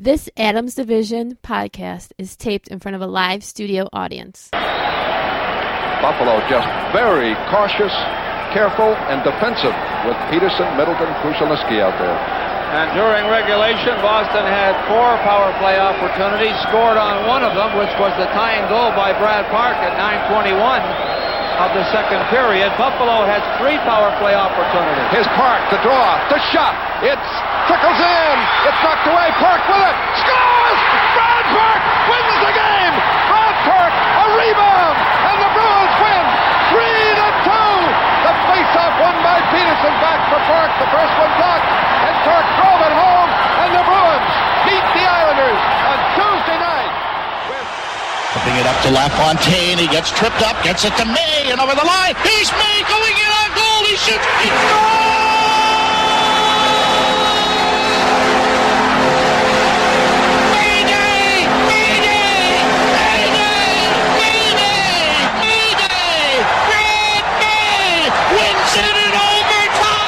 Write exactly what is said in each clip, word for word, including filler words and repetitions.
This Adams Division podcast is taped in front of a live studio audience. Buffalo just very cautious, careful, and defensive with Peterson, Middleton, Krushelnyski out there. And during regulation, Boston had four power play opportunities, scored on one of them, which was the tying goal by Brad Park at nine twenty-one of the second period. Buffalo has three power play opportunities. Here's Park, the draw, the shot. It trickles in. It's knocked away. Park with it. Scores! Brad Park wins the game! Brad Park, a rebound! And the Bruins win! Three to two! The face-off won by Peterson, back for Park. The first one blocked, and Park drove it home, and the Bruins beat the Islanders on Tuesday night. Putting it up to LaFontaine. He gets tripped up, gets it to May, and over the line. He's May going in on goal. He shoots. He scores! Mayday! Mayday! Mayday! Mayday! Mayday! Brad May wins it in overtime!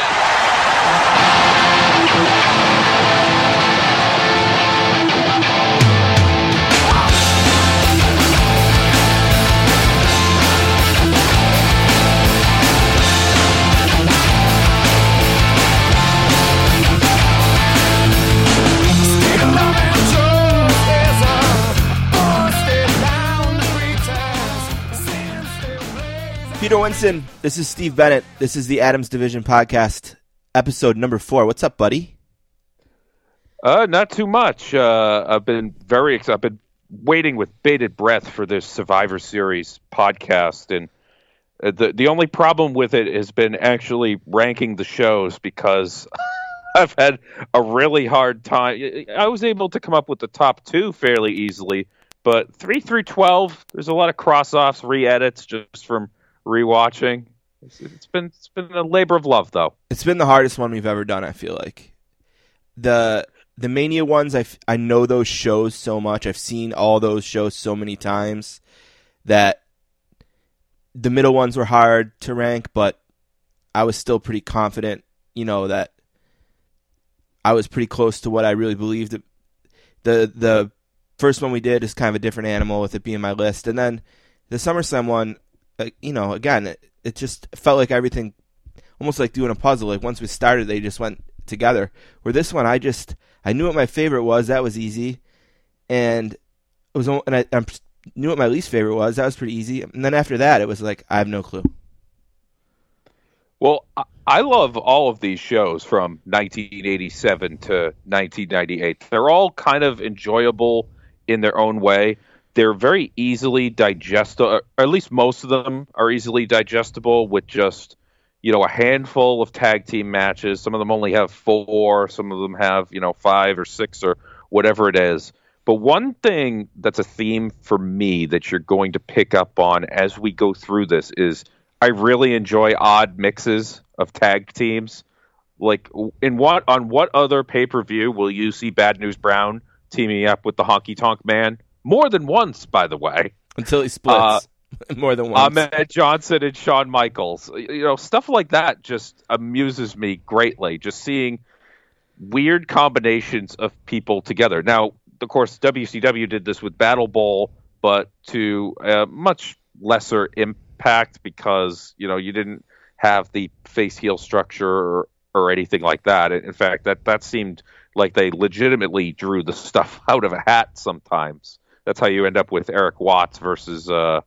Peter Winston, this is Steve Bennett. This is the Adams Division podcast, episode number four. What's up, buddy? Uh, not too much. Uh, I've been very excited. I've been waiting with bated breath for this Survivor Series podcast, and uh, the the only problem with it has been actually ranking the shows because I've had a really hard time. I was able to come up with the top two fairly easily, but three through twelve, there's a lot of cross-offs, re-edits just from rewatching. It's, it's been it's been a labor of love, though. It's been the hardest one we've ever done, I feel like. The the Mania ones, I, f- I know those shows so much. I've seen all those shows so many times that the middle ones were hard to rank, but I was still pretty confident, you know, that I was pretty close to what I really believed. The the first one we did is kind of a different animal with it being my list. And then the SummerSlam one, Uh, you know, again, it, it just felt like everything, almost like doing a puzzle. Like once we started, they just went together. Where this one, I just, I knew what my favorite was. That was easy, and it was, and I, I knew what my least favorite was. That was pretty easy. And then after that, it was like I have no clue. Well, I love all of these shows from nineteen eighty-seven to nineteen ninety-eight. They're all kind of enjoyable in their own way. They're very easily digestible, or at least most of them are easily digestible with just, you know, a handful of tag team matches. Some of them only have four. Some of them have, you know, five or six or whatever it is. But one thing that's a theme for me that you're going to pick up on as we go through this is I really enjoy odd mixes of tag teams. Like, in what on what other pay-per-view will you see Bad News Brown teaming up with the Honky Tonk Man? More than once, by the way. Until he splits. Uh, More than once. Ahmed Johnson and Shawn Michaels. You know, stuff like that just amuses me greatly. Just seeing weird combinations of people together. Now, of course, W C W did this with Battle Bowl, but to a much lesser impact because, you know, you didn't have the face-heel structure or, or anything like that. In fact, that, that seemed like they legitimately drew the stuff out of a hat sometimes. That's how you end up with Eric Watts versus uh,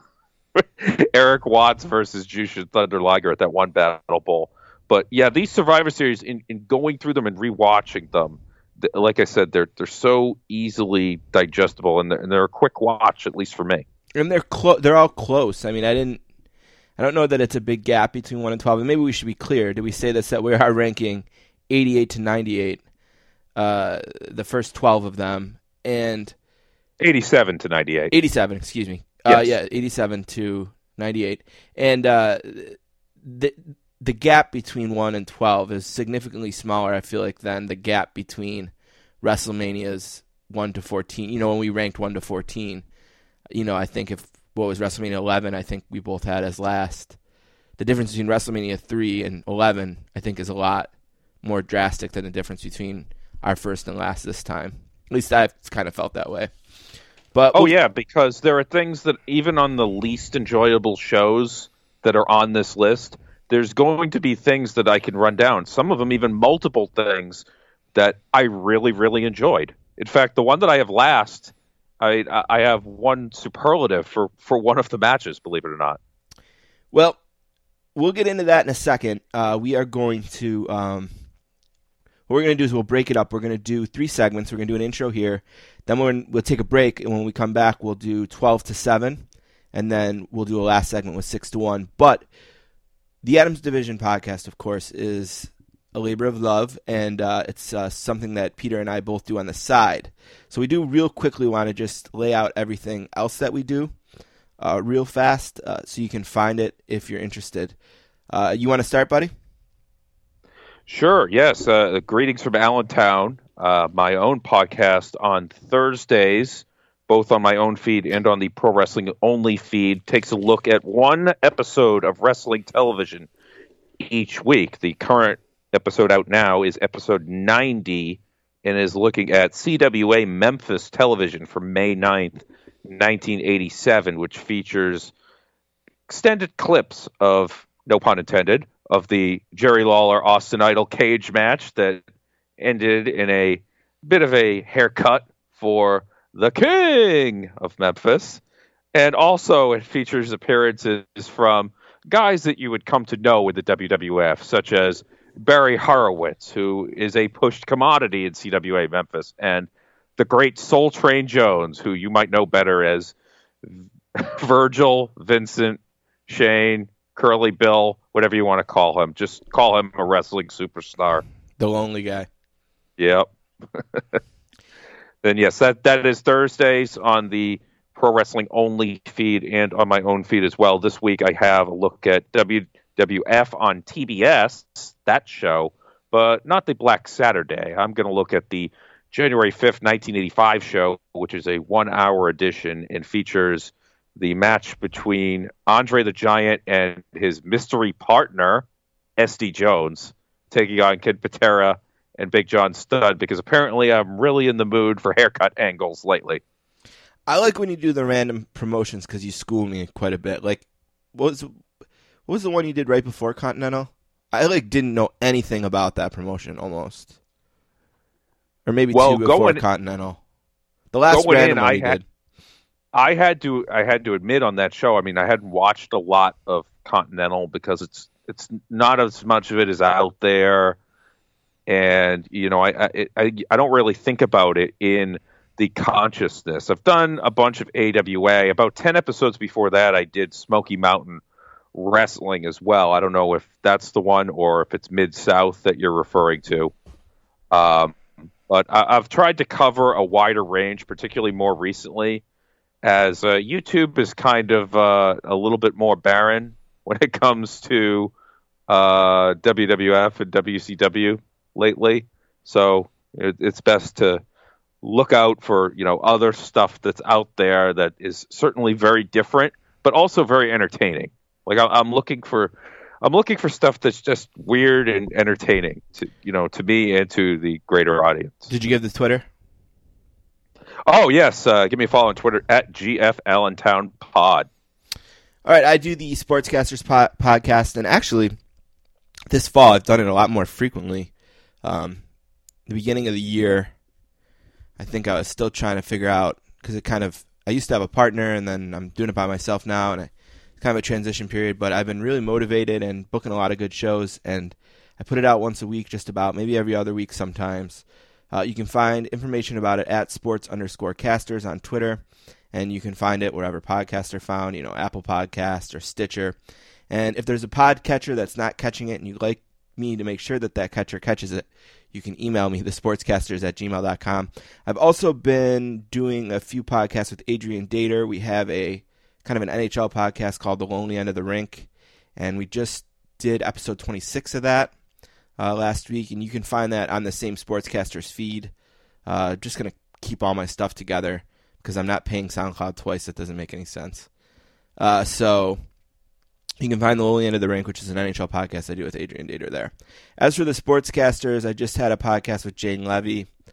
Eric Watts versus Jushin Thunder Liger at that one Battle Bowl. But yeah, these Survivor Series, in, in going through them and rewatching them, th- like I said, they're they're so easily digestible, and they're, and they're a quick watch, at least for me. And they're clo- They're all close. I mean, I didn't. I don't know that it's a big gap between one and twelve. And maybe we should be clear. Did we say this that we are ranking eighty-eight to ninety-eight, uh, the first twelve of them, and eighty-seven to ninety-eight. eighty-seven, excuse me. Yes. Uh, yeah, eighty-seven to ninety-eight. And uh, the the gap between one and twelve is significantly smaller, I feel like, than the gap between WrestleMania's one to fourteen. You know, when we ranked one to fourteen, you know, I think if what was WrestleMania eleven, I think we both had as last. The difference between WrestleMania three and eleven, I think, is a lot more drastic than the difference between our first and last this time. At least I've kind of felt that way. But oh we'll, yeah, because there are things that even on the least enjoyable shows that are on this list, there's going to be things that I can run down. Some of them even multiple things that I really, really enjoyed. In fact, the one that I have last, I I have one superlative for, for one of the matches, believe it or not. Well, we'll get into that in a second. Uh, we are going to... Um, What we're going to do is we'll break it up. We're going to do three segments. We're going to do an intro here. Then we're gonna, we'll take a break, and when we come back, we'll do twelve to seven, and then we'll do a last segment with six to one. But the Adams Division podcast, of course, is a labor of love, and uh, it's uh, something that Peter and I both do on the side. So we do real quickly want to just lay out everything else that we do uh, real fast uh, so you can find it if you're interested. Uh, you want to start, buddy? Sure, yes. Uh, greetings from Allentown, uh, my own podcast on Thursdays, both on my own feed and on the Pro Wrestling Only feed, takes a look at one episode of wrestling television each week. The current episode out now is episode ninety and is looking at C W A Memphis television from May ninth, nineteen eighty-seven, which features extended clips of, no pun intended, of the Jerry Lawler Austin Idol cage match that ended in a bit of a haircut for the King of Memphis. And also it features appearances from guys that you would come to know in the W W F, such as Barry Horowitz, who is a pushed commodity in C W A Memphis, and the great Soul Train Jones, who you might know better as Virgil, Vincent, Shane, Curly Bill, whatever you want to call him. Just call him a wrestling superstar. The lonely guy. Yep. Then, yes, that, that is Thursdays on the Pro Wrestling Only feed and on my own feed as well. This week I have a look at W W F on T B S, that show, but not the Black Saturday. I'm going to look at the January fifth, nineteen eighty-five show, which is a one-hour edition and features the match between Andre the Giant and his mystery partner, S D Jones, taking on Ken Patera and Big John Studd, because apparently I'm really in the mood for haircut angles lately. I like when you do the random promotions because you school me quite a bit. Like, what was, what was the one you did right before Continental? I, like, didn't know anything about that promotion, almost. Or maybe well, two before going, Continental. The last random in, one I you had, did. I had to I had to admit on that show, I mean, I hadn't watched a lot of Continental because it's it's not as much of it is out there, and you know, I I I, I don't really think about it in the consciousness. I've done a bunch of A W A. About ten episodes before that, I did Smoky Mountain Wrestling as well. I don't know if that's the one or if it's Mid-South that you're referring to. Um, but I, I've tried to cover a wider range, particularly more recently, as uh, YouTube is kind of uh, a little bit more barren when it comes to uh, W W F and W C W lately. So it, it's best to look out for, you know, other stuff that's out there that is certainly very different, but also very entertaining. Like I, I'm looking for, I'm looking for stuff that's just weird and entertaining to, you know, to me and to the greater audience. Did you give the Twitter? Oh, yes. Uh, give me a follow on Twitter at G F Allentown Pod. All right, I do the Sportscasters po- podcast, and actually, this fall I've done it a lot more frequently. Um, the beginning of the year, I think I was still trying to figure out, because it kind of, I used to have a partner, and then I'm doing it by myself now, and I, it's kind of a transition period, but I've been really motivated and booking a lot of good shows, and I put it out once a week, just about, maybe every other week sometimes. Uh, you can find information about it at sports underscore casters on Twitter, and you can find it wherever podcasts are found, you know, Apple Podcasts or Stitcher. And if there's a podcatcher that's not catching it and you'd like me to make sure that that catcher catches it, you can email me, the sportscasters at gmail dot com. I've also been doing a few podcasts with Adrian Dater. We have a kind of an N H L podcast called The Lonely End of the Rink, and we just did episode twenty-six of that uh, last week, and you can find that on the same Sportscasters feed. Uh, just going to keep all my stuff together because I'm not paying SoundCloud twice. That doesn't make any sense. Uh, so you can find The Lonely End of the Rink, which is an N H L podcast I do with Adrian Dater there. As for the Sportscasters, I just had a podcast with Jane Levy,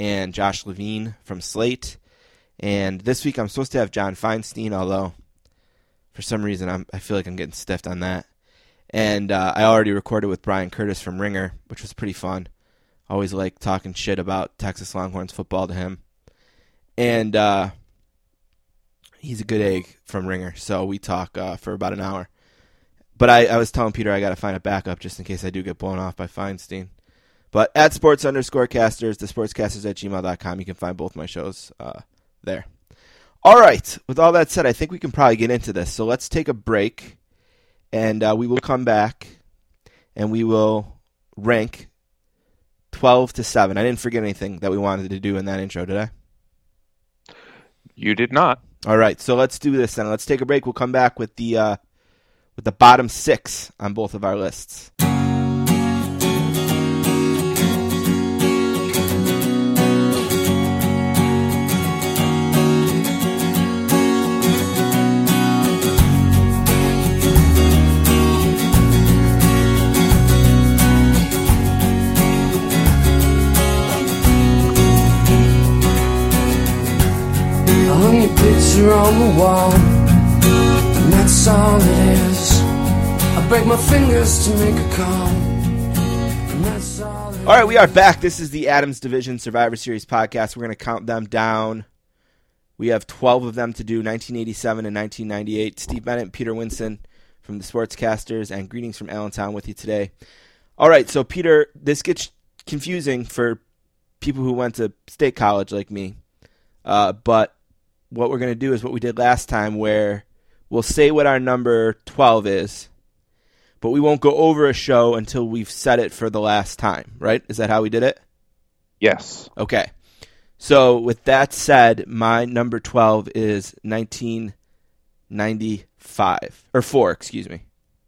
and Josh Levine from Slate. And this week I'm supposed to have John Feinstein, although for some reason I'm, I feel like I'm getting stiffed on that. And uh, I already recorded with Brian Curtis from Ringer, which was pretty fun. Always like talking shit about Texas Longhorns football to him. And uh, he's a good egg from Ringer, so we talk uh, for about an hour. But I, I was telling Peter I got to find a backup just in case I do get blown off by Feinstein. But at sports underscore casters, the sportscasters at gmail dot com, you can find both my shows uh, there. All right. With all that said, I think we can probably get into this. So let's take a break, and uh, we will come back, and we will rank twelve to seven. I didn't forget anything that we wanted to do in that intro, did I? You did not. All right. So let's do this then. Let's take a break. We'll come back with the uh, with the bottom six on both of our lists. Picture on the wall, and that's all it is. I break my fingers to make a call, and that's all it is. All right, we are back. This is the Adams Division Survivor Series podcast. We're going to count them down. We have twelve of them to do, nineteen eighty-seven and nineteen ninety-eight. Steve Bennett and Peter Winson from the Sportscasters, and greetings from Allentown with you today. All right, so Peter, this gets confusing for people who went to state college like me, uh, but what we're going to do is what we did last time, where we'll say what our number twelve is, but we won't go over a show until we've said it for the last time, right? Is that how we did it? Yes. Okay. So with that said, my number twelve is nineteen ninety-five. Or four, excuse me.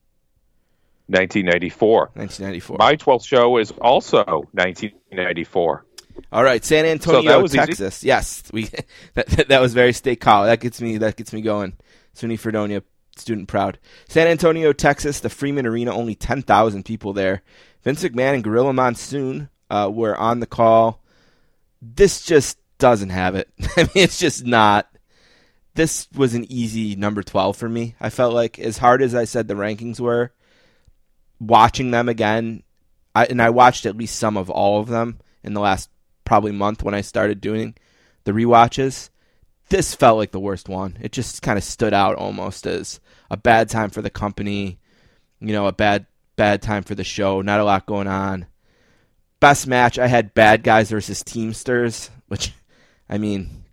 nineteen ninety-four. nineteen ninety-four. My twelfth show is also nineteen ninety-four. All right, San Antonio, so Texas. Easy. Yes, we that, that, that was very state college. That gets me that gets me going. SUNY Fredonia student proud. San Antonio, Texas. The Freeman Arena, only ten thousand people there. Vince McMahon and Gorilla Monsoon uh, were on the call. This just doesn't have it. I mean, it's just not. This was an easy number twelve for me. I felt like, as hard as I said the rankings were, watching them again, I, and I watched at least some of all of them in the last probably month when I started doing the rewatches, this felt like the worst one. It just kind of stood out almost as a bad time for the company, you know, a bad bad time for the show, not a lot going on. Best match, I had Bad Guys versus Teamsters, which, I mean,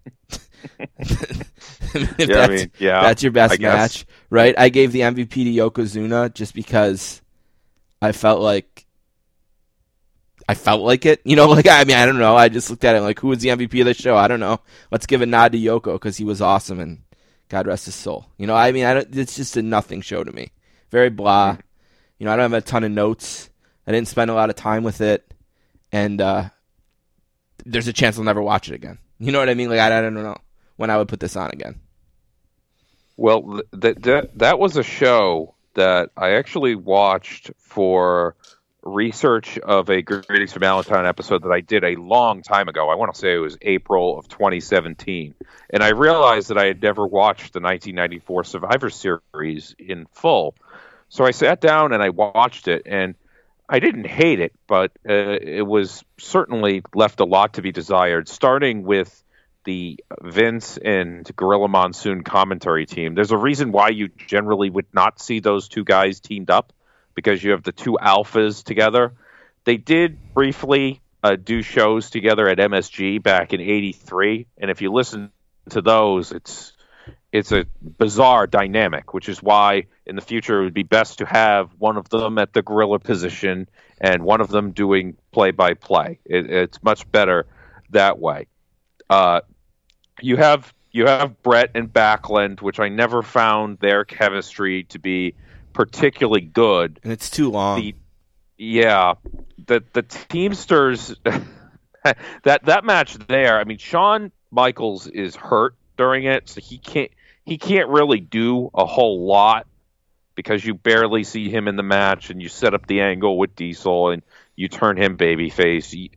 if yeah, that's, I mean, yeah, that's your best I match, right? I gave the M V P to Yokozuna just because I felt like I felt like it, you know, like, I mean, I don't know. I just looked at it like, who was the M V P of the show? I don't know. Let's give a nod to Yoko because he was awesome and God rest his soul. You know, I mean, I don't, it's just a nothing show to me. Very blah. You know, I don't have a ton of notes. I didn't spend a lot of time with it. And uh, there's a chance I'll never watch it again. You know what I mean? Like, I, I don't know when I would put this on again. Well, that that that was a show that I actually watched for research of a Greetings from Allentown episode that I did a long time ago. I want to say it was April of twenty seventeen. And I realized that I had never watched the nineteen ninety-four Survivor Series in full. So I sat down and I watched it, and I didn't hate it, but uh, it was certainly left a lot to be desired, starting with the Vince and Gorilla Monsoon commentary team. There's a reason why you generally would not see those two guys teamed up, because you have the two alphas together. They did briefly uh, do shows together at M S G back in eighty-three, and if you listen to those, it's it's a bizarre dynamic, which is why in the future it would be best to have one of them at the gorilla position and one of them doing play-by-play. It, it's much better that way. Uh, you have you have Brett and Backlund, which I never found their chemistry to be particularly good, and it's too long. The, yeah, the the Teamsters that that match there. I mean, Shawn Michaels is hurt during it, so he can't he can't really do a whole lot because you barely see him in the match, and you set up the angle with Diesel and you turn him babyface.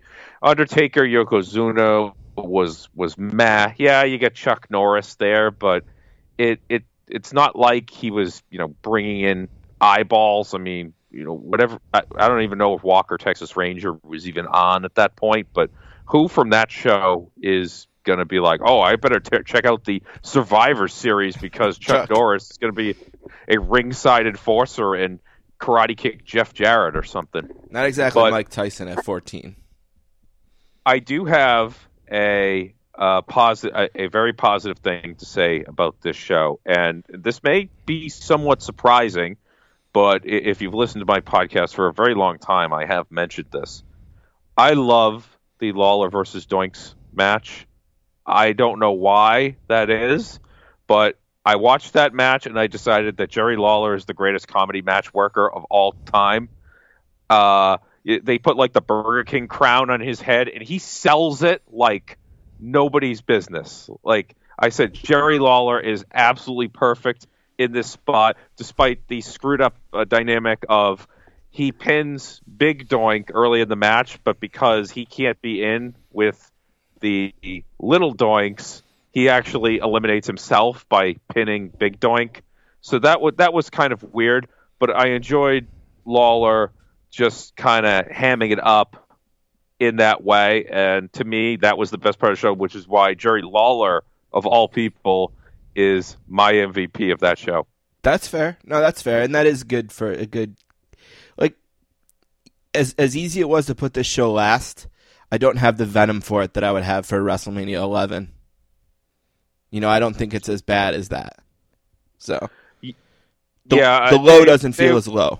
Undertaker Yokozuna was was meh. Yeah, you get Chuck Norris there, but it it it's not like he was, you know, bringing in eyeballs. I mean, you know, whatever. I, I don't even know if Walker Texas Ranger was even on at that point, but who from that show is going to be like, oh, I better t- check out the Survivor Series because Chuck, Chuck. Norris is going to be a ringside enforcer and karate kick Jeff Jarrett or something. Not exactly but Mike Tyson at fourteen. I do have a uh, positive, a, a very positive thing to say about this show, and this may be somewhat surprising, but if you've listened to my podcast for a very long time, I have mentioned this. I love the Lawler versus Doinks match. I don't know why that is, but I watched that match and I decided that Jerry Lawler is the greatest comedy match worker of all time. Uh, they put like the Burger King crown on his head and he sells it like nobody's business. Like I said, Jerry Lawler is absolutely perfect in this spot, despite the screwed up uh, dynamic of he pins Big Doink early in the match, but because he can't be in with the little Doinks, he actually eliminates himself by pinning Big Doink. So that was that was kind of weird, but I enjoyed Lawler just kind of hamming it up in that way, and to me, that was the best part of the show, which is why Jerry Lawler, of all people, is my M V P of that show. That's fair. No, that's fair, and that is good for a good, like, as as easy it was to put this show last, I don't have the venom for it that I would have for WrestleMania eleven. You know, I don't think it's as bad as that. So, the, yeah, the low they, doesn't feel they, as low.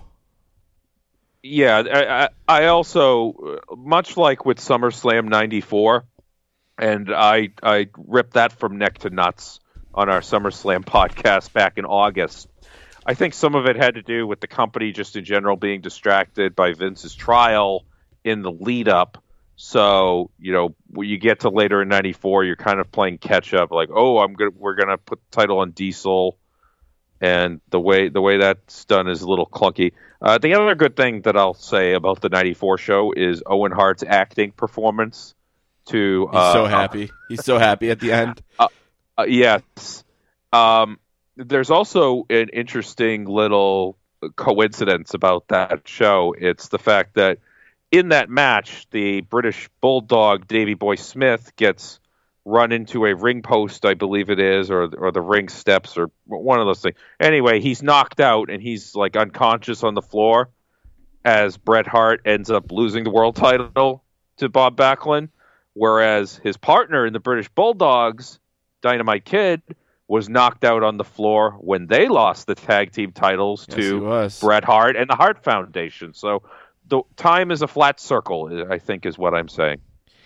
Yeah, I, I also, much like with SummerSlam ninety-four, and I I ripped that from neck to nuts on our SummerSlam podcast back in August. I think some of it had to do with the company just in general being distracted by Vince's trial in the lead up. So, you know, when you get to later in ninety-four, you're kind of playing catch up, like, oh, I'm gonna we're gonna put the title on Diesel, and the way the way that's done is a little clunky. Uh, the other good thing that I'll say about the ninety-four show is Owen Hart's acting performance. To he's uh, so happy, he's so happy at the end. Uh, uh, yes. Um, there's also an interesting little coincidence about that show. It's the fact that in that match, the British Bulldog, Davey Boy Smith, gets run into a ring post, I believe it is, or or the ring steps, or one of those things. Anyway, he's knocked out, and he's like unconscious on the floor as Bret Hart ends up losing the world title to Bob Backlund, whereas his partner in the British Bulldogs, Dynamite Kid, was knocked out on the floor when they lost the tag team titles yes, to Bret Hart and the Hart Foundation. So the time is a flat circle, I think, is what I'm saying.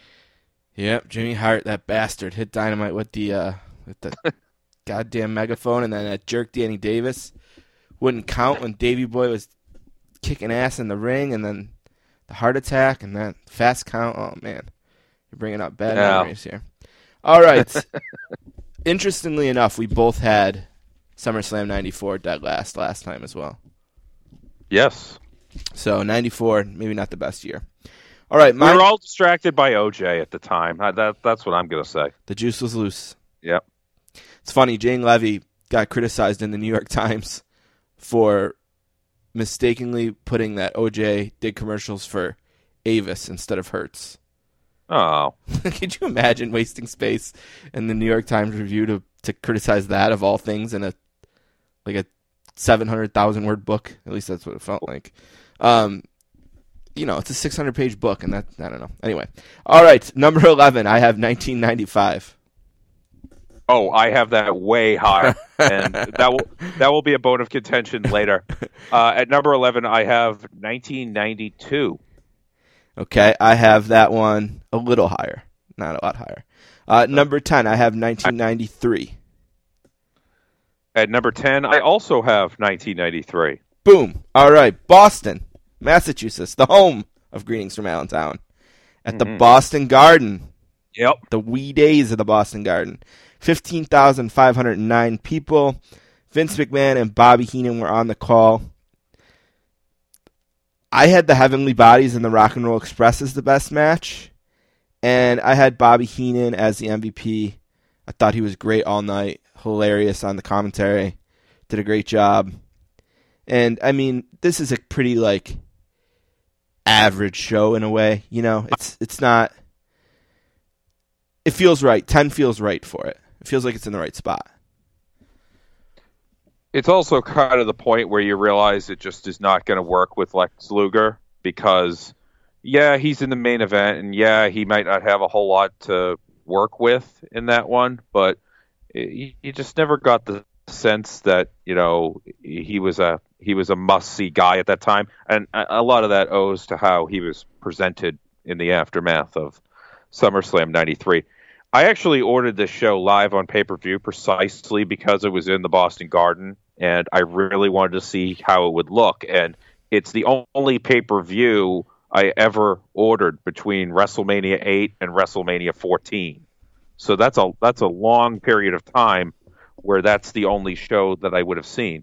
Yep, Jimmy Hart, that bastard, hit Dynamite with the uh, with the goddamn megaphone, and then that jerk Danny Davis wouldn't count when Davey Boy was kicking ass in the ring, and then the heart attack, and that fast count. Oh, man. You're bringing up bad yeah. memories here. All right. Interestingly enough, we both had SummerSlam ninety-four dead last last time as well. Yes. So ninety-four, maybe not the best year. All right, my... we were all distracted by O J at the time. That that's what I'm going to say. The juice was loose. Yep. It's funny. Jane Levy got criticized in the New York Times for mistakenly putting that O J did commercials for Avis instead of Hertz. Oh, could you imagine wasting space in the New York Times review to, to criticize that of all things in a like a seven hundred thousand word book? At least that's what it felt like. Um. You know, it's a six hundred page book, and that, I don't know. Anyway. All right, number eleven, I have nineteen ninety-five. Oh, I have that way higher, and that will that will be a bone of contention later. Uh, at number eleven, I have nineteen ninety-two. Okay, I have that one a little higher, not a lot higher. Uh, number ten, I have nineteen ninety-three. At number ten, I also have nineteen ninety-three. Boom. All right, Boston, Massachusetts, the home of Greetings from Allentown, at mm-hmm. the Boston Garden. Yep. The wee days of the Boston Garden. fifteen thousand five hundred nine people. Vince McMahon and Bobby Heenan were on the call. I had the Heavenly Bodies and the Rock and Roll Express as the best match. And I had Bobby Heenan as the M V P. I thought he was great all night. Hilarious on the commentary. Did a great job. And, I mean, this is a pretty, like, average show in a way. You know, it's it's not... It feels right. ten feels right for it. It feels like it's in the right spot. It's also kind of the point where you realize it just is not going to work with Lex Luger because, yeah, he's in the main event, and yeah, he might not have a whole lot to work with in that one, but you just never got the sense that, you know, he was a he was a must-see guy at that time, and a lot of that owes to how he was presented in the aftermath of SummerSlam ninety-three. I actually ordered this show live on pay-per-view precisely because it was in the Boston Garden, and I really wanted to see how it would look, and it's the only pay-per-view I ever ordered between WrestleMania eight and WrestleMania fourteen. So that's a that's a long period of time where that's the only show that I would have seen.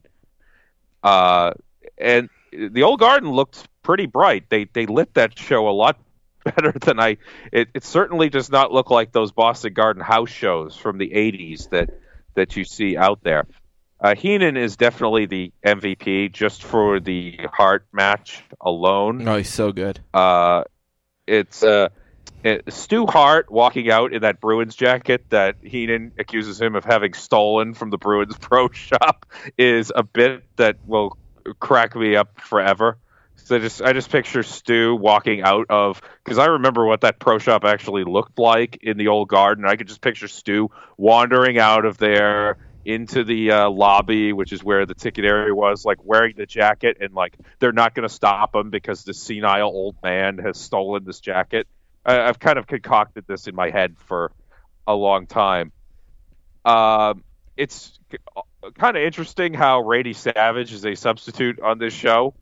Uh, and the Old Garden looked pretty bright. They they lit that show a lot better than I. It, it certainly does not look like those Boston Garden house shows from the eighties that that you see out there. Uh, Heenan is definitely the M V P just for the Hart match alone. Oh, he's so good. Uh, it's uh, it, Stu Hart walking out in that Bruins jacket that Heenan accuses him of having stolen from the Bruins pro shop is a bit that will crack me up forever. So I just I just picture Stu walking out of, because I remember what that pro shop actually looked like in the Old Garden. I could just picture Stu wandering out of there into the uh, lobby, which is where the ticket area was, like wearing the jacket, and like they're not going to stop him because this senile old man has stolen this jacket. I, I've kind of concocted this in my head for a long time. Um, it's kind of interesting how Randy Savage is a substitute on this show.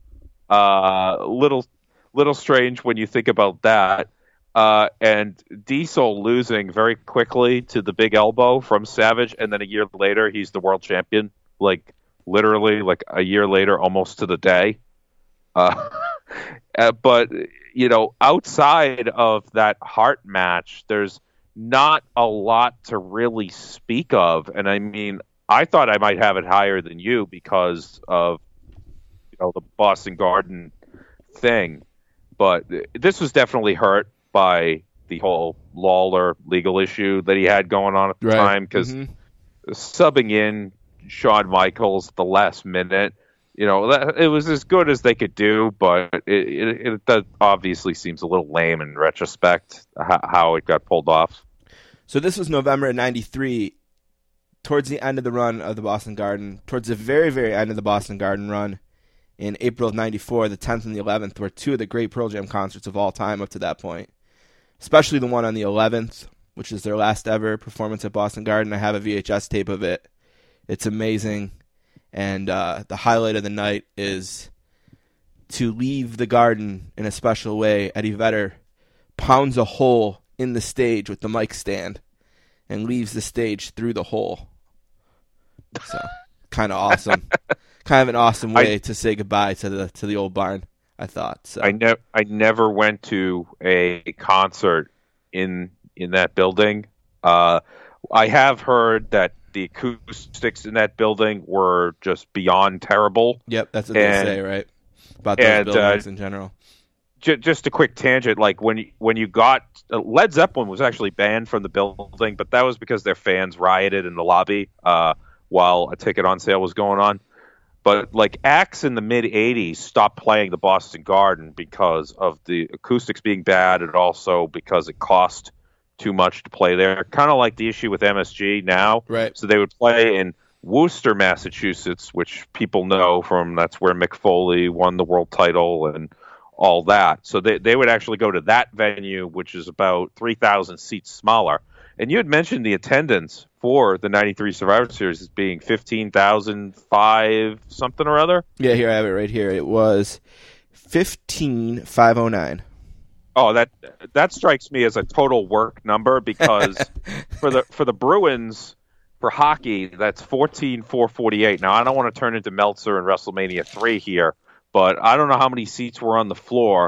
Uh, little, little strange when you think about that. Uh, and Diesel losing very quickly to the big elbow from Savage, and then a year later he's the world champion. Like literally, like a year later, almost to the day. Uh, uh, but you know, outside of that Hart match, there's not a lot to really speak of. And I mean, I thought I might have it higher than you because of, you know, the Boston Garden thing, but this was definitely hurt by the whole Lawler legal issue that he had going on at the right. time, because mm-hmm. subbing in Shawn Michaels at the last minute, you know, that, it was as good as they could do, but it, it, it that obviously seems a little lame in retrospect, how, how it got pulled off. So this was November of ninety-three, towards the end of the run of the Boston Garden, towards the very, very end of the Boston Garden run. In April of ninety-four, the tenth and the eleventh were two of the great Pearl Jam concerts of all time up to that point. Especially the one on the eleventh, which is their last ever performance at Boston Garden. I have a V H S tape of it. It's amazing. And uh, the highlight of the night is to leave the Garden in a special way. Eddie Vedder pounds a hole in the stage with the mic stand and leaves the stage through the hole. So, kind of awesome. Kind of an awesome way I, to say goodbye to the to the old barn, I thought. So. I never I never went to a concert in in that building. Uh, I have heard that the acoustics in that building were just beyond terrible. Yep, that's what and, they say, right? About those and, buildings uh, in general. J- just a quick tangent, like when you, when you got uh, Led Zeppelin was actually banned from the building, but that was because their fans rioted in the lobby uh, while a ticket on sale was going on. But like acts in the mid eighties stopped playing the Boston Garden because of the acoustics being bad, and also because it cost too much to play there. Kind of like the issue with M S G now. Right. So they would play in Worcester, Massachusetts, which people know from that's where Mick Foley won the world title and all that. So they they would actually go to that venue, which is about three thousand seats smaller. And you had mentioned the attendance for the ninety-three Survivor Series as being fifteen thousand five something or other. Yeah, here I have it right here. It was fifteen thousand five hundred nine. Oh, that that strikes me as a total work number, because for the for the Bruins, for hockey, that's fourteen thousand four hundred forty-eight. Now, I don't want to turn into Meltzer in WrestleMania three here, but I don't know how many seats were on the floor.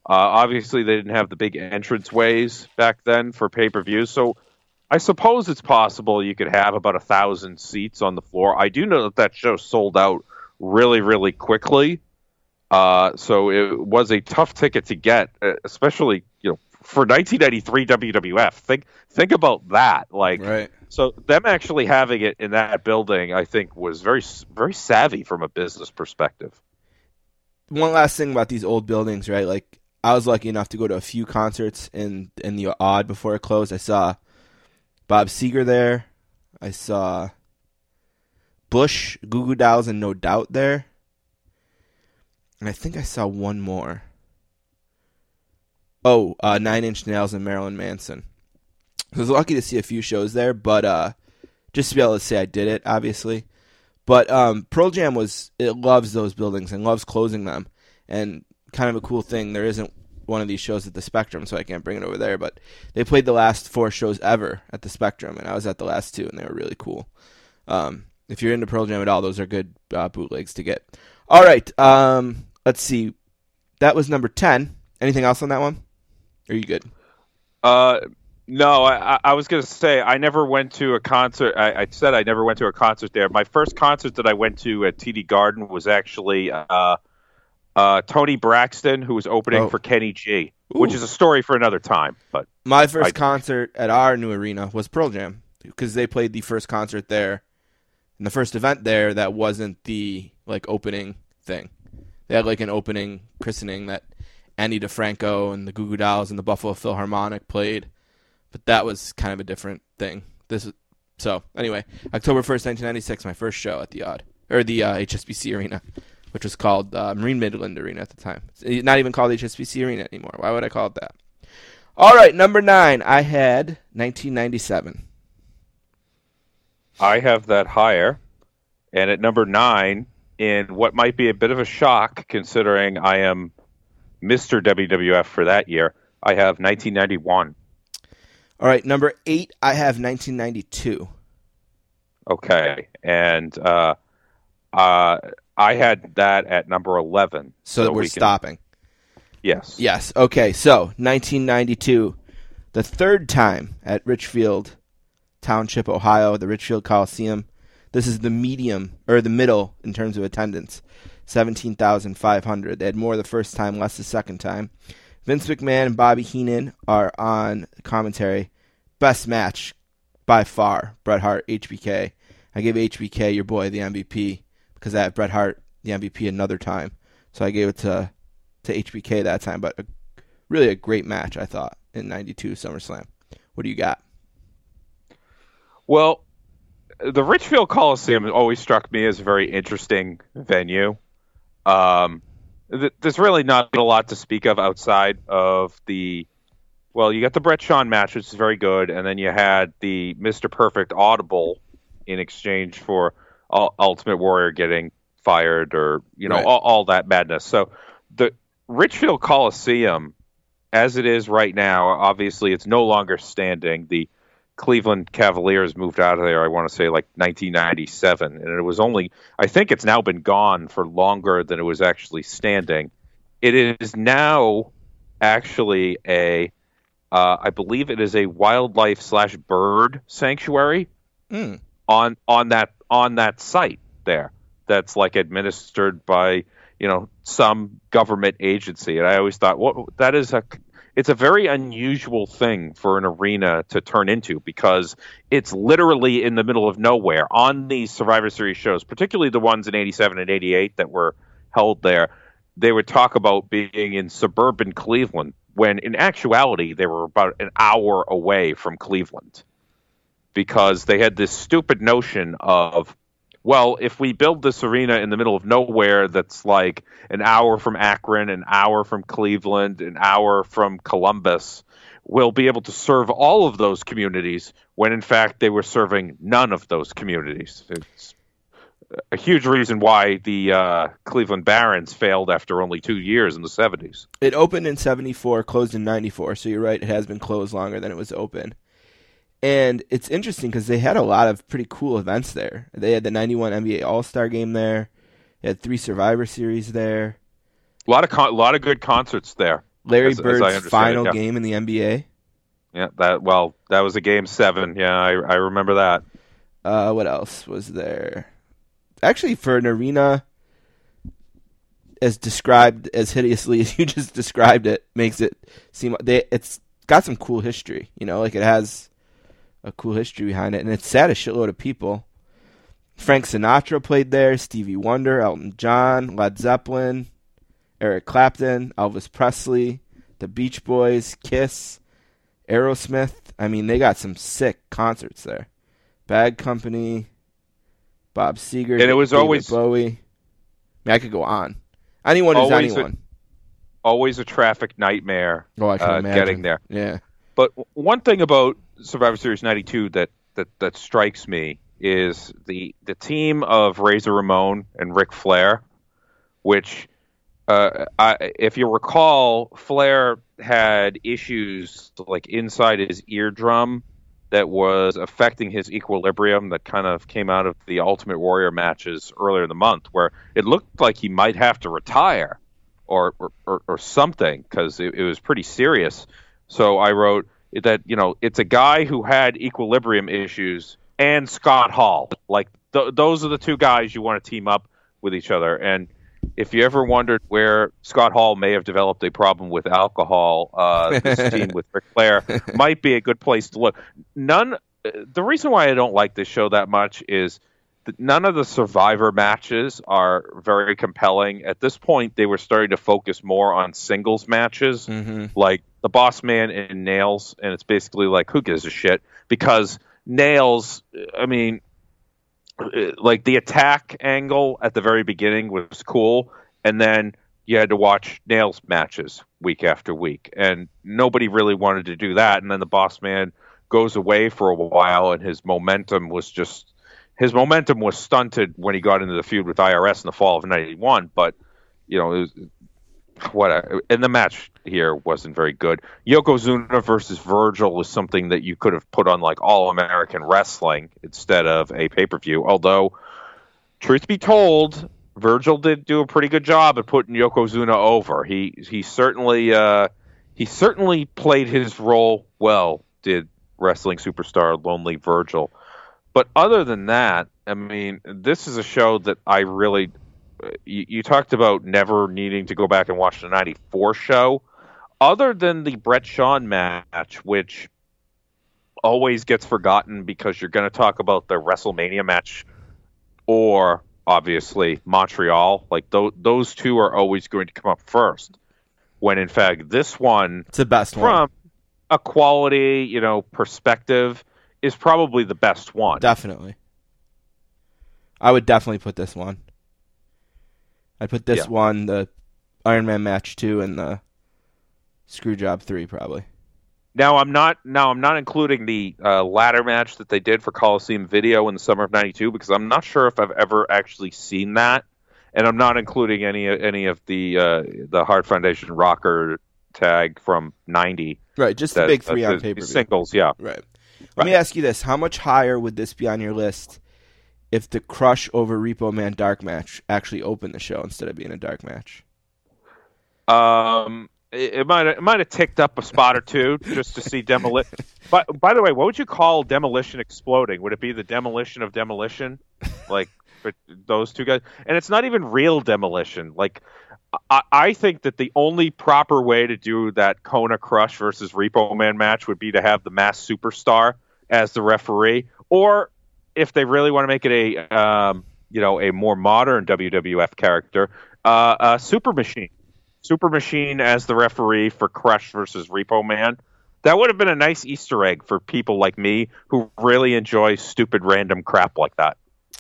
Uh, obviously, they didn't have the big entranceways back then for pay-per-views, so I suppose it's possible you could have about a thousand seats on the floor. I do know that that show sold out really, really quickly, uh, so it was a tough ticket to get, especially you know for nineteen ninety-three W W F. Think think about that, like. Right. So them actually having it in that building, I think, was very, very savvy from a business perspective. One last thing about these old buildings, right? Like, I was lucky enough to go to a few concerts in in the Odd before it closed. I saw Bob Seger there. I saw Bush, Goo Goo Dolls, and No Doubt there. And I think I saw one more. Oh, uh, Nine Inch Nails and Marilyn Manson. I was lucky to see a few shows there, but uh, just to be able to say I did it, obviously. But um, Pearl Jam was it loves those buildings and loves closing them. And kind of a cool thing, there isn't one of these shows at the Spectrum, so I can't bring it over there. But they played the last four shows ever at the Spectrum, and I was at the last two, and they were really cool. Um, if you're into Pearl Jam at all, those are good uh, bootlegs to get. All right, um, let's see. That was number ten. Anything else on that one? Are you good? Uh. No, I, I was going to say I never went to a concert. I, I said I never went to a concert there. My first concert that I went to at T D Garden was actually uh, uh, Tony Braxton, who was opening oh. for Kenny G, Ooh. which is a story for another time. But my first I, concert at our new arena was Pearl Jam because they played the first concert there and the first event there that wasn't the like opening thing. They had like an opening christening that Andy DeFranco and the Goo Goo Dolls and the Buffalo Philharmonic played. But that was kind of a different thing. This is, so anyway, October first, nineteen ninety-six, my first show at the Odd or the uh, H S B C Arena, which was called uh, Marine Midland Arena at the time. It's not even called H S B C Arena anymore. Why would I call it that? All right, number nine, I had nineteen ninety-seven. I have that higher, and at number nine, in what might be a bit of a shock, considering I am Mister W W F for that year, I have nineteen ninety-one. All right, number eight, I have nineteen ninety-two. Okay, and uh, uh, I had that at number eleven. So, so we're we can... stopping. Yes. Yes, okay, so nineteen ninety-two, the third time at Richfield Township, Ohio, the Richfield Coliseum. This is the medium, or the middle in terms of attendance, seventeen thousand five hundred. They had more the first time, less the second time. Vince McMahon and Bobby Heenan are on commentary. Best match by far, Bret Hart, H B K. I gave H B K, your boy, the M V P because I have Bret Hart, the M V P, another time. So I gave it to to H B K that time. But a, really a great match, I thought, in ninety-two SummerSlam. What do you got? Well, the Richfield Coliseum always struck me as a very interesting venue. Um... There's really not a lot to speak of outside of the, well, you got the Bret Shawn match, which is very good, and then you had the Mister Perfect Audible in exchange for Ultimate Warrior getting fired or, you know, right. all, all that madness. So the Richfield Coliseum, as it is right now, obviously it's no longer standing. The Cleveland Cavaliers moved out of there, I want to say, like nineteen ninety-seven. And it was only, I think it's now been gone for longer than it was actually standing. It is now actually a, uh, I believe it is a wildlife slash bird sanctuary mm. on on that on that site there. That's like administered by, you know, some government agency. And I always thought, well, that is a It's a very unusual thing for an arena to turn into because it's literally in the middle of nowhere on these Survivor Series shows, particularly the ones in eighty-seven and eighty-eight that were held there. They would talk about being in suburban Cleveland when in actuality they were about an hour away from Cleveland because they had this stupid notion of, well, if we build this arena in the middle of nowhere that's like an hour from Akron, an hour from Cleveland, an hour from Columbus, we'll be able to serve all of those communities when, in fact, they were serving none of those communities. It's a huge reason why the uh, Cleveland Barons failed after only two years in the seventies. It opened in seventy-four, closed in ninety-four, so you're right, it has been closed longer than it was open. And it's interesting because they had a lot of pretty cool events there. They had the ninety-one N B A All-Star Game there. They had three Survivor Series there. A lot of con- a lot of good concerts there. A Larry as, as Bird's I understand final it, yeah. game in the N B A. Yeah, that well, that was a game seven. Yeah, I I remember that. Uh, what else was there? Actually, for an arena as described as hideously as you just described it, makes it seem they it's got some cool history. You know, like it has a cool history behind it, and it's sat a shitload of people. Frank Sinatra played there, Stevie Wonder, Elton John, Led Zeppelin, Eric Clapton, Elvis Presley, the Beach Boys, Kiss, Aerosmith. I mean, they got some sick concerts there. Bad Company, Bob Seger, and it was David always Bowie. I mean, I could go on. Anyone is always anyone. A, always a traffic nightmare. Oh, I can uh, imagine. getting there. Yeah. But one thing about Survivor Series ninety-two that, that, that strikes me is the the team of Razor Ramon and Ric Flair, which, uh, I, if you recall, Flair had issues like inside his eardrum that was affecting his equilibrium that kind of came out of the Ultimate Warrior matches earlier in the month, where it looked like he might have to retire or or, or, or something, because it, it was pretty serious. So I wrote that, you know, it's a guy who had equilibrium issues and Scott Hall. Like, th- those are the two guys you want to team up with each other. And if you ever wondered where Scott Hall may have developed a problem with alcohol, uh, this team with Ric Flair might be a good place to look. None. The reason why I don't like this show that much is that none of the Survivor matches are very compelling. At this point, they were starting to focus more on singles matches, Mm-hmm. like the Boss Man and Nails, and it's basically like, who gives a shit? Because Nails, I mean, like the attack angle at the very beginning was cool, and then you had to watch Nails matches week after week, and nobody really wanted to do that. And then the Boss Man goes away for a while, and his momentum was just his momentum was stunted when he got into the feud with I R S in the fall of ninety-one. But you know, it was, what and the match here wasn't very good. Yokozuna versus Virgil was something that you could have put on like All American Wrestling instead of a pay-per-view. Although, truth be told, Virgil did do a pretty good job at putting Yokozuna over. He he certainly uh, he certainly played his role well. Did wrestling superstar Lonely Virgil. But other than that, I mean, this is a show that I really. You, you talked about never needing to go back and watch the ninety-four show. Other than the Bret Shawn match, which always gets forgotten because you're going to talk about the WrestleMania match or, obviously, Montreal. Like, th- those two are always going to come up first. When, in fact, this one, It's the best from one. a quality, you know, perspective, is probably the best one. Definitely. I would definitely put this one. I'd put this Yeah. one, the Iron Man match two, and the Screwjob three, probably. Now I'm not. Now I'm not including the uh, ladder match that they did for Coliseum Video in the summer of ninety-two, because I'm not sure if I've ever actually seen that, and I'm not including any any of the uh, the Hart Foundation Rocker tag from ninety. Right, just the That- big three that- on the pay-per-view. singles. Yeah. Right. Let me ask you this. How much higher would this be on your list if the Crush over Repo Man dark match actually opened the show instead of being a dark match? Um, it, it might it might have ticked up a spot or two just to see demolition. But by the way, what would you call Demolition exploding? Would it be the demolition of demolition, like for those two guys? And it's not even real demolition. Like, I, I think that the only proper way to do that Kona Crush versus Repo Man match would be to have the Masked Superstar as the referee, or if they really want to make it a um, you know a more modern W W F character, uh, uh, Super Machine. Super Machine as the referee for Crush versus Repo Man. That would have been a nice Easter egg for people like me who really enjoy stupid random crap like that.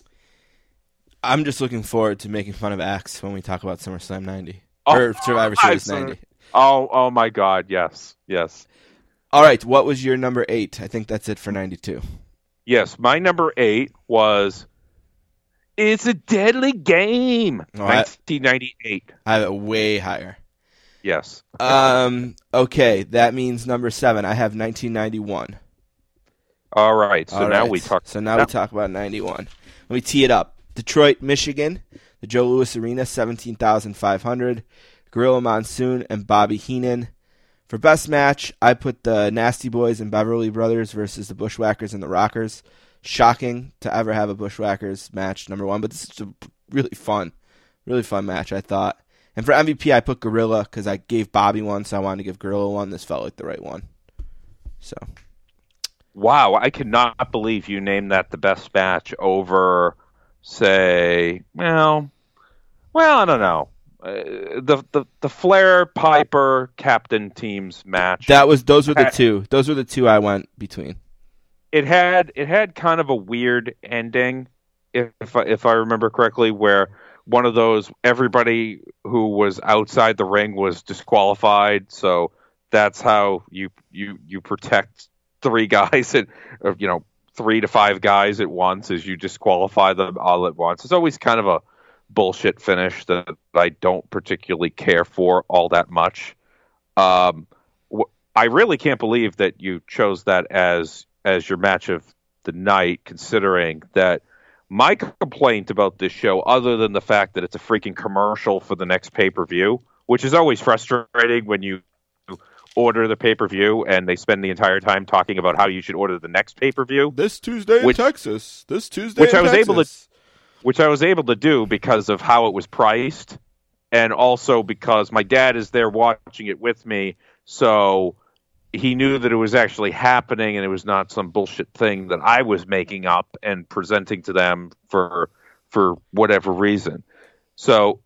I'm just looking forward to making fun of Axe when we talk about SummerSlam ninety. Oh, or Survivor Series I'm sorry. ninety. Oh, oh my God, yes, yes. All right, what was your number eight? I think that's it for ninety-two. Yes, my number eight was It's a Deadly Game, Oh, I- nineteen ninety-eight. I have it way higher. Yes. Um. Okay, that means number seven. I have nineteen ninety-one. All right, so All now right. we talk. So now we talk about ninety-one. Let me tee it up. Detroit, Michigan, the Joe Louis Arena, seventeen thousand five hundred. Gorilla Monsoon and Bobby Heenan, For best match, I put the Nasty Boys and Beverly Brothers versus the Bushwhackers and the Rockers. Shocking to ever have a Bushwhackers match, number one, but this is a really fun, really fun match, I thought. And for M V P, I put Gorilla because I gave Bobby one, so I wanted to give Gorilla one. This felt like the right one. So, wow, I cannot believe you named that the best match over, say, well, well, I don't know. Uh, the the the Flair Piper Captain teams match. That was those were the two. Those were the two I went between. It had it had kind of a weird ending, if if I, if I remember correctly, where one of those everybody who was outside the ring was disqualified. So that's how you you you protect three guys at or, you know three to five guys at once, is you disqualify them all at once. It's always kind of a bullshit finish that I don't particularly care for all that much. Um, wh- I really can't believe that you chose that as as your match of the night, considering that my complaint about this show, other than the fact that it's a freaking commercial for the next pay-per-view, which is always frustrating when you order the pay-per-view and they spend the entire time talking about how you should order the next pay-per-view. This Tuesday which, in Texas. This Tuesday which in I was Texas. able to Which I was able to do because of how it was priced, and also because my dad is there watching it with me, so he knew that it was actually happening and it was not some bullshit thing that I was making up and presenting to them for for whatever reason. So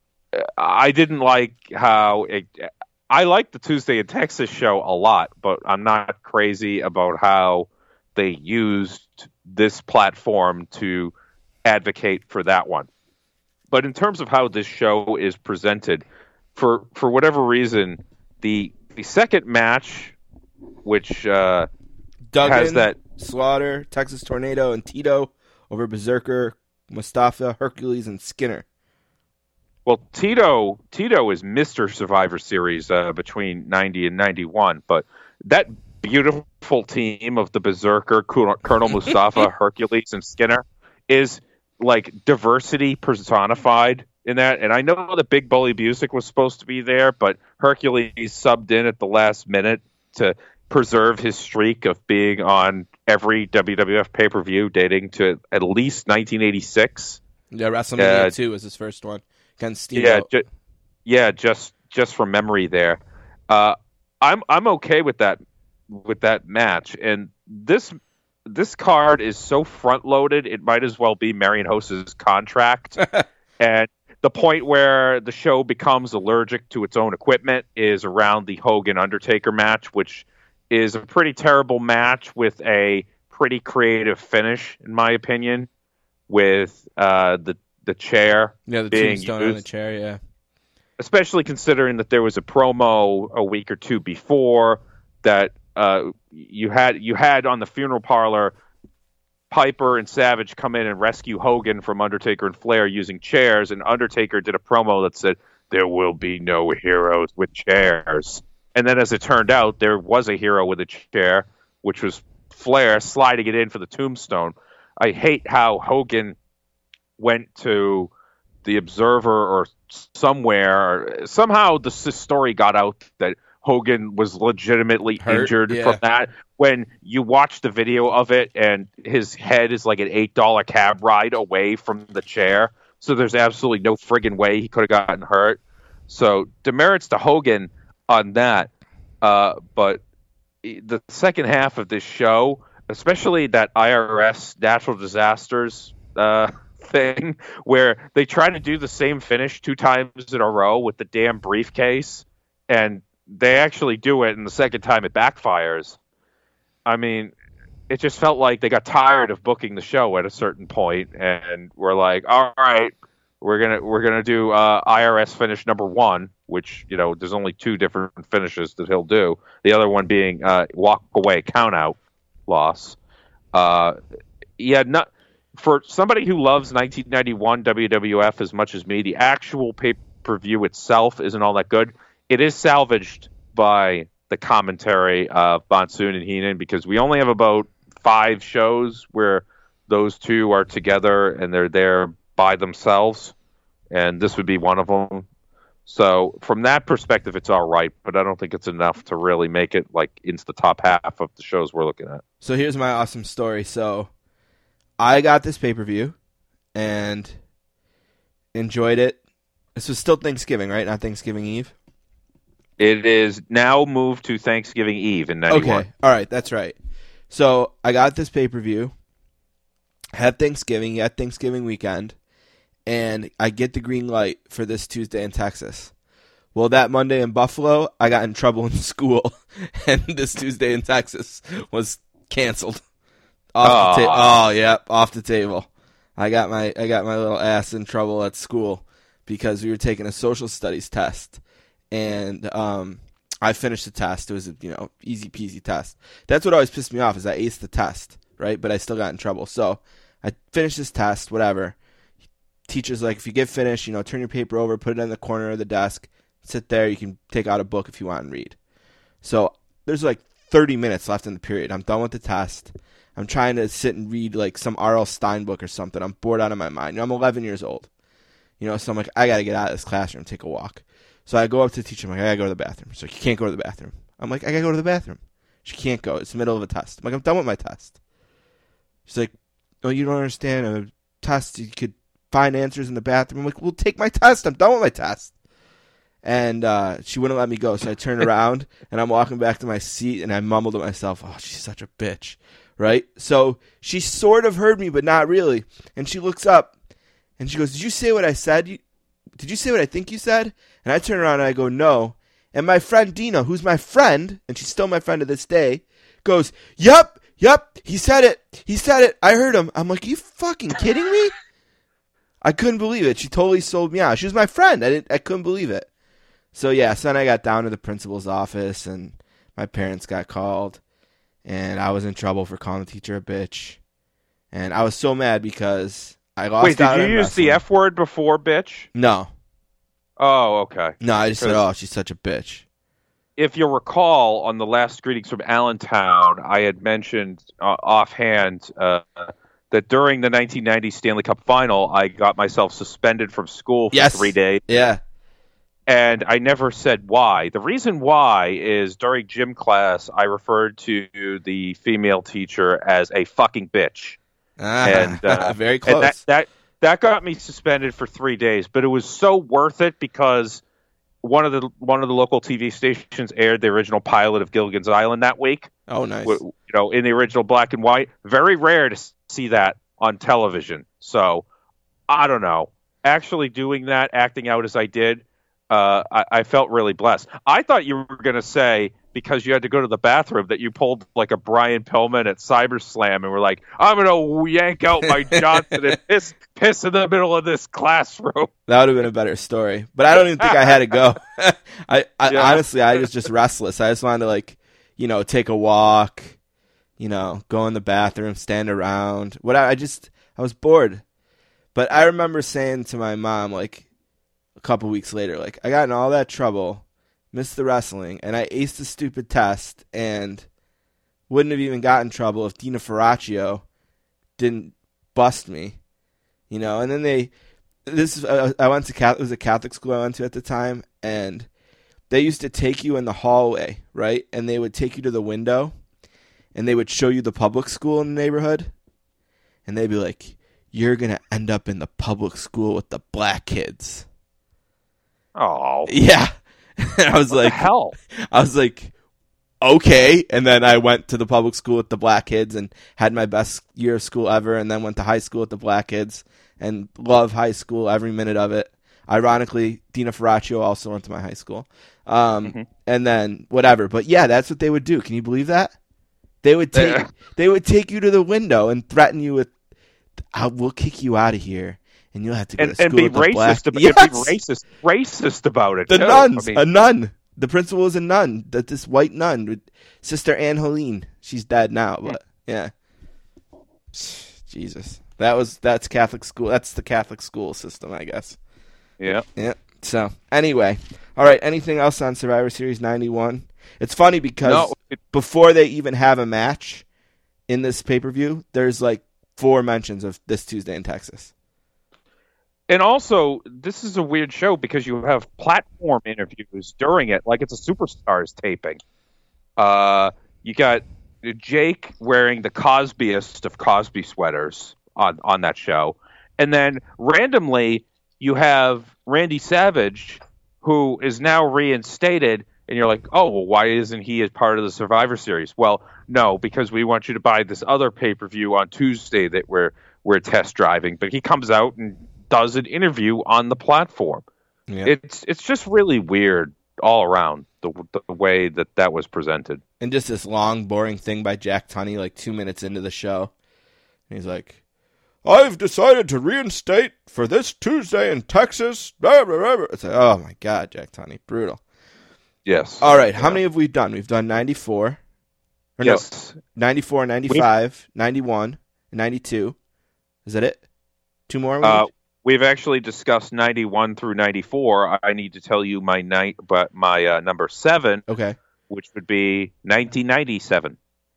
I didn't like how it, I liked the Tuesday in Texas show a lot, but I'm not crazy about how they used this platform to advocate for that one. But in terms of how this show is presented, for for whatever reason, the the second match, which uh, Duggan, has that Slaughter, Texas Tornado, and Tito over Berserker, Mustafa, Hercules, and Skinner. Well, Tito Tito is Mister Survivor Series uh, between ninety and ninety-one, but that beautiful team of the Berserker, Colonel Mustafa, Hercules, and Skinner is like diversity personified in that. And I know that Big Bully Busick was supposed to be there, but Hercules subbed in at the last minute to preserve his streak of being on every W W F pay-per-view dating to at least nineteen eighty-six. Yeah, WrestleMania uh, two was his first one against Steamboat. Yeah, ju- yeah, just just from memory there. Uh, I'm I'm okay with that with that match, and this this card is so front loaded it might as well be Marion Host's contract. And the point where the show becomes allergic to its own equipment is around the Hogan Undertaker match, which is a pretty terrible match with a pretty creative finish, in my opinion, with uh, the the chair Yeah, the being tombstone used. on the chair, yeah. Especially considering that there was a promo a week or two before that uh, you had you had on the Funeral Parlor Piper and Savage come in and rescue Hogan from Undertaker and Flair using chairs, and Undertaker did a promo that said, "There will be no heroes with chairs." And then as it turned out, there was a hero with a chair, which was Flair sliding it in for the tombstone. I hate how Hogan went to the Observer or somewhere. Somehow the story got out that Hogan was legitimately Hurt, injured yeah. from that. When you watch the video of it, and his head is like an eight dollar cab ride away from the chair. So there's absolutely no friggin' way he could have gotten hurt. So demerits to Hogan on that. Uh, but the second half of this show, especially that I R S natural disasters uh, thing, where they try to do the same finish two times in a row with the damn briefcase, and they actually do it, and the second time it backfires. I mean, it just felt like they got tired of booking the show at a certain point, and we're like, all right, we're gonna we're gonna do uh, I R S finish number one, which, you know, there's only two different finishes that he'll do. The other one being uh, walk away, count out, loss. Uh, yeah, not for somebody who loves nineteen ninety-one W W F as much as me. The actual pay per view itself isn't all that good. It is salvaged by the commentary of Monsoon and Heenan, because we only have about five shows where those two are together and they're there by themselves, and this would be one of them. So from that perspective, it's all right, but I don't think it's enough to really make it like into the top half of the shows we're looking at. So here's my awesome story. So I got this pay-per-view and enjoyed it. This was still Thanksgiving, right? Not Thanksgiving Eve? It is now moved to Thanksgiving Eve in ninety-one. Okay, all right, that's right. So I got this pay-per-view, had Thanksgiving, had Thanksgiving weekend, and I get the green light for this Tuesday in Texas. Well, that Monday in Buffalo, I got in trouble in school, and this Tuesday in Texas was canceled. Off the ta- oh, yeah, off the table. I got my I got my little ass in trouble at school because we were taking a social studies test, and um, I finished the test. It was a you know easy peasy test. That's what always pissed me off is I aced the test, right? But I still got in trouble. So I finished this test, whatever. Teacher's like, if you get finished, you know, turn your paper over, put it in the corner of the desk, sit there. You can take out a book if you want and read. So there's like thirty minutes left in the period. I'm done with the test. I'm trying to sit and read like some R L Stein book or something. I'm bored out of my mind. You know, I'm eleven years old. You know, so I'm like, I got to get out of this classroom, take a walk. So I go up to the teacher. I'm like, I got to go to the bathroom. She's like, you can't go to the bathroom. I'm like, I got to go to the bathroom. She can't go. It's the middle of a test. I'm like, I'm done with my test. She's like, no, you don't understand. A test, you could find answers in the bathroom. I'm like, well, take my test. I'm done with my test. And uh, she wouldn't let me go. So I turned around, and I'm walking back to my seat, and I mumbled to myself, oh, she's such a bitch. Right? So she sort of heard me, but not really. And she looks up, and she goes, did you say what I said? You, did you say what I think you said? And I turn around, and I go, no. And my friend Dina, who's my friend, and she's still my friend to this day, goes, yep, yep, he said it. He said it. I heard him. I'm like, are you fucking kidding me? I couldn't believe it. She totally sold me out. She was my friend. I didn't. I couldn't believe it. So, yeah, so then I got down to the principal's office, and my parents got called. And I was in trouble for calling the teacher a bitch. And I was so mad because I lost Wait, out did you use wrestling. the F word before bitch? No. Oh, okay. No, I just said, oh, she's such a bitch. If you'll recall, on the last Greetings from Allentown, I had mentioned uh, offhand uh, that during the nineteen ninety Stanley Cup Final, I got myself suspended from school for yes. three days. Yeah. And I never said why. The reason why is during gym class, I referred to the female teacher as a fucking bitch. Ah, and uh, very close. And that, that that got me suspended for three days, but it was so worth it because one of the one of the local T V stations aired the original pilot of Gilligan's Island that week. Oh, nice. You know, in the original black and white. Very rare to see that on television. So I don't know. Actually doing that, acting out as I did. Uh, I, I felt really blessed. I thought you were going to say, because you had to go to the bathroom, that you pulled like a Brian Pillman at CyberSlam and were like, I'm going to yank out my Johnson and piss, piss in the middle of this classroom. That would have been a better story. But I don't even think I had to go. I, I Yeah. honestly, I was just restless. I just wanted to, like, you know, take a walk, you know, go in the bathroom, stand around. What I, I just, I was bored. But I remember saying to my mom, like, a couple weeks later, like, I got in all that trouble, missed the wrestling, and I aced the stupid test, and wouldn't have even got in trouble if Dina Ferraccio didn't bust me, you know. And then they, this is, uh, I went to Catholic, it was a Catholic school I went to at the time, and they used to take you in the hallway, right? And they would take you to the window, and they would show you the public school in the neighborhood, and they'd be like, you're gonna end up in the public school with the black kids. Oh, Yeah. And I was what like, the hell? I was like, okay. And then I went to the public school with the black kids and had my best year of school ever. And then went to high school with the black kids and love high school, every minute of it. Ironically, Dina Ferraccio also went to my high school. Um, Mm-hmm. And then whatever. But yeah, that's what they would do. Can you believe that? They would take, they would take you to the window and threaten you with, I will kick you out of here. And you'll have to go And, to and school be with the racist, black... about, Yes! and be racist, racist about it. The too. nuns, I mean, a nun. The principal was a nun. That this white nun, with Sister Anne Helene. She's dead now, but yeah. Jesus, that was that's Catholic school. That's the Catholic school system, I guess. yeah. Yeah. So anyway, all right. Anything else on Survivor Series ninety-one? It's funny because No, it- before they even have a match in this pay per view, there's like four mentions of this Tuesday in Texas. And also, this is a weird show because you have platform interviews during it, like it's a Superstars taping. Uh, you got Jake wearing the Cosbyest of Cosby sweaters on, on that show. And then randomly, you have Randy Savage, who is now reinstated, and you're like, oh, well, why isn't he a part of the Survivor Series? Well, no, because we want you to buy this other pay-per-view on Tuesday that we're we're test driving. But he comes out and does an interview on the platform. Yeah. It's it's just really weird all around the the way that that was presented. And just this long, boring thing by Jack Tunney, like two minutes into the show. And he's like, I've decided to reinstate for this Tuesday in Texas. Blah, blah, blah. It's like, oh my God, Jack Tunney, brutal. Yes. All right, how yeah. many have we done? We've done ninety-four. Or yes. No, ninety-four, ninety-five, we... ninety-one, and ninety-two. Is that it? Two more? We uh, we've actually discussed ninety-one through ninety-four. I need to tell you my night, but my uh, number seven. Okay. Which would be nineteen ninety-seven.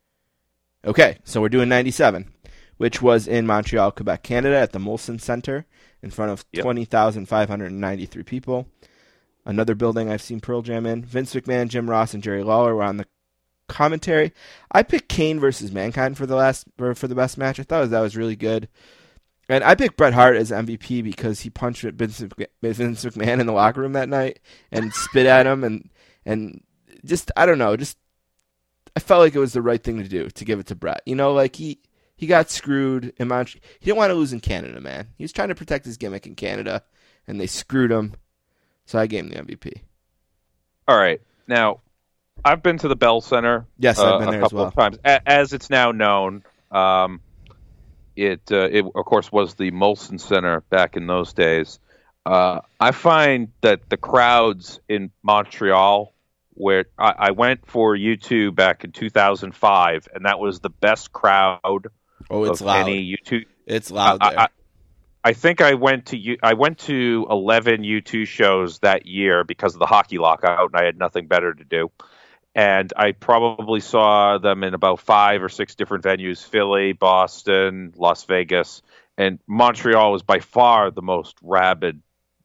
Okay, so we're doing ninety-seven, which was in Montreal, Quebec, Canada, at the Molson Center in front of yep. twenty thousand five hundred ninety-three people. Another building I've seen Pearl Jam in. Vince McMahon, Jim Ross, and Jerry Lawler were on the commentary. I picked Kane versus Mankind for the last or for the best match. I thought that was really good. And I picked Bret Hart as M V P because he punched Vince McMahon in the locker room that night and spit at him and and just I don't know, just I felt like it was the right thing to do to give it to Bret. You know, like he he got screwed in Montreal. He didn't want to lose in Canada, man. He was trying to protect his gimmick in Canada, and they screwed him. So I gave him the M V P. All right. Now, I've been to the Bell Center. Yes, uh, I've been there a couple as well. Of times. A- as it's now known, um, it, uh, it, of course, was the Molson Center back in those days. Uh, I find that the crowds in Montreal, where I, I went for U two back in two thousand five, and that was the best crowd oh, it's of loud. any U two. It's loud there. I, I, I think I went to U- I went to eleven U two shows that year because of the hockey lockout, and I had nothing better to do. And I probably saw them in about five or six different venues: Philly, Boston, Las Vegas, and Montreal was by far the most rabid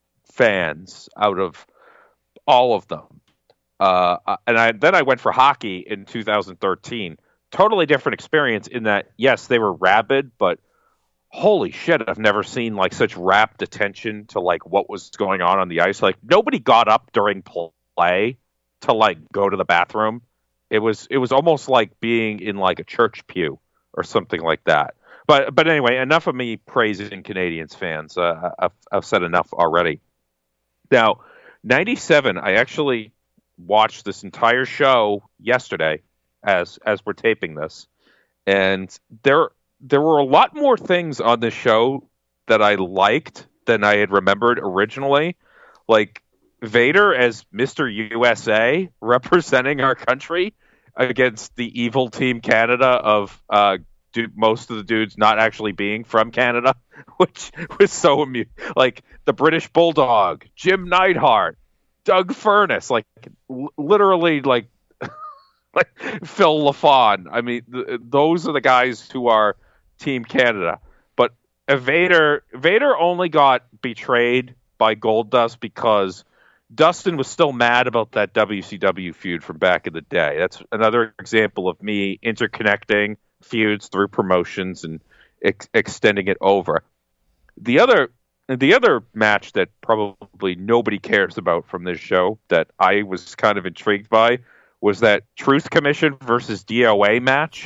fans out of all of them. Uh, and I, then I went for hockey in two thousand thirteen. Totally different experience in that, yes, they were rabid, but holy shit, I've never seen like such rapt attention to like what was going on on the ice. Like nobody got up during play to like go to the bathroom. It was it was almost like being in like a church pew or something like that. But but anyway, enough of me praising Canadiens fans. Uh, I've, I've said enough already. Now, ninety-seven, I actually watched this entire show yesterday as as we're taping this, and there. There were a lot more things on this show that I liked than I had remembered originally. Like Vader as Mister U S A representing our country against the evil Team Canada of uh, dude, most of the dudes not actually being from Canada, which was so amusing. Like the British Bulldog, Jim Neidhart, Doug Furness, like l- literally like, like Phil LaFawn. I mean, th- those are the guys who are Team Canada. But Vader Vader only got betrayed by Goldust because Dustin was still mad about that W C W feud from back in the day. That's another example of me interconnecting feuds through promotions and ex- extending it over. The other the other match that probably nobody cares about from this show that I was kind of intrigued by was that Truth Commission versus D O A match.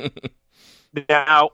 Now,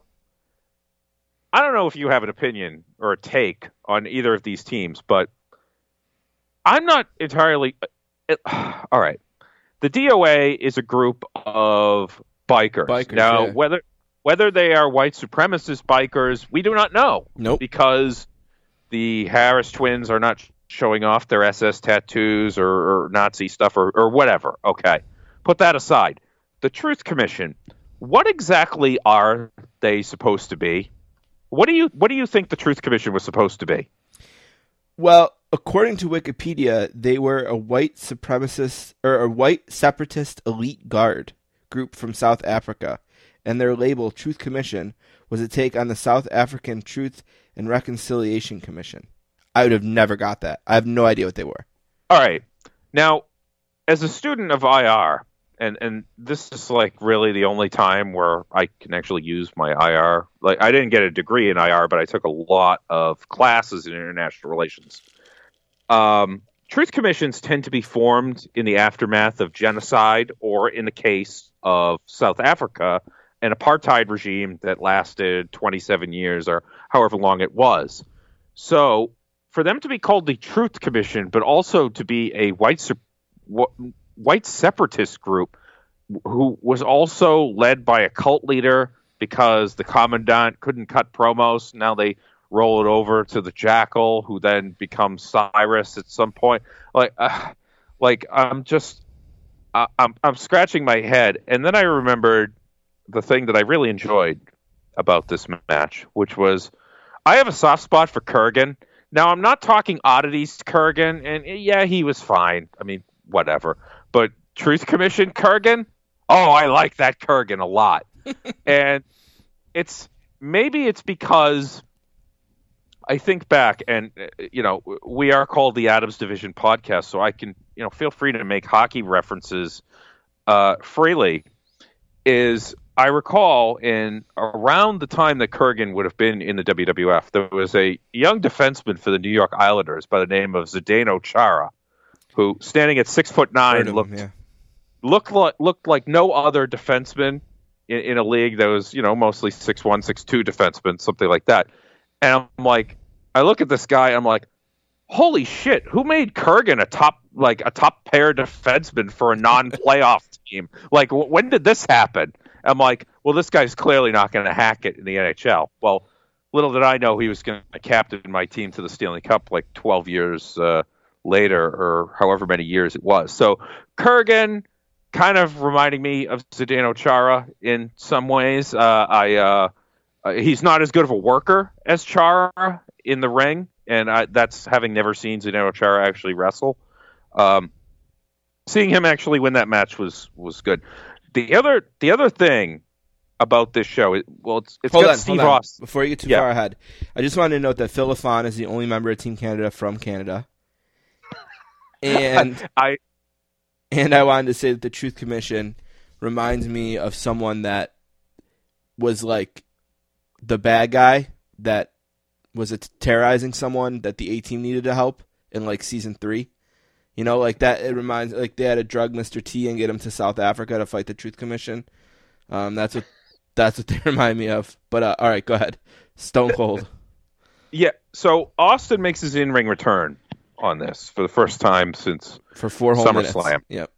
I don't know if you have an opinion or a take on either of these teams, but I'm not entirely... It, all right. The D O A is a group of bikers. Bikers now, yeah. whether whether they are white supremacist bikers, we do not know. Nope. Because the Harris twins are not showing off their S S tattoos or, or Nazi stuff or, or whatever. Okay. Put that aside. The Truth Commission, what exactly are they supposed to be? What do you what do you think the Truth Commission was supposed to be? Well, according to Wikipedia, they were a white supremacist or a white separatist elite guard group from South Africa, and their label Truth Commission was a take on the South African Truth and Reconciliation Commission. I would have never got that. I have no idea what they were. All right. Now, as a student of I R, and, and this is like really the only time where I can actually use my I R. Like, I didn't get a degree in I R, but I took a lot of classes in international relations. Um, truth commissions tend to be formed in the aftermath of genocide, or in the case of South Africa, an apartheid regime that lasted twenty-seven years or however long it was. So for them to be called the Truth Commission, but also to be a white white separatist group who was also led by a cult leader because the commandant couldn't cut promos. Now they roll it over to the Jackal, who then becomes Cyrus at some point. Like, uh, like I'm just, uh, I'm, I'm scratching my head, and then I remembered the thing that I really enjoyed about this match, which was, I have a soft spot for Kurgan. Now, I'm not talking oddities Kurgan, and yeah, he was fine. I mean, whatever. But Truth Commission Kurgan? Oh, I like that Kurgan a lot. And it's, maybe it's because I think back, and, you know, we are called the Adams Division Podcast, so I can, you know, feel free to make hockey references uh, freely, is I recall in around the time that Kurgan would have been in the W W F, there was a young defenseman for the New York Islanders by the name of Zdeno Chara, who, standing at six foot nine, looked him, yeah. looked like looked like no other defenseman in, in a league that was, you know, mostly six one, six two defenseman, something like that. And I'm like, I look at this guy, I'm like, holy shit, who made Kurgan a top like a top pair defenseman for a non-playoff team? Like, w- when did this happen? I'm like, well, this guy's clearly not going to hack it in the N H L. Well, little did I know he was going to captain my team to the Stanley Cup like twelve years uh, later, or however many years it was. So Kurgan kind of reminding me of Zdeno Chara in some ways. Uh, I uh, uh, he's not as good of a worker as Chara in the ring, and I, that's having never seen Zdeno Chara actually wrestle. Um, seeing him actually win that match was was good. The other the other thing about this show, it, well, it's, it's hold got on, Steve hold on. Austin. Before you get too Yeah. far ahead, I just wanted to note that Phil Lafon is the only member of Team Canada from Canada, and I and I wanted to say that the Truth Commission reminds me of someone that was like the bad guy that was it terrorizing someone that the A team needed to help in like season three. You know, like that. It reminds like they had to drug Mister T and get him to South Africa to fight the Truth Commission. Um, that's what that's what they remind me of. But uh, all right, go ahead. Stone Cold. yeah. So Austin makes his in-ring return on this for the first time since For four whole minutes. SummerSlam. Yep.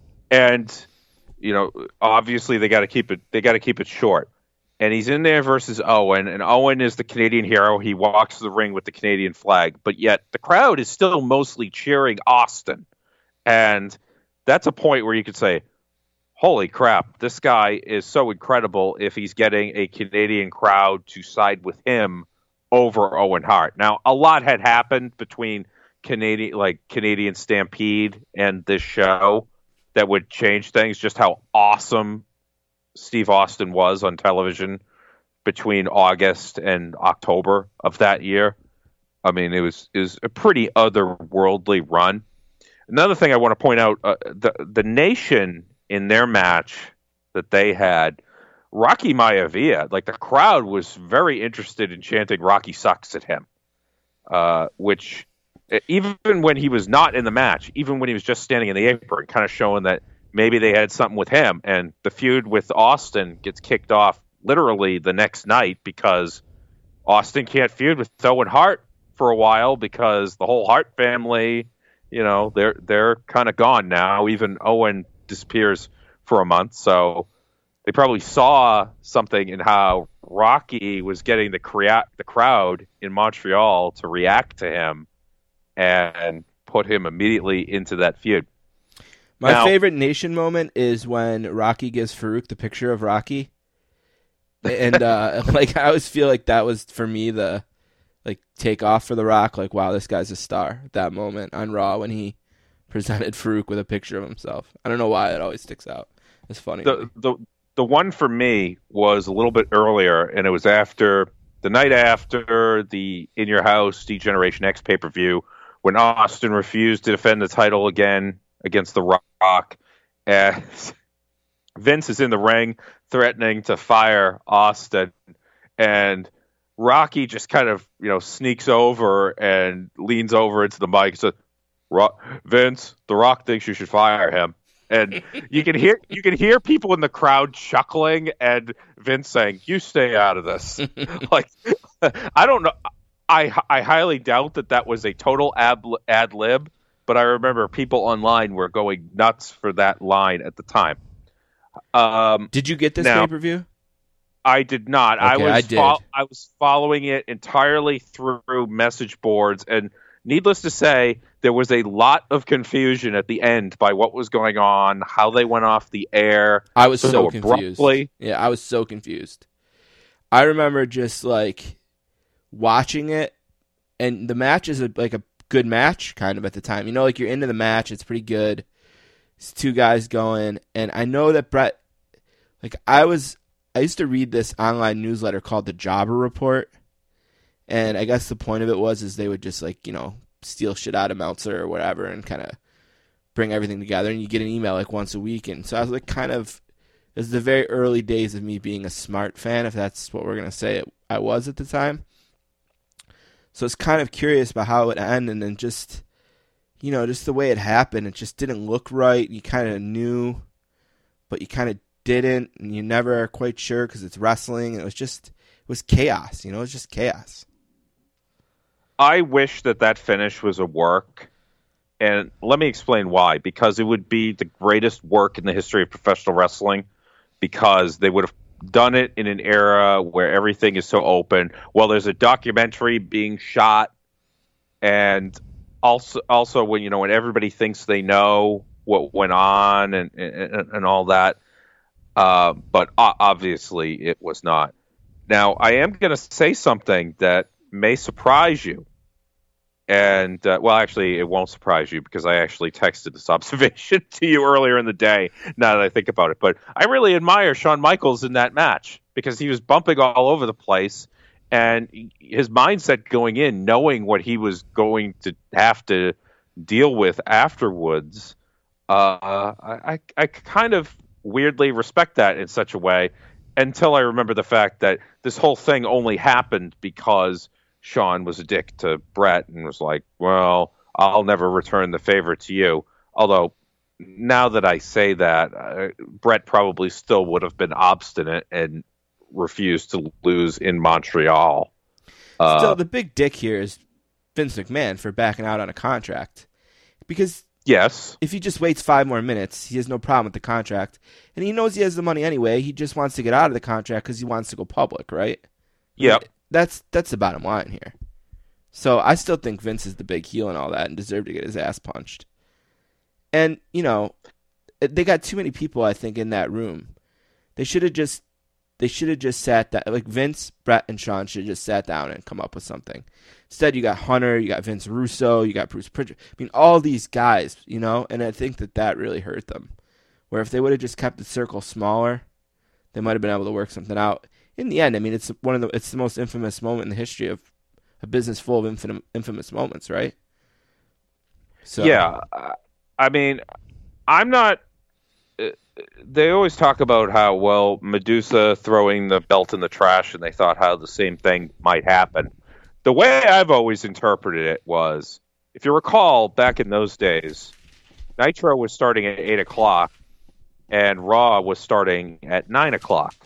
And you know, obviously they got to keep it. They got to keep it short. And he's in there versus Owen, and Owen is the Canadian hero. He walks the ring with the Canadian flag, but yet the crowd is still mostly cheering Austin. And that's a point where you could say, holy crap, this guy is so incredible if he's getting a Canadian crowd to side with him over Owen Hart. Now, a lot had happened between Canadian, like Canadian Stampede and this show that would change things, just how awesome Steve Austin was on television between August and October of that year. I mean, it was it was a pretty otherworldly run. Another thing I want to point out, uh, the the Nation in their match that they had, Rocky Maivia, like the crowd was very interested in chanting Rocky sucks at him, uh, which even when he was not in the match, even when he was just standing in the apron, kind of showing that maybe they had something with him. And the feud with Austin gets kicked off literally the next night because Austin can't feud with Owen Hart for a while because the whole Hart family, you know, they're they're kind of gone now. Even Owen disappears for a month. So they probably saw something in how Rocky was getting the crea- the crowd in Montreal to react to him and put him immediately into that feud. My Now, favorite Nation moment is when Rocky gives Farouk the picture of Rocky, and uh, like I always feel like that was for me the like take off for The Rock. Like, wow, this guy's a star. That moment on Raw when he presented Farouk with a picture of himself. I don't know why it always sticks out. It's funny. The the the one for me was a little bit earlier, and it was after the night after the In Your House Degeneration X pay-per-view, when Austin refused to defend the title again against The Rock, as Vince is in the ring threatening to fire Austin, and Rocky just kind of, you know, sneaks over and leans over into the mic and says, Vince, The Rock thinks you should fire him. And you can hear you can hear people in the crowd chuckling, and Vince saying, "You stay out of this." Like, I don't know. I I highly doubt that that was a total ad, ad lib, but I remember people online were going nuts for that line at the time. Um, did you get this now, pay per view? I did not. Okay, I was I did. Fo- I was following it entirely through message boards, and needless to say, there was a lot of confusion at the end by what was going on, how they went off the air. I was so, so confused. Abruptly. Yeah, I was so confused. I remember just like watching it, and the match is a, like a good match kind of at the time. You know, like you're into the match, it's pretty good. It's two guys going, and I know that Bret, like I was, I used to read this online newsletter called the Jobber Report, and I guess the point of it was is they would just like, you know, steal shit out of Meltzer or whatever and kind of bring everything together, and you get an email like once a week. And so I was like kind of, it was the very early days of me being a Smart fan, if that's what we're going to say it, I was at the time. So it's kind of curious about how it would end, and then just, you know, just the way it happened, it just didn't look right. You kind of knew, but you kind of didn't, and you never are quite sure because it's wrestling. And it was just, it was chaos, you know, it was just chaos. I wish that that finish was a work, and let me explain why. Because it would be the greatest work in the history of professional wrestling, because they would have done it in an era where everything is so open. Well, there's a documentary being shot, and also, also when you know when everybody thinks they know what went on and and, and all that, uh, but obviously it was not. Now, I am going to say something that may surprise you. And, uh, well, actually, it won't surprise you because I actually texted this observation to you earlier in the day, now that I think about it. But I really admire Shawn Michaels in that match because he was bumping all over the place. And his mindset going in, knowing what he was going to have to deal with afterwards, uh, I, I kind of weirdly respect that in such a way until I remember the fact that this whole thing only happened because Shawn was a dick to Bret and was like, well, I'll never return the favor to you. Although, now that I say that, uh, Bret probably still would have been obstinate and refused to lose in Montreal. Uh, Still, the big dick here is Vince McMahon for backing out on a contract. Because yes, if he just waits five more minutes, he has no problem with the contract. And he knows he has the money anyway. He just wants to get out of the contract because he wants to go public, right? Yep. That's that's the bottom line here. So I still think Vince is the big heel and all that and deserved to get his ass punched. And, you know, they got too many people, I think, in that room. They should have just they should have just sat down. Like Vince, Bret, and Shawn should have just sat down and come up with something. Instead, you got Hunter, you got Vince Russo, you got Bruce Pritchard. I mean, all these guys, you know, and I think that that really hurt them. Where if they would have just kept the circle smaller, they might have been able to work something out. In the end, I mean, it's one of the it's the most infamous moment in the history of a business full of infamous, infamous moments, right? So yeah, I mean, I'm not. They always talk about how, well, Medusa throwing the belt in the trash, and they thought how the same thing might happen. The way I've always interpreted it was, if you recall, back in those days, Nitro was starting at eight o'clock, and Raw was starting at nine o'clock.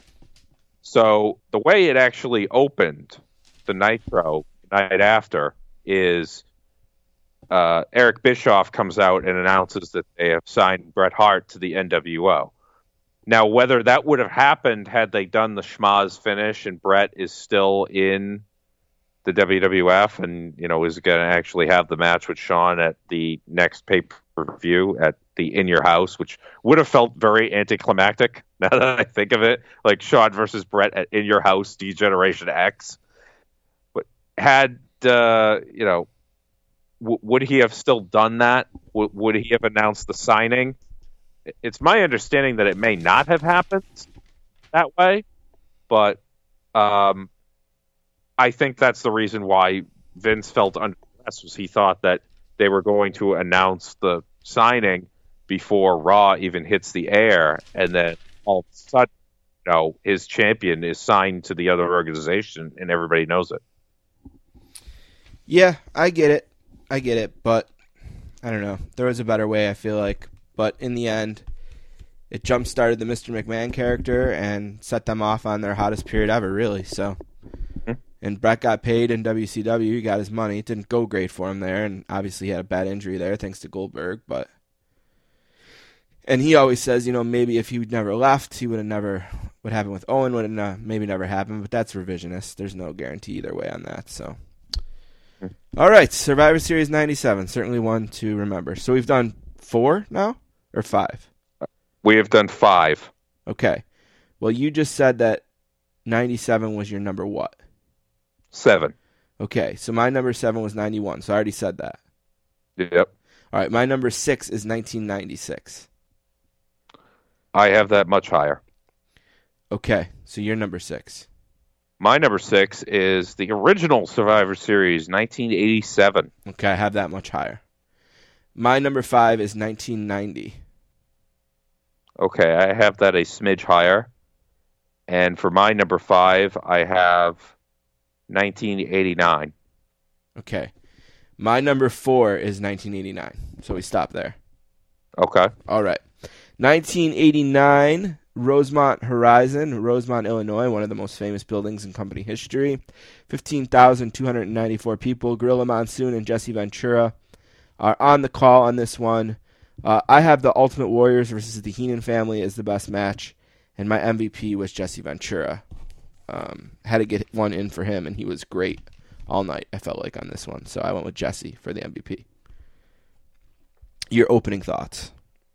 So the way it actually opened the Nitro night after is uh, Eric Bischoff comes out and announces that they have signed Bret Hart to the N W O. Now, whether that would have happened had they done the schmaz finish and Bret is still in the W W F and, you know, is going to actually have the match with Shawn at the next pay-per-view at the In Your House, which would have felt very anticlimactic now that I think of it, like Shawn versus Bret at In Your House Degeneration X. But had, uh, you know, w- would he have still done that? W- would he have announced the signing? It's my understanding that it may not have happened that way, but um, I think that's the reason why Vince felt under stress, was he thought that they were going to announce the signing before Raw even hits the air, and then all of a sudden, you know, his champion is signed to the other organization, and everybody knows it. Yeah, I get it. I get it, but I don't know. There was a better way, I feel like. But in the end, it jump-started the Mister McMahon character and set them off on their hottest period ever, really. So, mm-hmm. And Brett got paid in W C W. He got his money. It didn't go great for him there, and obviously he had a bad injury there thanks to Goldberg. But and he always says, you know, maybe if he never left, he would have never. What happened with Owen would have uh, maybe never happened. But that's revisionist. There's no guarantee either way on that. So. All right, Survivor Series ninety-seven, certainly one to remember. So we've done four now, or five? We have done five. Okay. Well, you just said that ninety-seven was your number what? Seven. Okay, so my number seven was ninety-one, so I already said that. Yep. All right, my number six is nineteen ninety-six. I have that much higher. Okay, so you're number six. My number six is the original Survivor Series, nineteen eighty-seven. Okay, I have that much higher. My number five is nineteen ninety. Okay, I have that a smidge higher. And for my number five, I have nineteen eighty-nine. Okay. My number four is nineteen eighty-nine. So we stop there. Okay. All right. nineteen eighty-nine, Rosemont Horizon, Rosemont, Illinois, one of the most famous buildings in company history. fifteen thousand two hundred ninety-four people. Gorilla Monsoon and Jesse Ventura are on the call on this one. Uh, I have the Ultimate Warriors versus the Heenan family as the best match, and my M V P was Jesse Ventura. Um, had to get one in for him, and he was great all night, I felt like, on this one. So I went with Jesse for the M V P. Your opening thoughts?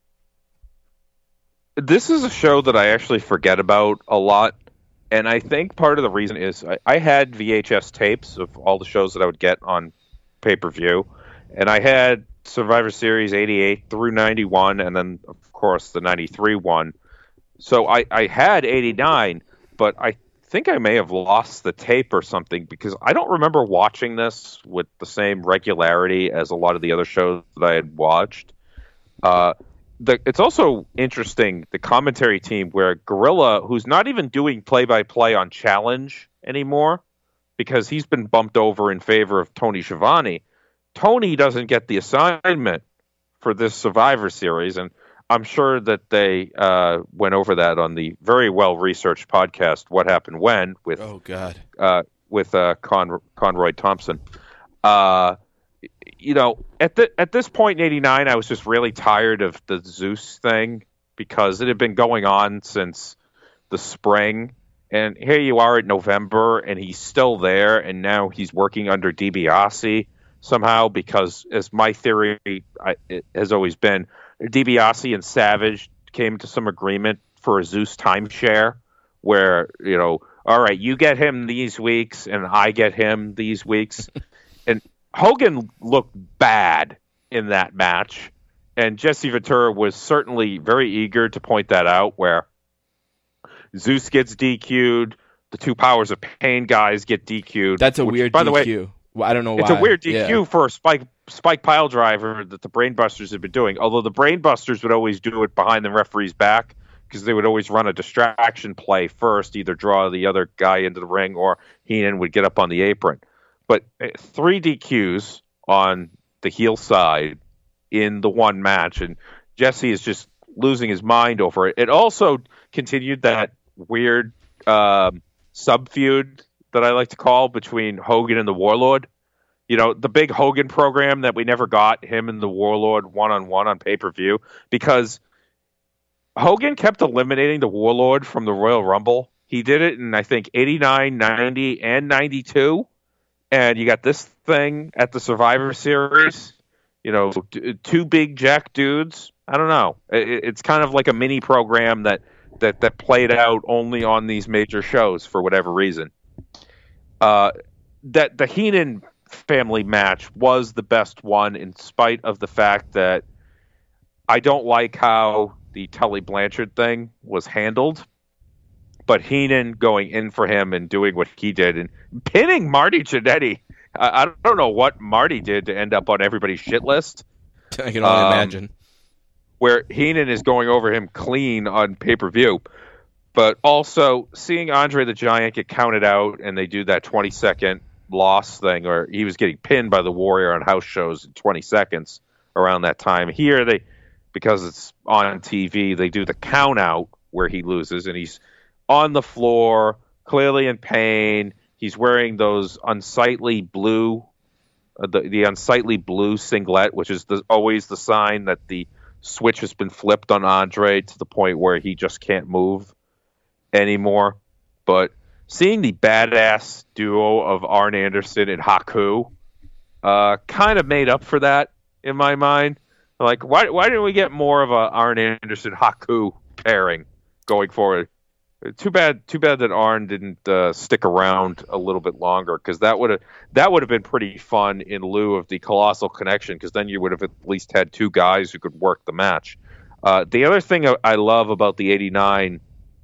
This is a show that I actually forget about a lot, and I think part of the reason is I, I had V H S tapes of all the shows that I would get on pay-per-view, and I had Survivor Series eighty-eight through ninety-one, and then, of course, the ninety-three one. So I, I had eighty-nine, but I think I may have lost the tape or something, because I don't remember watching this with the same regularity as a lot of the other shows that I had watched. Uh, the, it's also interesting, the commentary team, where Gorilla, who's not even doing play-by-play on Challenge anymore, because he's been bumped over in favor of Tony Schiavone, Tony doesn't get the assignment for this Survivor Series, and I'm sure that they uh, went over that on the very well-researched podcast, What Happened When, with oh god, uh, with uh, Con- Conroy Thompson. Uh, you know, at the at this point in eighty-nine, I was just really tired of the Zeus thing, because it had been going on since the spring, and here you are at November, and he's still there, and now he's working under DiBiase somehow, because, as my theory I, it has always been, DiBiase and Savage came to some agreement for a Zeus timeshare, where, you know, all right, you get him these weeks and I get him these weeks. And Hogan looked bad in that match, and Jesse Ventura was certainly very eager to point that out, where Zeus gets D Q'd, the two Powers of Pain guys get D Q'd. That's a which, weird by D Q. The way, well, I don't know why. It's a weird D Q yeah. for a Spike Spike pile driver that the Brainbusters had been doing. Although the Brainbusters would always do it behind the referee's back, because they would always run a distraction play first, either draw the other guy into the ring or Heenan would get up on the apron. But three D Qs on the heel side in the one match, and Jesse is just losing his mind over it. It also continued that weird um, sub-feud that I like to call between Hogan and the Warlord. You know, the big Hogan program that we never got, him and the Warlord one-on-one on pay-per-view, because Hogan kept eliminating the Warlord from the Royal Rumble. He did it in, I think, eighty-nine, ninety, and ninety-two. And you got this thing at the Survivor Series. You know, t- two big jack dudes. I don't know. It, it's kind of like a mini program that, that, that played out only on these major shows for whatever reason. Uh, that the Heenan family match was the best one, in spite of the fact that I don't like how the Tully Blanchard thing was handled, but Heenan going in for him and doing what he did and pinning Marty Jannetty. I, I don't know what Marty did to end up on everybody's shit list. I can only um, imagine. Where Heenan is going over him clean on pay-per-view. But also seeing Andre the Giant get counted out and they do that twenty-second loss thing, or he was getting pinned by the Warrior on house shows in twenty seconds around that time. Here, they because it's on T V, they do the count out where he loses, and he's on the floor, clearly in pain. He's wearing those unsightly blue, uh, the, the unsightly blue singlet, which is the, always the sign that the switch has been flipped on Andre to the point where he just can't move anymore. But seeing the badass duo of Arn Anderson and Haku uh, kind of made up for that in my mind. Like, why why didn't we get more of a Arn Anderson Haku pairing going forward? Too bad, too bad that Arn didn't uh, stick around a little bit longer, because that would have that would have been pretty fun in lieu of the Colossal Connection, because then you would have at least had two guys who could work the match. Uh, the other thing I love about the eighty-nine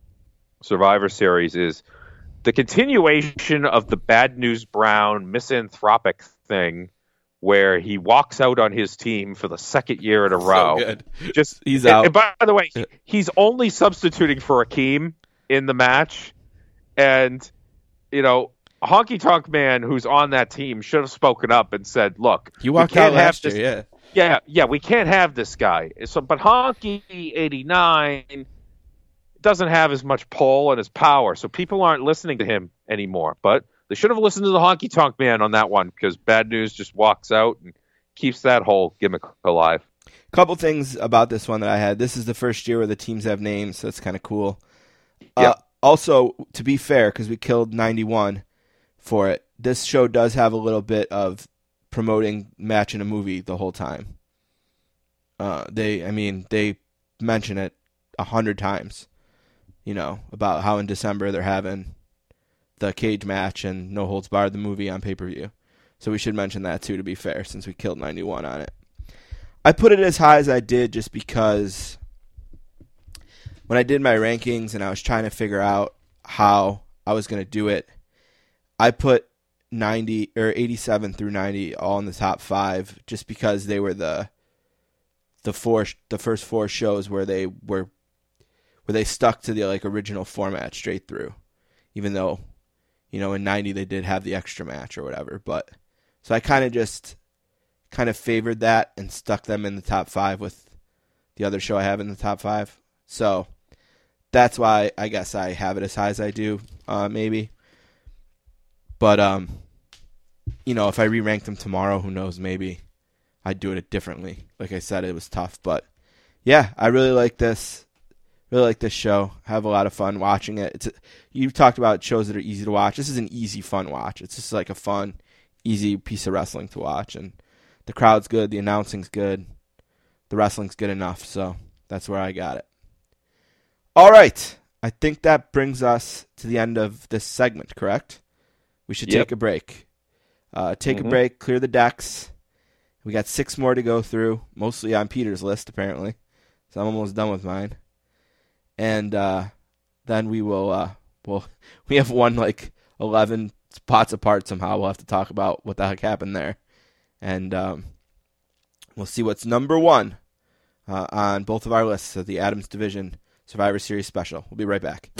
Survivor Series is the continuation of the Bad News Brown misanthropic thing, where he walks out on his team for the second year in a row. So good. Just he's and, out. And by the way, he's only substituting for Akeem in the match, and you know, Honky Tonk Man, who's on that team, should have spoken up and said, "Look, you walked we can't out last have this, year, yeah, yeah, yeah, we can't have this guy." So, but Honky eighty-nine doesn't have as much pull and as power, so people aren't listening to him anymore. But they should have listened to the Honky Tonk Man on that one, because Bad News just walks out and keeps that whole gimmick alive. Couple things about this one that I had. This is the first year where the teams have names, so it's kind of cool. Yep. Uh, also, to be fair, because we killed ninety-one for it, this show does have a little bit of promoting match in a movie the whole time. Uh, they, I mean, they mention it a hundred times, you know, about how in December they're having the cage match and No Holds Barred, the movie, on pay-per-view. So we should mention that too, to be fair, since we killed ninety-one on it. I put it as high as I did just because when I did my rankings and I was trying to figure out how I was going to do it, I put ninety or eighty-seven through ninety all in the top five, just because they were the the four the first four shows where they were where they stuck to the like original format straight through, even though, you know, in ninety they did have the extra match or whatever. But so I kind of just kind of favored that and stuck them in the top five with the other show I have in the top five. So that's why I guess I have it as high as I do, uh, maybe. But, um, you know, if I re-rank them tomorrow, who knows, maybe I'd do it differently. Like I said, it was tough. But, yeah, I really like this. Really like this show. Have a lot of fun watching it. It's a, you've talked about shows that are easy to watch. This is an easy, fun watch. It's just like a fun, easy piece of wrestling to watch. And the crowd's good. The announcing's good. The wrestling's good enough. So that's where I got it. All right. I think that brings us to the end of this segment, correct? We should Yep. take a break. Uh, take Mm-hmm. a break, clear the decks. We got six more to go through, mostly on Peter's list, apparently. So I'm almost done with mine. And uh, then we will, uh, well, we have one like eleven spots apart somehow. We'll have to talk about what the heck happened there. And um, we'll see what's number one uh, on both of our lists of the Adams Division Survivor Series special. We'll be right back.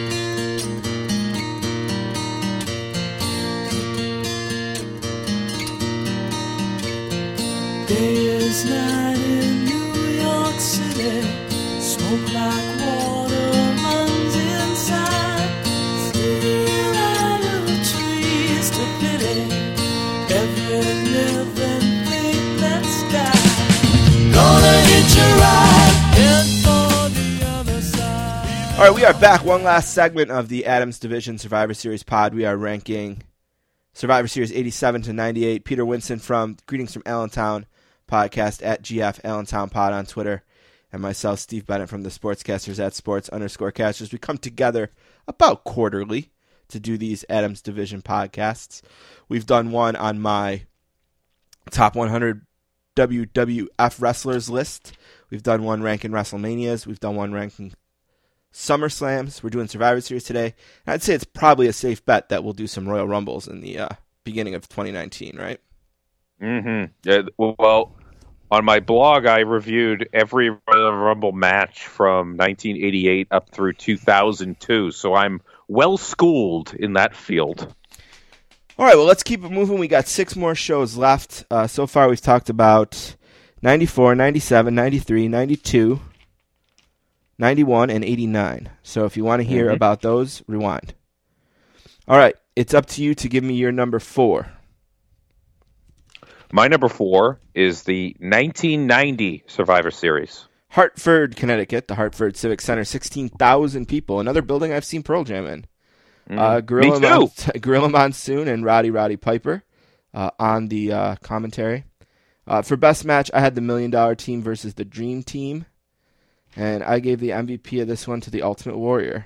Day is night in New York City. Smoke like water runs inside. Still out of trees to pity every living thing that's died. Gonna hit you right, head for the other side. All right, we are back. One last segment of the Adams Division Survivor Series pod. We are ranking Survivor Series eighty-seven to ninety-eight. Peter Winston from Greetings from Allentown podcast at G F Allentown Pod on Twitter, and myself, Steve Bennett from the Sportscasters at Sports underscore Casters. We come together about quarterly to do these Adams Division podcasts. We've done one on my top one hundred W W F wrestlers list. We've done one ranking WrestleManias. We've done one ranking SummerSlams. We're doing Survivor Series today. And I'd say it's probably a safe bet that we'll do some Royal Rumbles in the uh, beginning of twenty nineteen, right? Mm-hmm. Yeah, well, on my blog, I reviewed every Royal Rumble match from nineteen eighty-eight up through two thousand two, so I'm well schooled in that field. All right, well, let's keep it moving. We got six more shows left. Uh, so far, we've talked about ninety-four, ninety-seven, ninety-three, ninety-two, ninety-one, and eighty-nine. So if you want to hear mm-hmm. about those, rewind. All right, it's up to you to give me your number four. My number four is the nineteen ninety Survivor Series. Hartford, Connecticut, the Hartford Civic Center, sixteen thousand people. Another building I've seen Pearl Jam in. Mm, uh, Gorilla, me too. Mon- Gorilla Monsoon and Roddy Roddy Piper uh, on the uh, commentary. Uh, for best match, I had the Million Dollar Team versus the Dream Team. And I gave the M V P of this one to the Ultimate Warrior.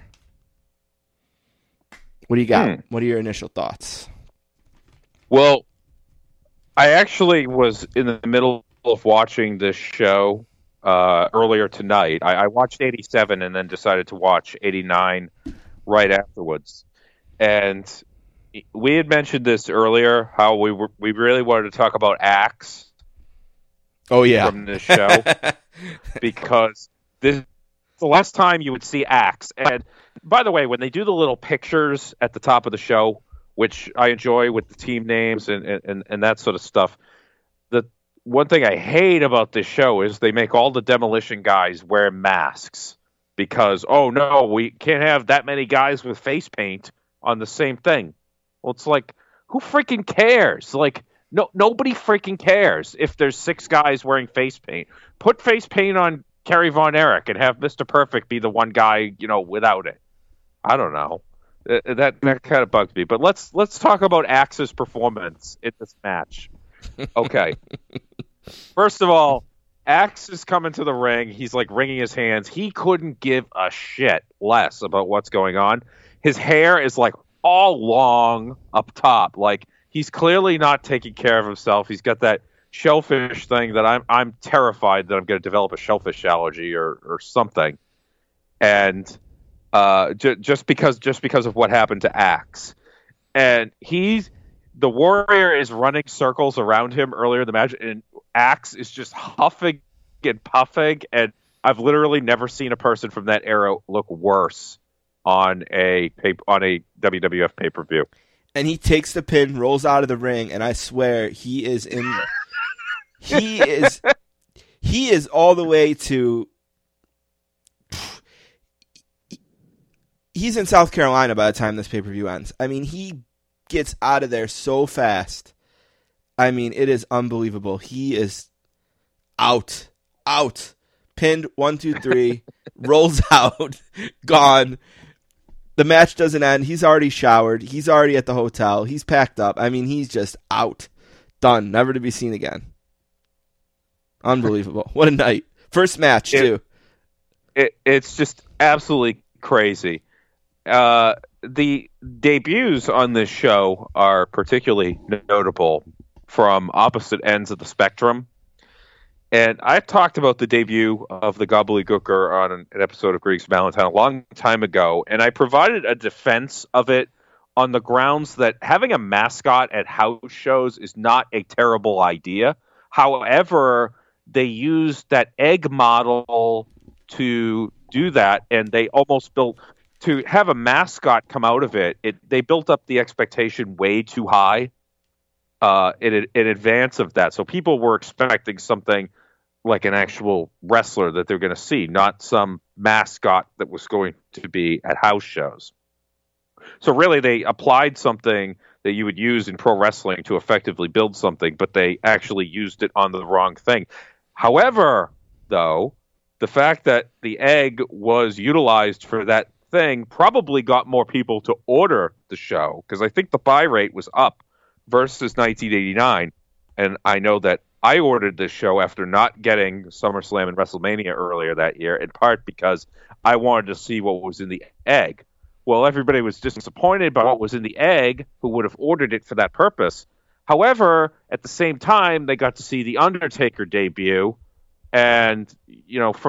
What do you got? Hmm. What are your initial thoughts? Well, I actually was in the middle of watching this show uh, earlier tonight. I, I watched eighty-seven and then decided to watch eighty-nine right afterwards. And we had mentioned this earlier, how we were, we really wanted to talk about Axe. Oh, yeah. From this show. Because this is the last time you would see Axe. And by the way, when they do the little pictures at the top of the show, which I enjoy with the team names and, and, and that sort of stuff, the one thing I hate about this show is they make all the Demolition guys wear masks because, oh, no, we can't have that many guys with face paint on the same thing. Well, it's like, who freaking cares? Like, no, nobody freaking cares if there's six guys wearing face paint. Put face paint on Kerry Von Erich and have Mister Perfect be the one guy, you know, without it. I don't know. That that kind of bugs me. But let's let's talk about Axe's performance in this match. Okay. First of all, Axe is coming to the ring. He's like wringing his hands. He couldn't give a shit less about what's going on. His hair is like all long up top. Like he's clearly not taking care of himself. He's got that shellfish thing that I'm I'm terrified that I'm going to develop a shellfish allergy or or something. And uh, j- just because just because of what happened to Axe, and he's the Warrior is running circles around him earlier in the match, and Axe is just huffing and puffing, and I've literally never seen a person from that era look worse on a pay- on a W W F pay-per-view. And he takes the pin, rolls out of the ring, and I swear he is in. he is. He is all the way to. He's in South Carolina by the time this pay-per-view ends. I mean, he gets out of there so fast. I mean, it is unbelievable. He is out, out, pinned one, two, three, rolls out, gone. The match doesn't end. He's already showered. He's already at the hotel. He's packed up. I mean, he's just out, done, never to be seen again. Unbelievable. What a night. First match, it, too. It, it's just absolutely crazy. Uh, the debuts on this show are particularly notable from opposite ends of the spectrum. And I've talked about the debut of the Gobbledygooker on an, an episode of Greeks Valentine a long time ago, and I provided a defense of it on the grounds that having a mascot at house shows is not a terrible idea. However, they used that egg model to do that, and they almost built... To have a mascot come out of it, it they built up the expectation way too high uh, in, in advance of that. So people were expecting something like an actual wrestler that they're going to see, not some mascot that was going to be at house shows. So really they applied something that you would use in pro wrestling to effectively build something, but they actually used it on the wrong thing. However, though, the fact that the egg was utilized for that thing probably got more people to order the show, because I think the buy rate was up versus nineteen eighty-nine, and I know that I ordered this show after not getting SummerSlam and WrestleMania earlier that year, in part because I wanted to see what was in the egg. Well, everybody was disappointed by what was in the egg who would have ordered it for that purpose. However, at the same time, they got to see The Undertaker debut, and, you know, from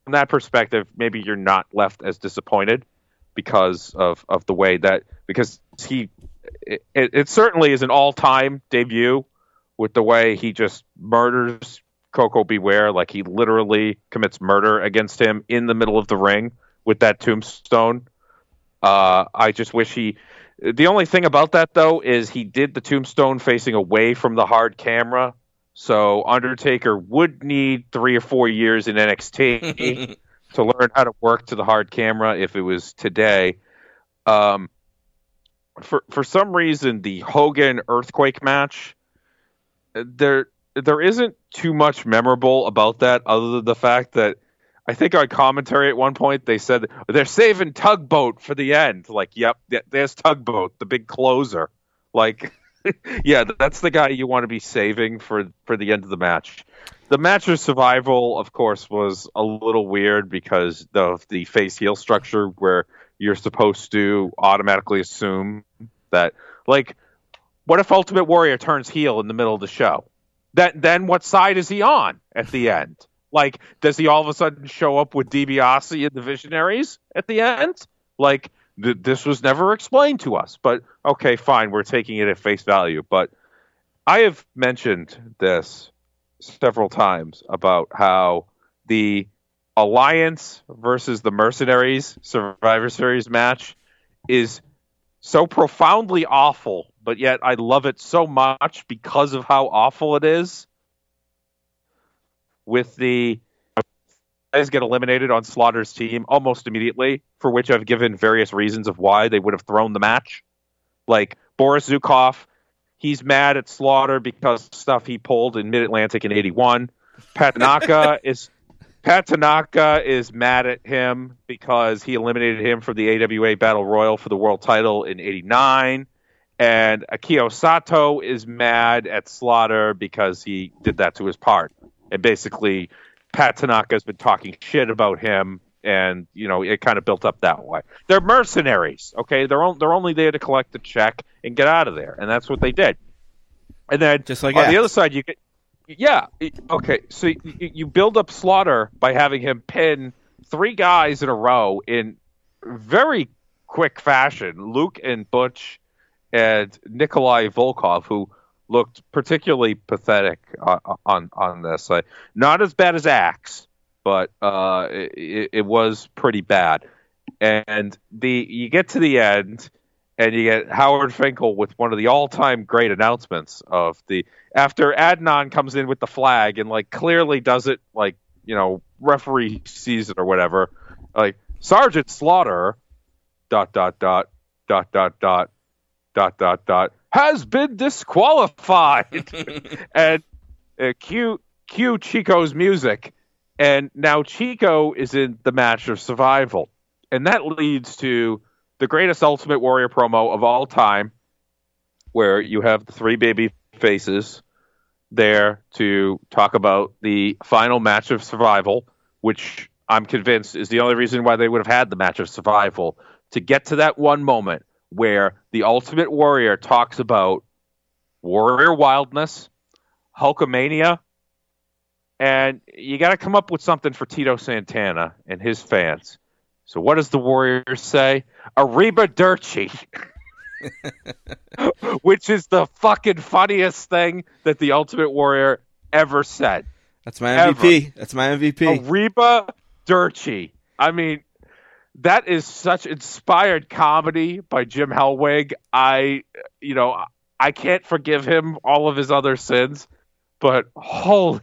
that perspective, maybe you're not left as disappointed because of, of the way that because he it, it certainly is an all-time debut with the way he just murders Koko Beware, like he literally commits murder against him in the middle of the ring with that tombstone. Uh, I just wish he. The only thing about that though is he did the tombstone facing away from the hard camera. So Undertaker would need three or four years in N X T to learn how to work to the hard camera if it was today. Um, for for some reason, the Hogan Earthquake match, there there isn't too much memorable about that other than the fact that I think on commentary at one point they said they're saving Tugboat for the end. Like, yep, there's Tugboat, the big closer. Like... yeah, that's the guy you want to be saving for, for the end of the match. The match of survival, of course, was a little weird because of the face-heel structure where you're supposed to automatically assume that, like, what if Ultimate Warrior turns heel in the middle of the show? That, then what side is he on at the end? Like, does he all of a sudden show up with DiBiase and the Visionaries at the end? Like... This was never explained to us, but okay, fine, we're taking it at face value. But I have mentioned this several times about how the Alliance versus the Mercenaries Survivor Series match is so profoundly awful, but yet I love it so much because of how awful it is. With the guys get eliminated on Slaughter's team almost immediately, for which I've given various reasons of why they would have thrown the match. Like Boris Zukov, he's mad at Slaughter because of stuff he pulled in Mid-Atlantic in eighty-one. Pat Tanaka is Pat Tanaka is mad at him because he eliminated him from the A W A Battle Royal for the world title in eighty-nine. And Akio Sato is mad at Slaughter because he did that to his part. And basically, Pat Tanaka has been talking shit about him, and you know it kind of built up that way. They're mercenaries, okay? They're on, they're only there to collect the check and get out of there, and that's what they did. And then just like on that. The other side, you get yeah, okay. So you, you build up Slaughter by having him pin three guys in a row in very quick fashion: Luke and Butch and Nikolai Volkov, who looked particularly pathetic on on, on this. Uh, not as bad as Axe, but uh, it, it was pretty bad. And the you get to the end, and you get Howard Finkel with one of the all-time great announcements of the after Adnan comes in with the flag and like clearly does it like you know referee sees it or whatever. Like Sergeant Slaughter, dot dot dot dot dot dot dot dot dot. has been disqualified. and uh, cue, cue Chico's music. And now Chico is in the match of survival. And that leads to the greatest Ultimate Warrior promo of all time, where you have the three baby faces there to talk about the final match of survival, which I'm convinced is the only reason why they would have had the match of survival, to get to that one moment where the Ultimate Warrior talks about Warrior Wildness, Hulkamania, and you got to come up with something for Tito Santana and his fans. So what does the Warrior say? Arrivederci. Which is the fucking funniest thing that the Ultimate Warrior ever said. That's my M V P. Ever. That's my M V P. Arrivederci. I mean, that is such inspired comedy by Jim Hellwig. I, you know, I can't forgive him all of his other sins, but holy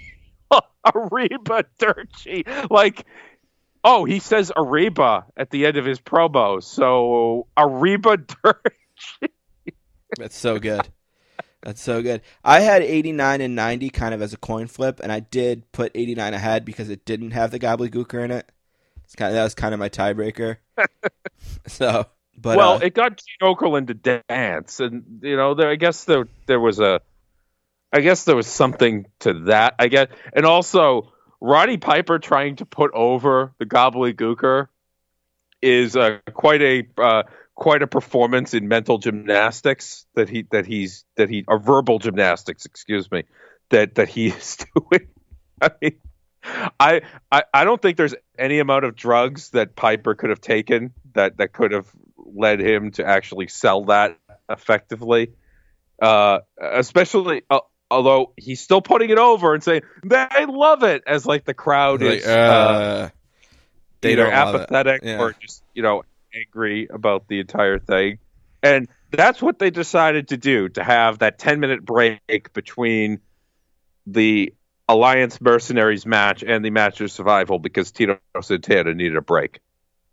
Arrivederci. Like, oh, he says Ariba at the end of his promo. So Arrivederci. That's so good. That's so good. I had eighty-nine and ninety kind of as a coin flip, and I did put eighty-nine ahead because it didn't have the gobbledygooker in it. It's kind of, that was kind of my tiebreaker. so, but well, uh, it got Gene Okerlund to dance, and you know, there. I guess there there was a, I guess there was something to that. I guess, and also Roddy Piper trying to put over the gobbledygooker is uh, quite a uh, quite a performance in mental gymnastics that he that he's that he or verbal gymnastics, excuse me, that that he is doing. I mean, I, I I don't think there's any amount of drugs that Piper could have taken that, that could have led him to actually sell that effectively. Uh, especially, uh, although he's still putting it over and saying they love it, as like the crowd Like, is uh, uh, they either don't love it. apathetic Yeah. or just, you know, angry about the entire thing. And that's what they decided to do, to have that ten minute break between the Alliance Mercenaries match and the match of survival, because Tito Santana needed a break.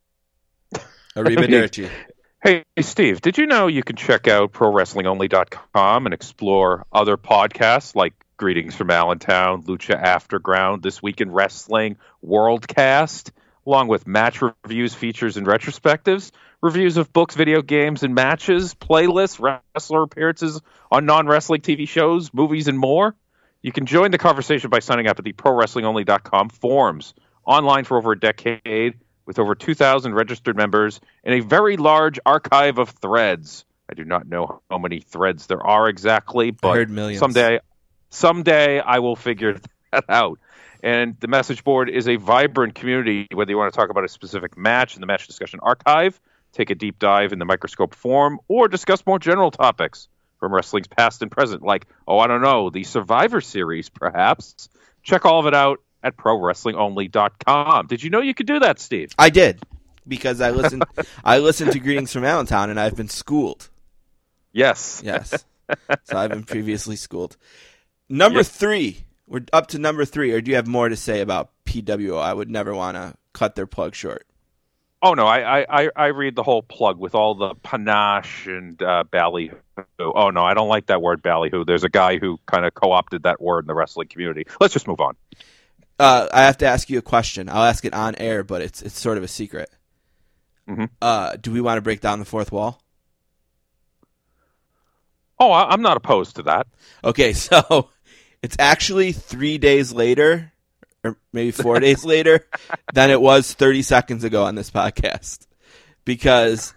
Arrivederci. Hey, Steve, did you know you can check out pro wrestling only dot com and explore other podcasts like Greetings from Allentown, Lucha Afterground, This Week in Wrestling, Worldcast, along with match reviews, features, and retrospectives, reviews of books, video games, and matches, playlists, wrestler appearances on non-wrestling T V shows, movies, and more? You can join the conversation by signing up at the pro wrestling only dot com forums, online for over a decade, with over two thousand registered members and a very large archive of threads. I do not know how many threads there are exactly, but heard millions. someday someday I will figure that out. And the message board is a vibrant community, whether you want to talk about a specific match in the match discussion archive, take a deep dive in the microscope forum, or discuss more general topics from wrestling's past and present, like, oh, I don't know, the Survivor Series, perhaps. Check all of it out at pro wrestling only dot com. Did you know you could do that, Steve? I did, because I listened. I listened to Greetings from Allentown, and I've been schooled. Yes. Yes, so I've been previously schooled. Number Yes. three, we're up to number three. Or do you have more to say about P W O? I would never want to cut their plug short. Oh, no, I, I, I read the whole plug with all the panache and uh, ballyhoo. Oh, no, I don't like that word ballyhoo. There's a guy who kind of co-opted that word in the wrestling community. Let's just move on. Uh, I have to ask you a question. I'll ask it on air, but it's it's sort of a secret. Mm-hmm. Uh, do we want to break down the fourth wall? Oh, I, I'm not opposed to that. Okay, so it's actually three days later, or maybe four days later, than it was thirty seconds ago on this podcast. Because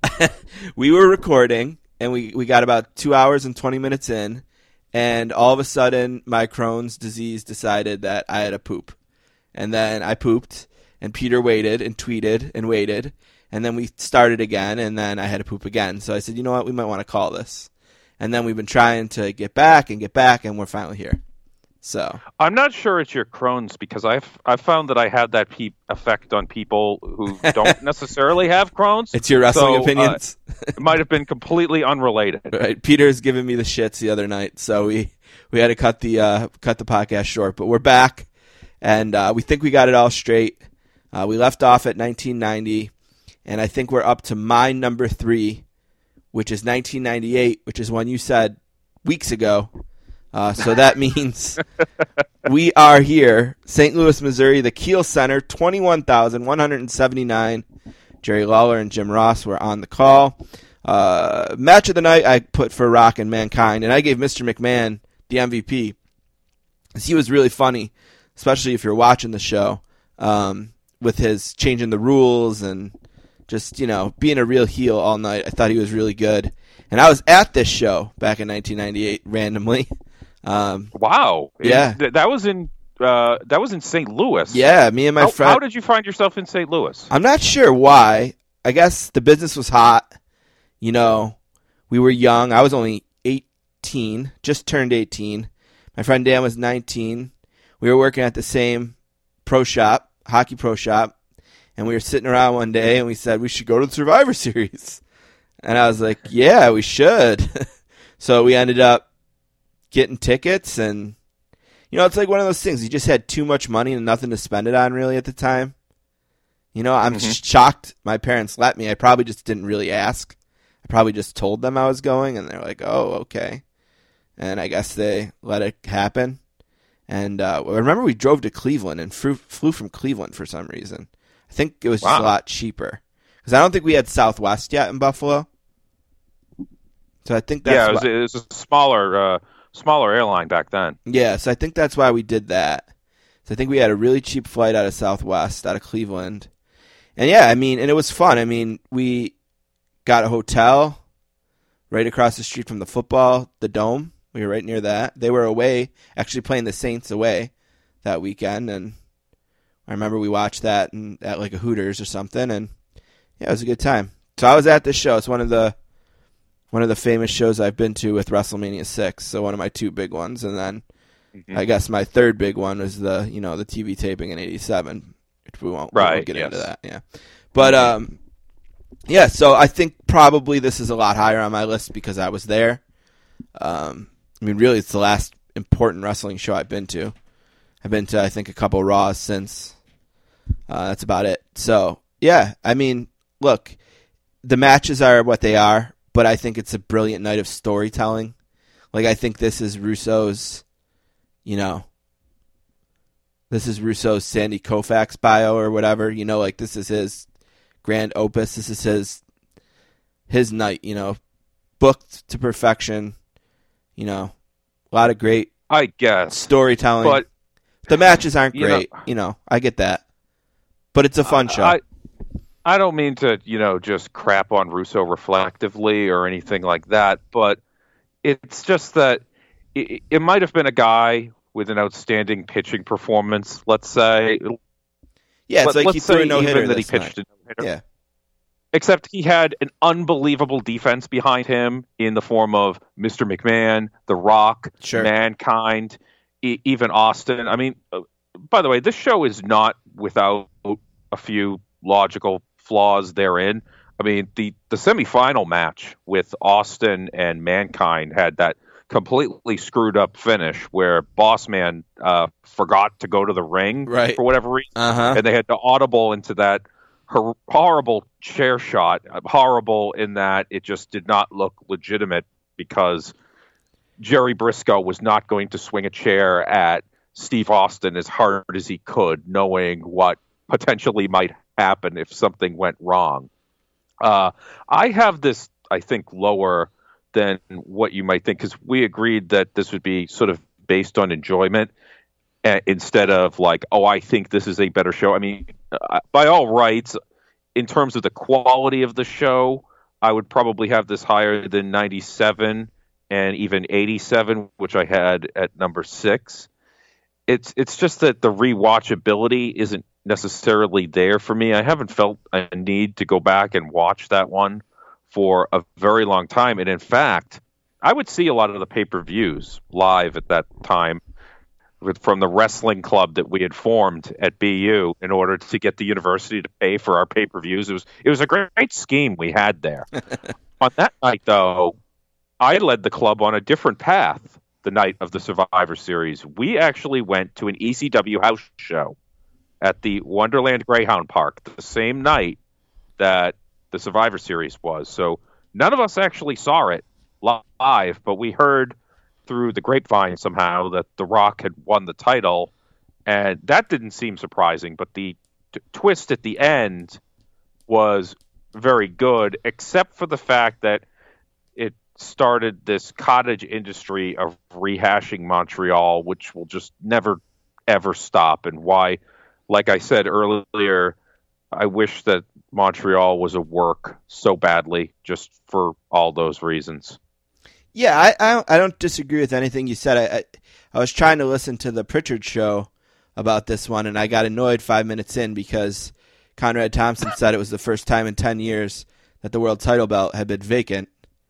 we were recording, and we, we got about two hours and twenty minutes in, and all of a sudden, my Crohn's disease decided that I had to poop. And then I pooped, and Peter waited and tweeted and waited, and then we started again, and then I had to poop again. So I said, you know what, we might want to call this. And then we've been trying to get back and get back, and we're finally here. So I'm not sure it's your Crohn's, because I've I've found that I had that pe- effect on people who don't necessarily have Crohn's. it's your wrestling So, opinions. Uh, it might have been completely unrelated. Right. Peter's giving me the shits the other night, so we, we had to cut the uh, cut the podcast short. But we're back, and uh, we think we got it all straight. Uh, we left off at nineteen ninety, and I think we're up to my number three, which is nineteen ninety-eight, which is one you said weeks ago. Uh, so that means we are here, Saint Louis, Missouri, the Kiel Center, twenty-one thousand one hundred seventy-nine. Jerry Lawler and Jim Ross were on the call. Uh, match of the night I put for Rock and Mankind, and I gave Mister McMahon the M V P. He was really funny, especially if you're watching the show, um, with his changing the rules and just, you know, being a real heel all night. I thought he was really good. And I was at this show back in nineteen ninety-eight randomly. Um, Wow. Yeah. Th- that was in uh, that was in Saint Louis. yeah, me and my How, friend. how did you find yourself in Saint Louis? I'm not sure why. I guess the business was hot. You know, we were young. I was only eighteen, just turned eighteen. My friend Dan was nineteen. We were working at the same pro shop, hockey pro shop, and we were sitting around one day and we said we should go to the Survivor Series. And I was like, yeah, we should. So we ended up getting tickets, and you know, it's like one of those things. You just had too much money and nothing to spend it on really at the time. You know, I'm Mm-hmm. shocked my parents let me. I probably just didn't really ask. I probably just told them I was going, and they're like, oh, okay. And I guess they let it happen. And uh, I remember we drove to Cleveland and flew, flew from Cleveland for some reason. I think it was just Wow. a lot cheaper. Because I don't think we had Southwest yet in Buffalo. So I think that's yeah, it was, why, it was a smaller uh, smaller airline back then. yeah, so I think that's why we did that. So I think we had a really cheap flight out of Southwest, out of Cleveland. And yeah, I mean, and it was fun. I mean, we got a hotel right across the street from the football, the Dome. We were right near that. They were away, actually playing the Saints away that weekend, and I remember we watched that in, at like a Hooters or something, and yeah, it was a good time. So I was at this show. It's one of the one of the famous shows I've been to with WrestleMania six. So one of my two big ones, and then mm-hmm. I guess my third big one was the you know the T V taping in eighty-seven. Which we won't, right, we won't get yes. into that. Yeah, but um, yeah. So I think probably this is a lot higher on my list because I was there. Um, I mean, really, it's the last important wrestling show I've been to. I've been to I think a couple Raws since. Uh, that's about it. So yeah, I mean, look, the matches are what they are, but I think it's a brilliant night of storytelling. Like, I think this is Russo's, you know, this is Russo's Sandy Koufax bio or whatever. You know, like, this is his grand opus. This is his his night, you know, booked to perfection. You know, a lot of great I guess storytelling. But the matches aren't you great. Know, you know, I get that. But it's a fun show. I, I don't mean to, you know, just crap on Russo reflectively or anything like that, but it's just that it, it might have been a guy with an outstanding pitching performance, let's say. Yeah, it's Let, like he threw a no-hitter that this he pitched night. a no-hitter. Yeah. Except he had an unbelievable defense behind him in the form of Mister McMahon, The Rock, Sure. Mankind, e- even Austin. I mean, uh, by the way, this show is not without a few logical flaws therein. I mean, the, the semifinal match with Austin and Mankind had that completely screwed up finish where Bossman uh, forgot to go to the ring Right. for whatever reason, Uh-huh. and they had to audible into that hor- horrible chair shot. Horrible in that it just did not look legitimate because Jerry Briscoe was not going to swing a chair at Steve Austin as hard as he could, knowing what potentially might happen if something went wrong. Uh, I have this, I think, lower than what you might think, because we agreed that this would be sort of based on enjoyment uh, instead of like, oh, I think this is a better show. I mean, uh, by all rights, in terms of the quality of the show, I would probably have this higher than ninety-seven and even eighty-seven, which I had at number six. It's it's just that the rewatchability isn't necessarily there for me. I haven't felt a need to go back and watch that one for a very long time. And in fact, I would see a lot of the pay-per-views live at that time with, from the wrestling club that we had formed at B U in order to get the university to pay for our pay-per-views. It was, it was a great scheme we had there. On that night, though, I led the club on a different path the night of the Survivor Series. We actually went to an E C W house show at the Wonderland Greyhound Park the same night that the Survivor Series was. So none of us actually saw it live, but we heard through the grapevine somehow that The Rock had won the title, and that didn't seem surprising, but the t- twist at the end was very good, except for the fact that it started this cottage industry of rehashing Montreal, which will just never, ever stop, and why, like I said earlier, I wish that Montreal was a work so badly just for all those reasons. Yeah, I I don't, I don't disagree with anything you said. I, I I was trying to listen to the Pritchard show about this one, and I got annoyed five minutes in because Conrad Thompson said it was the first time in ten years that the world title belt had been vacant.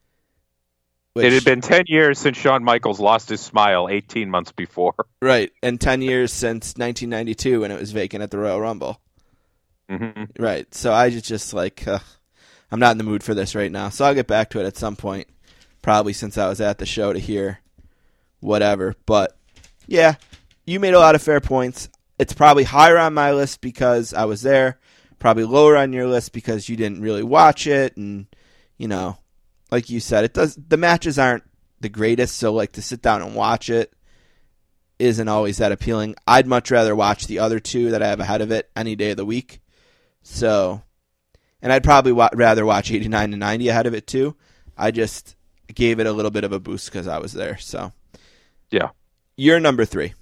Which, it had been ten years since Shawn Michaels lost his smile eighteen months before. Right, and ten years since nineteen ninety-two when it was vacant at the Royal Rumble. Mm-hmm. Right, so I just, just like, uh, I'm not in the mood for this right now, so I'll get back to it at some point, probably since I was at the show to hear whatever. But, yeah, you made a lot of fair points. It's probably higher on my list because I was there, probably lower on your list because you didn't really watch it, and, you know, like you said, it does. The matches aren't the greatest, so like to sit down and watch it isn't always that appealing. I'd much rather watch the other two that I have ahead of it any day of the week. So, and I'd probably wa- rather watch eighty-nine to ninety ahead of it too. I just gave it a little bit of a boost because I was there. So, yeah, you're number three.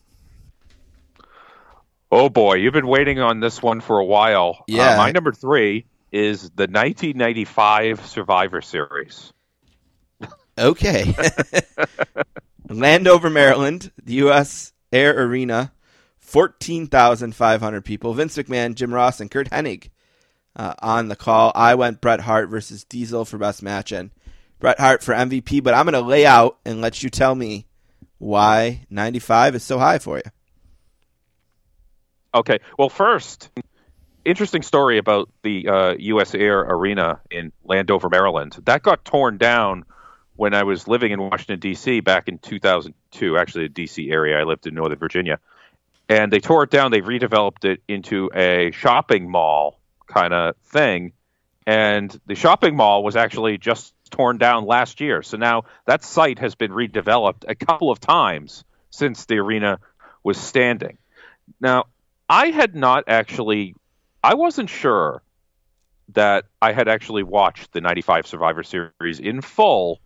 Oh boy, you've been waiting on this one for a while. Yeah, uh, my number three is the nineteen ninety-five Survivor Series. Okay. Landover, Maryland, the U S Air Arena, fourteen thousand five hundred people. Vince McMahon, Jim Ross, and Kurt Hennig uh, on the call. I went Bret Hart versus Diesel for best match and Bret Hart for M V P, but I'm going to lay out and let you tell me why ninety-five is so high for you. Okay, well, first, interesting story about the uh, U S Air Arena in Landover, Maryland. That got torn down when I was living in Washington, D C back in two thousand two, actually the D C area. I lived in Northern Virginia. And they tore it down. They redeveloped it into a shopping mall kind of thing. And the shopping mall was actually just torn down last year. So now that site has been redeveloped a couple of times since the arena was standing. Now, I had not actually, I wasn't sure that I had actually watched the ninety-five Survivor Series in full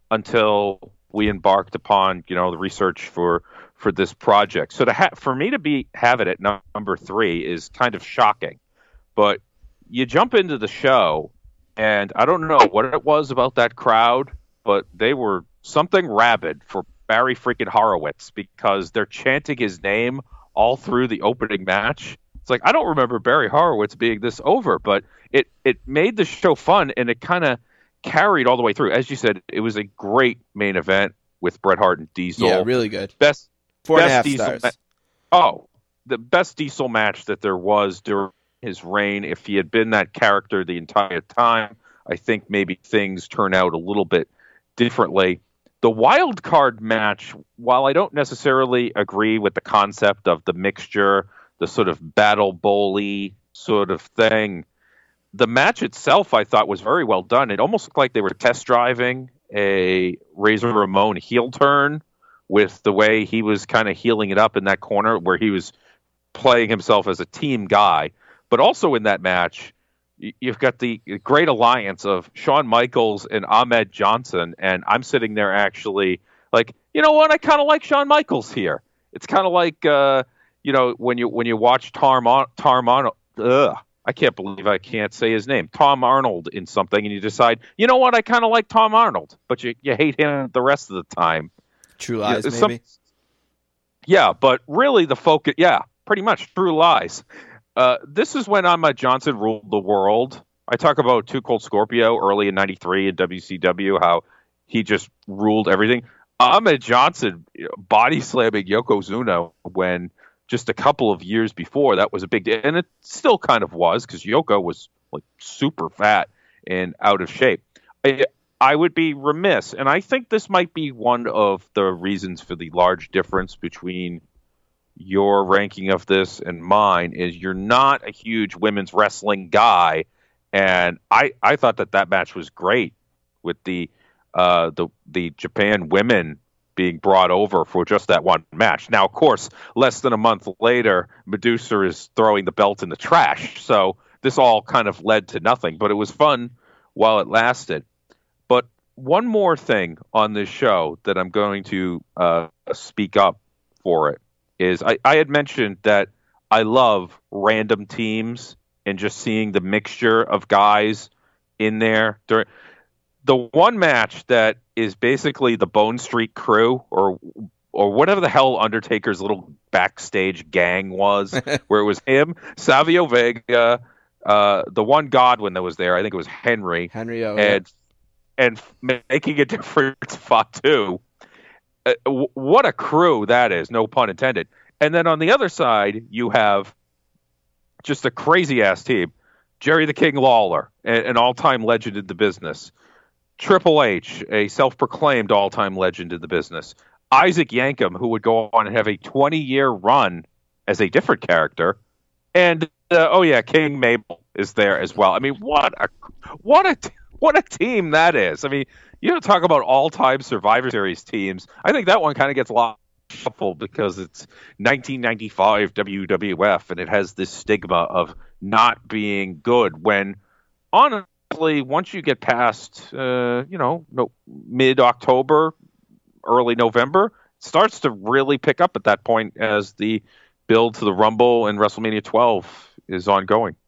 until we embarked upon, you know, the research for, for this project. So to ha- for me to be have it at no- number three is kind of shocking. But you jump into the show, and I don't know what it was about that crowd, but they were something rabid for Barry freaking Horowitz because they're chanting his name all through the opening match. It's like, I don't remember Barry Horowitz being this over, but it, it made the show fun, and it kind of carried all the way through. As you said, it was a great main event with Bret Hart and Diesel. Yeah, really good. Best, Four and a best half Diesel stars. ma- oh, the best Diesel match that there was during his reign. If he had been that character the entire time, I think maybe things turn out a little bit differently. The wild card match, while I don't necessarily agree with the concept of the mixture, the sort of battle bowl-y sort of thing, the match itself I thought was very well done. It almost looked like they were test driving a Razor Ramon heel turn with the way he was kind of healing it up in that corner where he was playing himself as a team guy. But also in that match, you've got the great alliance of Shawn Michaels and Ahmed Johnson, and I'm sitting there actually like, you know what? I kind of like Shawn Michaels here. It's kind of like, uh, you know, when you when you watch Tom Tom Arnold, ugh, I can't believe I can't say his name, Tom Arnold in something, and you decide, you know what? I kind of like Tom Arnold, but you you hate him the rest of the time. True Lies, yeah, maybe. Some, yeah, but really the focus, yeah, pretty much True Lies. Uh, this is when Ahmed Johnson ruled the world. I talk about Too Cold Scorpio early in ninety-three in W C W, how he just ruled everything. Ahmed Johnson body slamming Yokozuna when just a couple of years before, that was a big deal. And it still kind of was because Yoko was like super fat and out of shape. I, I would be remiss, and I think this might be one of the reasons for the large difference between your ranking of this and mine, is you're not a huge women's wrestling guy, and I, I thought that that match was great with the uh, the the Japan women being brought over for just that one match. Now, of course, less than a month later, Medusa is throwing the belt in the trash, so this all kind of led to nothing, but it was fun while it lasted. But one more thing on this show that I'm going to uh, speak up for it is I, I had mentioned that I love random teams and just seeing the mixture of guys in there. During the one match that is basically the Bone Street Crew or or whatever the hell Undertaker's little backstage gang was, where it was him, Savio Vega, uh, the one Godwin that was there, I think it was Henry, Henry O, and and making a difference Fatu. Uh, w- what a crew that is, no pun intended. And then on the other side, you have just a crazy-ass team. Jerry the King Lawler, a- an all-time legend in the business. Triple H, a self-proclaimed all-time legend in the business. Isaac Yankem, who would go on and have a twenty-year run as a different character. And, uh, oh yeah, King Mabel is there as well. I mean, what a what a, t- what a team that is. I mean, you don't talk about all-time Survivor Series teams. I think that one kind of gets lost shuffled because it's nineteen ninety-five W W F and it has this stigma of not being good when, honestly, once you get past, uh, you know, no, mid-October, early November, it starts to really pick up at that point as the build to the Rumble and WrestleMania twelve is ongoing.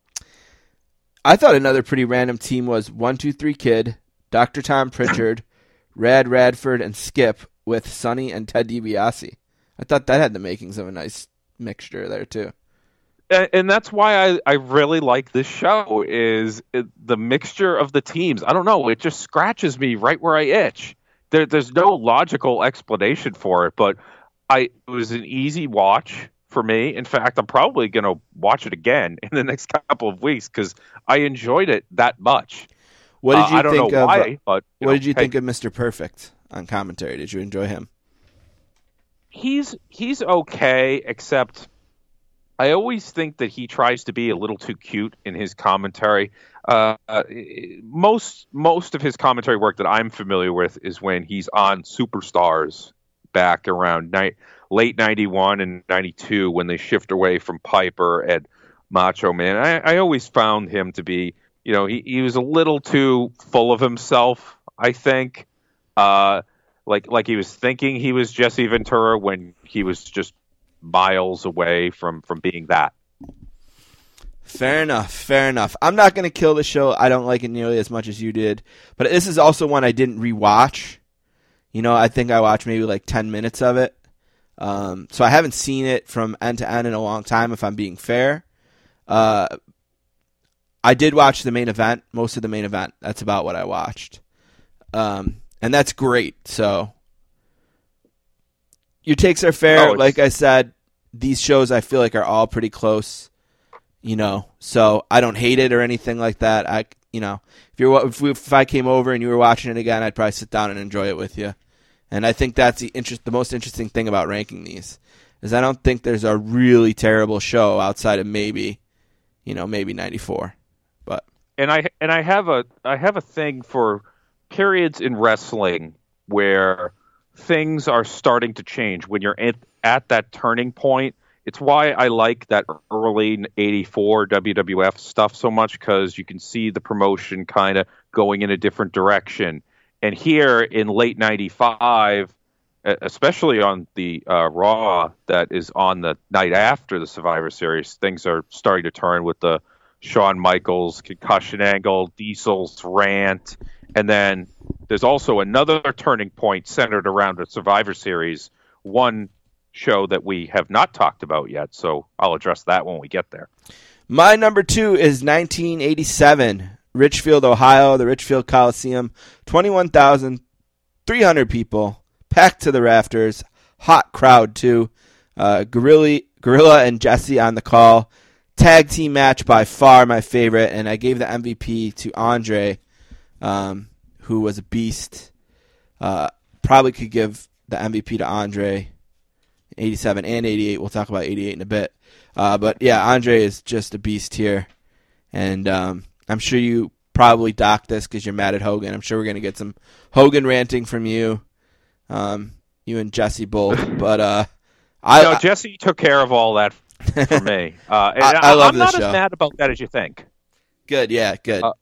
I thought another pretty random team was one two three Kid, Doctor Tom Pritchard, Rad Radford, and Skip with Sonny and Ted DiBiase. I thought that had the makings of a nice mixture there too. And, and that's why I, I really like this show is it, the mixture of the teams. I don't know. It just scratches me right where I itch. There, there's no logical explanation for it, but I it was an easy watch for me. In fact, I'm probably going to watch it again in the next couple of weeks because I enjoyed it that much. What did you uh, I don't think know of? Why, but, what you know, did you hey, think of Mister Perfect on commentary? Did you enjoy him? He's he's okay, except I always think that he tries to be a little too cute in his commentary. Uh, most most of his commentary work that I'm familiar with is when he's on Superstars back around ni- late ninety-one and ninety-two when they shift away from Piper and Macho Man. I, I always found him to be, you know, he, he was a little too full of himself, I think. Uh, like like he was thinking he was Jesse Ventura when he was just miles away from, from being that. Fair enough, fair enough. I'm not going to kill the show. I don't like it nearly as much as you did. But this is also one I didn't rewatch. You know, I think I watched maybe like ten minutes of it. Um, so I haven't seen it from end to end in a long time, if I'm being fair. Uh, I did watch the main event, most of the main event. That's about what I watched. Um, and that's great. So your takes are fair. Oh, like I said, these shows I feel like are all pretty close. You know, so I don't hate it or anything like that. I, you know, if you're if, we, if I came over and you were watching it again, I'd probably sit down and enjoy it with you. And I think that's the interest, the most interesting thing about ranking these is I don't think there's a really terrible show outside of maybe, you know, maybe ninety-four. But and I and I have a I have a thing for periods in wrestling where things are starting to change when you're at, at that turning point. It's why I like that early eighty-four W W F stuff so much, because you can see the promotion kind of going in a different direction. And here in late ninety-five, especially on the uh, Raw that is on the night after the Survivor Series, things are starting to turn with the Shawn Michaels concussion angle, Diesel's rant, and then there's also another turning point centered around the Survivor Series, one show that we have not talked about yet, so I'll address that when we get there. My number two is nineteen eighty-seven, Richfield, Ohio, the Richfield Coliseum, twenty-one thousand three hundred people, packed to the rafters, hot crowd too. Uh, Gorilla, Gorilla and Jesse on the call. Tag team match by far my favorite, and I gave the M V P to Andre, um, who was a beast. Uh, probably could give the M V P to Andre. eighty-seven and eighty-eight. We'll talk about eighty-eight in a bit. Uh, but yeah, Andre is just a beast here. And um, I'm sure you probably docked this because you're mad at Hogan. I'm sure we're going to get some Hogan ranting from you. Um, you and Jesse both. But uh, I, no, Jesse took care of all that for me. Uh, and I, I love I'm this not show. as mad about that as you think. Good, yeah, good. Uh,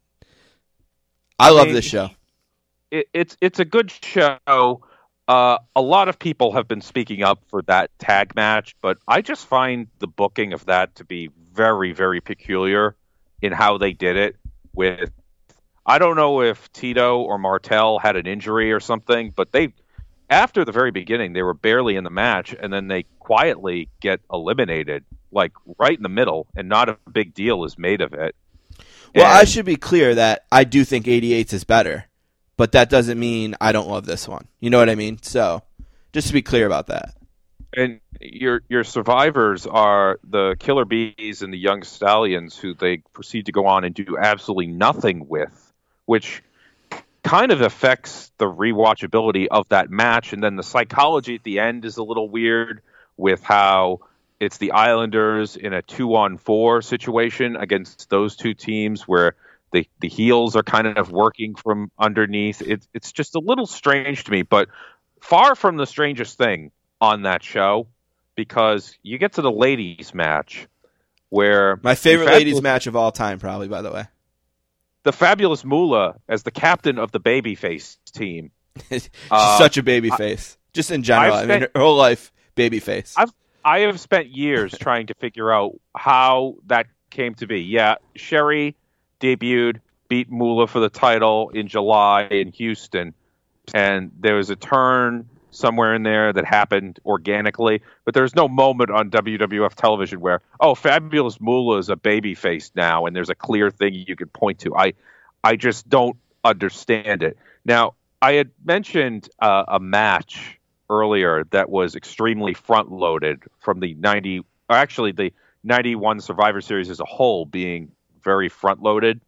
I love I mean, this show. It, it's it's a good show. Uh, a lot of people have been speaking up for that tag match, but I just find the booking of that to be very, very peculiar in how they did it. With, I don't know if Tito or Martel had an injury or something, but they, after the very beginning, they were barely in the match, and then they quietly get eliminated, like right in the middle, and not a big deal is made of it. Well, And- I should be clear that I do think eighty-eight is better. But that doesn't mean I don't love this one. You know what I mean? So, just to be clear about that. And your your survivors are the Killer Bees and the Young Stallions, who they proceed to go on and do absolutely nothing with, which kind of affects the rewatchability of that match. And then the psychology at the end is a little weird with how it's the Islanders in a two-on-four situation against those two teams where The the heels are kind of working from underneath. It's it's just a little strange to me, but far from the strangest thing on that show, because you get to the ladies match where My favorite the ladies fabulous, match of all time, probably, by the way. the Fabulous Moolah as the captain of the babyface team. She's Uh, such a baby face. Just in general. I've I mean, spent- her whole life, baby face. I've I have spent years trying to figure out how that came to be. Yeah, Sherry debuted, beat Moolah for the title in July in Houston, and there was a turn somewhere in there that happened organically, but there's no moment on W W F television where, oh, Fabulous Moolah is a babyface now, and there's a clear thing you can point to. I, I just don't understand it. Now, I had mentioned uh, a match earlier that was extremely front-loaded from the ninety, or actually the ninety-one Survivor Series as a whole being very front-loaded.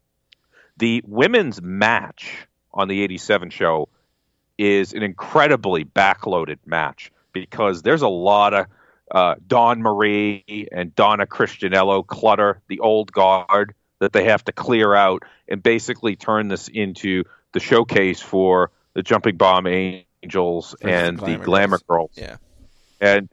The women's match on the eighty-seven show is an incredibly backloaded match because there's a lot of uh, Dawn Marie and Donna Christianello clutter, the old guard, that they have to clear out and basically turn this into the showcase for the Jumping Bomb Angels Versus and the Glamour, the Glamour Girls. Girls. Yeah. And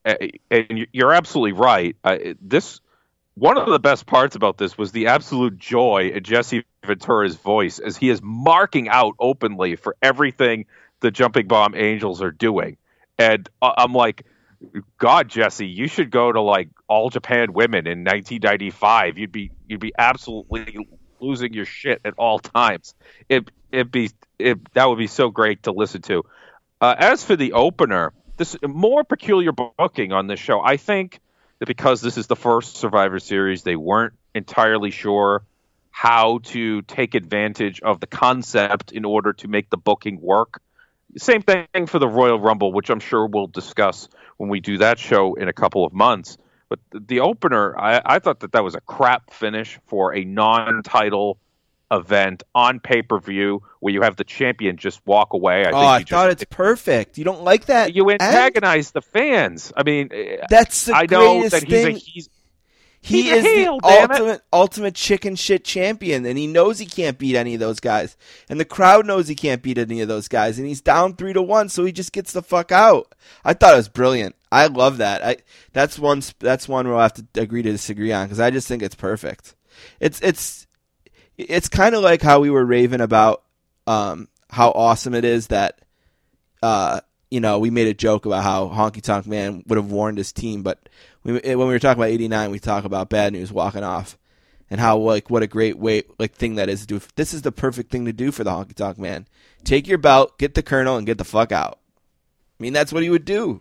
and you're absolutely right. Uh, this one of the best parts about this was the absolute joy in Jesse Ventura's voice as he is marking out openly for everything the Jumping Bomb Angels are doing. And I'm like, God, Jesse, you should go to like All Japan Women in nineteen ninety-five. You'd be you'd be absolutely losing your shit at all times. It it'd be it, that would be so great to listen to. Uh, as for the opener, this more peculiar booking on this show. I think that because this is the first Survivor Series, they weren't entirely sure how to take advantage of the concept in order to make the booking work. Same thing for the Royal Rumble, which I'm sure we'll discuss when we do that show in a couple of months. But the, the opener, I, I thought that that was a crap finish for a non-title event on pay-per-view where you have the champion just walk away. I oh, think I just, thought it's perfect. You don't like that? You end? antagonize the fans. I mean, that's the I know greatest that he's thing. A, he's, He He's is heel, the ultimate, ultimate chicken shit champion, and he knows he can't beat any of those guys. And the crowd knows he can't beat any of those guys, and he's down three to one, so he just gets the fuck out. I thought it was brilliant. I love that. I that's one that's one we'll have to agree to disagree on because I just think it's perfect. It's it's it's kind of like how we were raving about um, how awesome it is that uh, you know we made a joke about how Honky Tonk Man would have warned his team, but. We, when we were talking about eighty-nine, we talk about Bad News walking off, and how like what a great way like thing that is to do. This is the perfect thing to do for the Honky Tonk Man. Take your belt, get the Colonel, and get the fuck out. I mean, that's what he would do,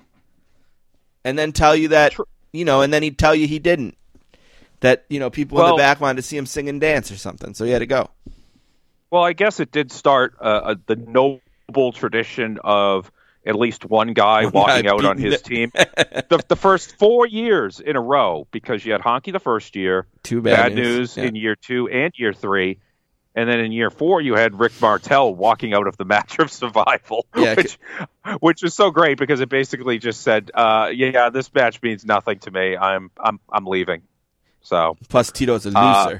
and then tell you that you know, and then he'd tell you he didn't. That you know, people well, in the back wanted to see him sing and dance or something, so he had to go. Well, I guess it did start uh, the noble tradition of. At least one guy one walking guy out on his the... team. the, the first four years in a row, because you had Honky the first year, Two bad, bad news, news yeah. in year two and year three, and then in year four you had Rick Martel walking out of the match of survival, yeah, which which was so great because it basically just said, uh, "Yeah, this match means nothing to me. I'm I'm I'm leaving." So plus Tito's a loser. Uh,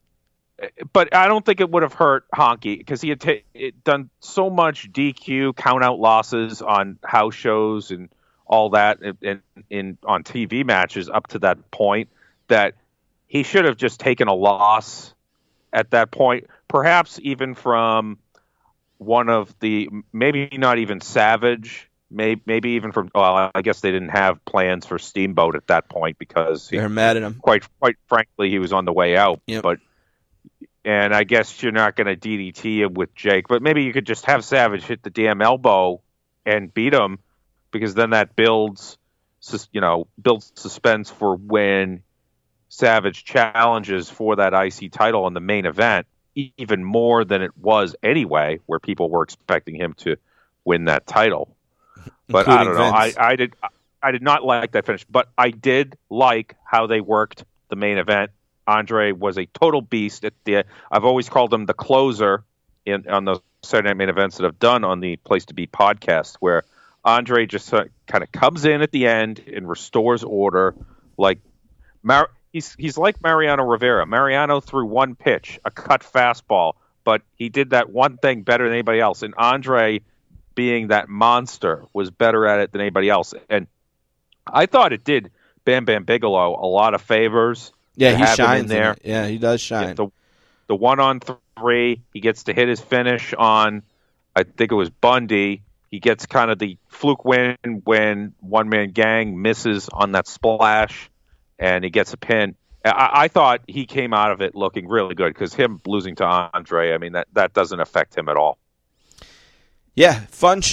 But I don't think it would have hurt Honky because he had t- it done so much D Q count out losses on house shows and all that in, in, in on T V matches up to that point that he should have just taken a loss at that point, perhaps even from one of the maybe not even Savage, maybe maybe even from well, I guess they didn't have plans for Steamboat at that point because they're mad at him. Quite quite frankly, he was on the way out, yep. but. And I guess you're not going to D D T him with Jake, but maybe you could just have Savage hit the damn elbow and beat him, because then that builds, you know, builds suspense for when Savage challenges for that I C title in the main event, even more than it was anyway, where people were expecting him to win that title. But Including I don't know. Vince. I, I did I did not like that finish, but I did like how they worked the main event. Andre was a total beast at the. I've always called him the closer in on those Saturday Night Main Events that I've done on the Place to Be podcast, where Andre just uh, kind of comes in at the end and restores order. Like Mar- he's he's like Mariano Rivera. Mariano threw one pitch, a cut fastball, but he did that one thing better than anybody else. And Andre, being that monster, was better at it than anybody else. And I thought it did Bam Bam Bigelow a lot of favors. Yeah, he shines shines in there. In yeah, he does shine. The, the one on three, he gets to hit his finish on, I think it was Bundy. He gets kind of the fluke win when One Man Gang misses on that splash, and he gets a pin. I, I thought he came out of it looking really good because him losing to Andre, I mean, that, that doesn't affect him at all. Yeah, fun show.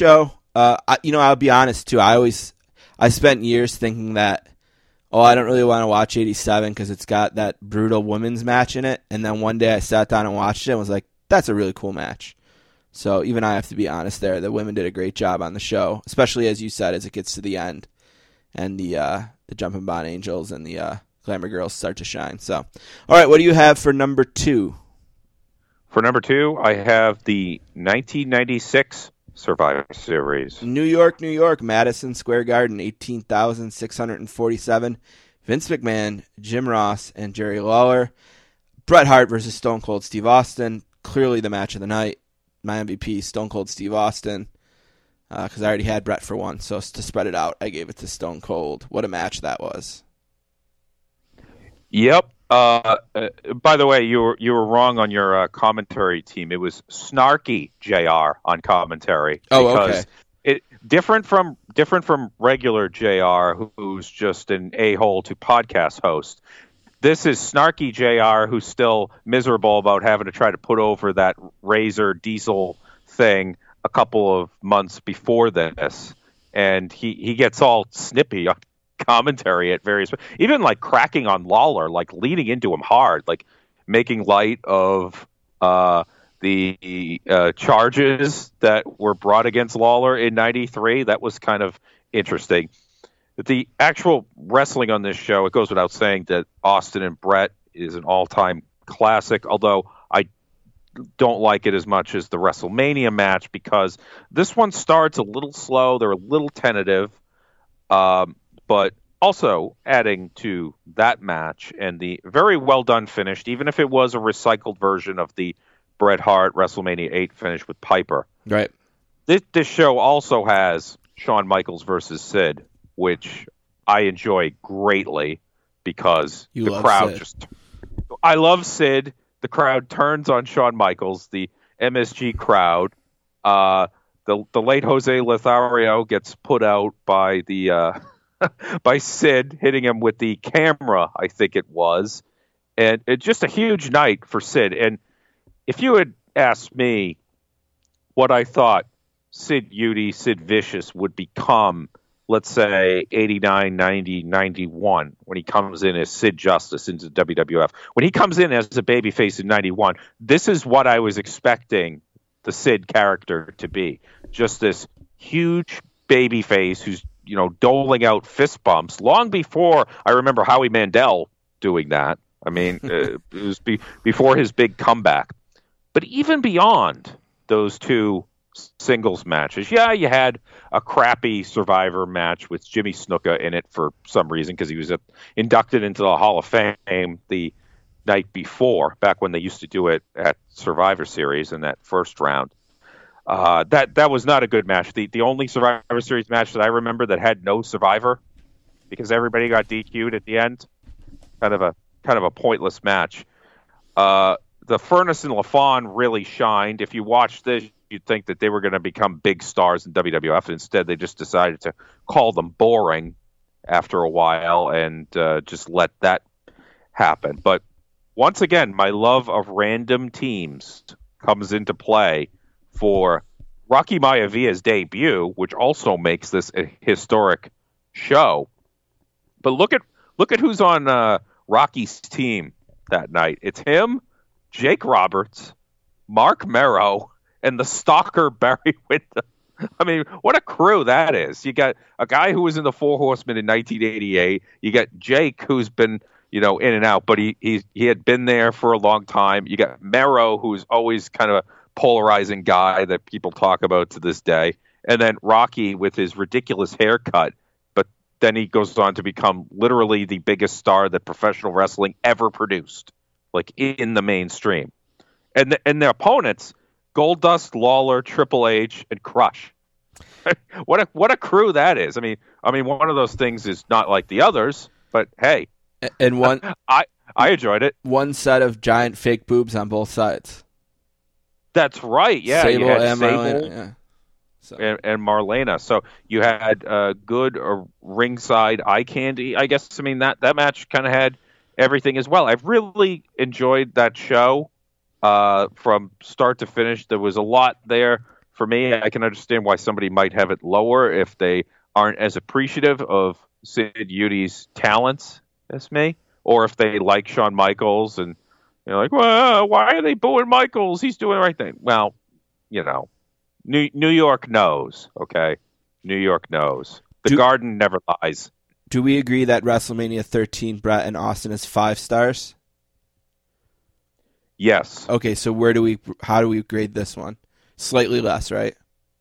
Uh, I, you know, I'll be honest too. I always, I spent years thinking that, oh, I don't really want to watch eighty-seven because it's got that brutal women's match in it. And then one day I sat down and watched it and was like, that's a really cool match. So even I have to be honest there. The women did a great job on the show, especially as you said, as it gets to the end and the uh, the Jumpin' Bon Angels and the uh, Glamour Girls start to shine. So, all right, what do you have for number two? For number two, I have the nineteen ninety-six Survivor Series. New York, New York, Madison Square Garden, eighteen thousand six hundred forty-seven. Vince McMahon, Jim Ross, and Jerry Lawler. Bret Hart versus Stone Cold Steve Austin. Clearly the match of the night. My M V P, Stone Cold Steve Austin. Because uh, I already had Bret for one, so to spread it out, I gave it to Stone Cold. What a match that was. Yep. Uh, uh, by the way, you were you were wrong on your uh, commentary team. It was snarky J R on commentary. Oh, okay. It different from different from regular J R, who, who's just an a-hole to podcast host. This is snarky J R, who's still miserable about having to try to put over that Razor Diesel thing a couple of months before this, and he he gets all snippy on commentary at various, even like cracking on Lawler, like leaning into him hard, like making light of uh, the uh, charges that were brought against Lawler in ninety-three. That was kind of interesting. The actual wrestling on this show, it goes without saying that Austin and Bret is an all-time classic, although I don't like it as much as the WrestleMania match because this one starts a little slow. They're a little tentative. Um, But also adding to that match and the very well done finish, even if it was a recycled version of the Bret Hart WrestleMania eight finish with Piper. Right. This, this show also has Shawn Michaels versus Sid, which I enjoy greatly because You the love crowd Sid. just... I love Sid. The crowd turns on Shawn Michaels, the M S G crowd. Uh, the, the late Jose Lothario gets put out by the... Uh, by Sid hitting him with the camera, I think it was. And it's just a huge night for Sid. And if you had asked me what I thought Sid Udy, Sid Vicious would become, let's say, eighty-nine, ninety, ninety-one, when he comes in as Sid Justice into the W W F. When he comes in as a babyface in ninety-one, this is what I was expecting the Sid character to be. Just this huge babyface who's, you know, doling out fist bumps long before I remember Howie Mandel doing that. I mean, uh, it was be, before his big comeback. But even beyond those two singles matches, yeah, you had a crappy Survivor match with Jimmy Snuka in it for some reason because he was at, inducted into the Hall of Fame the night before, back when they used to do it at Survivor Series in that first round. Uh, that that was not a good match. The the only Survivor Series match that I remember that had no survivor because everybody got D Q'd at the end. Kind of a kind of a pointless match. Uh, the Furnace and LaFawn really shined. If you watched this, you'd think that they were going to become big stars in W W F. Instead, they just decided to call them boring after a while and uh, just let that happen. But once again, my love of random teams comes into play for Rocky Maiavia's debut, which also makes this a historic show. But look at look at who's on uh, Rocky's team that night. It's him, Jake Roberts, Mark Merrow, and the stalker Barry Windham. I mean, what a crew that is. You got a guy who was in the Four Horsemen in nineteen eighty-eight. You got Jake, who's been, you know, in and out, but he he, he had been there for a long time. You got Merrow, who's always kind of a polarizing guy that people talk about to this day. And then Rocky with his ridiculous haircut, but then he goes on to become literally the biggest star that professional wrestling ever produced, like in the mainstream. And the, and the opponents, Goldust, Lawler, Triple H, and Crush. what a what a crew that is. I mean, I mean, one of those things is not like the others, but hey, and one I I enjoyed it. One set of giant fake boobs on both sides. That's right. Yeah, Sable you had and Sable Marlena. Yeah. So. And, and Marlena. So you had uh, good uh, ringside eye candy. I guess. I mean that that match kind of had everything as well. I've really enjoyed that show uh, from start to finish. There was a lot there for me, I can understand why somebody might have it lower if they aren't as appreciative of Sid Ute's talents as me, or if they like Shawn Michaels and you're like, well, why are they booing Michaels? He's doing the right thing. Well, you know, New New York knows, okay? New York knows. The Do- Garden never lies. Do we agree that WrestleMania thirteen, Brett and Austin, is five stars? Yes. Okay, so where do we? How do we grade this one? Slightly less, right?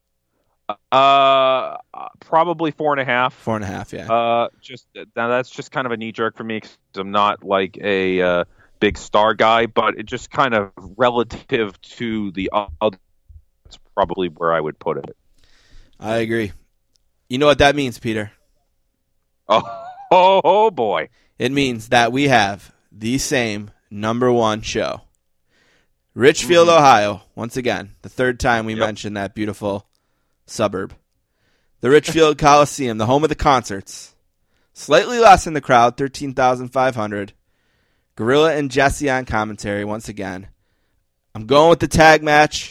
Uh, probably four and a half. Four and a half, yeah. Uh, just now that's just kind of a knee jerk for me because I'm not like a uh, big star guy, but it just kind of relative to the other. That's probably where I would put it. I agree. You know what that means, Peter? Oh, oh, oh boy! It means that we have the same number one show. Richfield, mm-hmm. Ohio, once again, the third time we yep. mentioned that beautiful suburb. The Richfield Coliseum, the home of the concerts. Slightly less in the crowd, thirteen thousand five hundred. Gorilla and Jesse on commentary once again. I'm going with the tag match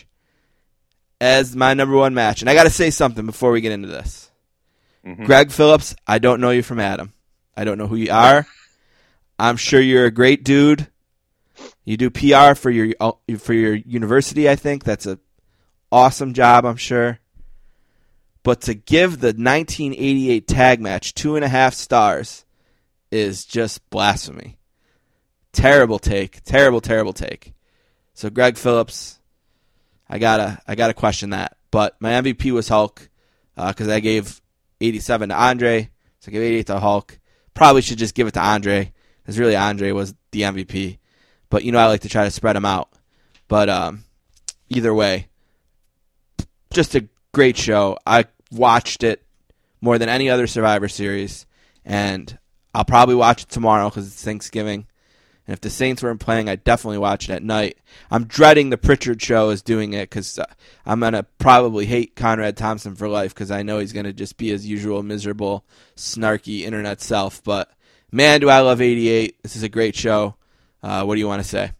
as my number one match. And I got to say something before we get into this. Mm-hmm. Greg Phillips, I don't know you from Adam. I don't know who you are. I'm sure you're a great dude. You do P R for your for your university, I think. That's a awesome job, I'm sure. But to give the nineteen eighty-eight tag match two and a half stars is just blasphemy. Terrible take. Terrible, terrible take. So Greg Phillips, I gotta I gotta question that. But my M V P was Hulk, because uh, I gave eighty-seven to Andre, so I gave eighty-eight to Hulk. Probably should just give it to Andre, because really Andre was the M V P. But, you know, I like to try to spread them out. But um, either way, just a great show. I watched it more than any other Survivor Series, and I'll probably watch it tomorrow because it's Thanksgiving. And if the Saints weren't playing, I'd definitely watch it at night. I'm dreading the Pritchard show is doing it because uh, I'm going to probably hate Conrad Thompson for life because I know he's going to just be his usual miserable, snarky internet self. But, man, do I love eighty-eight. This is a great show. Uh, what do you want to say?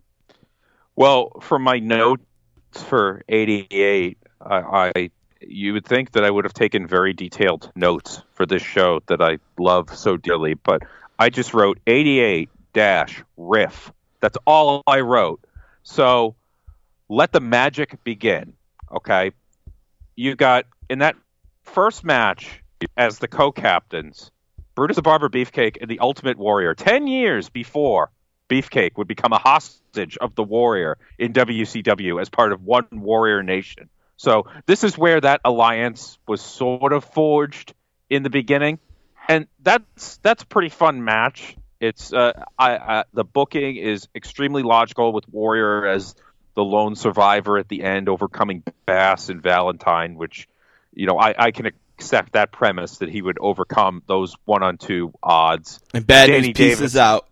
Well, for my notes for eighty-eight, I, I you would think that I would have taken very detailed notes for this show that I love so dearly, but I just wrote eighty-eight dash riff. That's all I wrote. So let the magic begin, okay? You got, in that first match as the co-captains, Brutus the Barber Beefcake and the Ultimate Warrior, ten years before Beefcake would become a hostage of the Warrior in W C W as part of One Warrior Nation. So this is where that alliance was sort of forged in the beginning, and that's that's a pretty fun match. It's uh, I, I, the booking is extremely logical with Warrior as the lone survivor at the end, overcoming Bass and Valentine, which you know I, I can accept that premise that he would overcome those one on two odds. And Bad Danny News pieces Davis, out.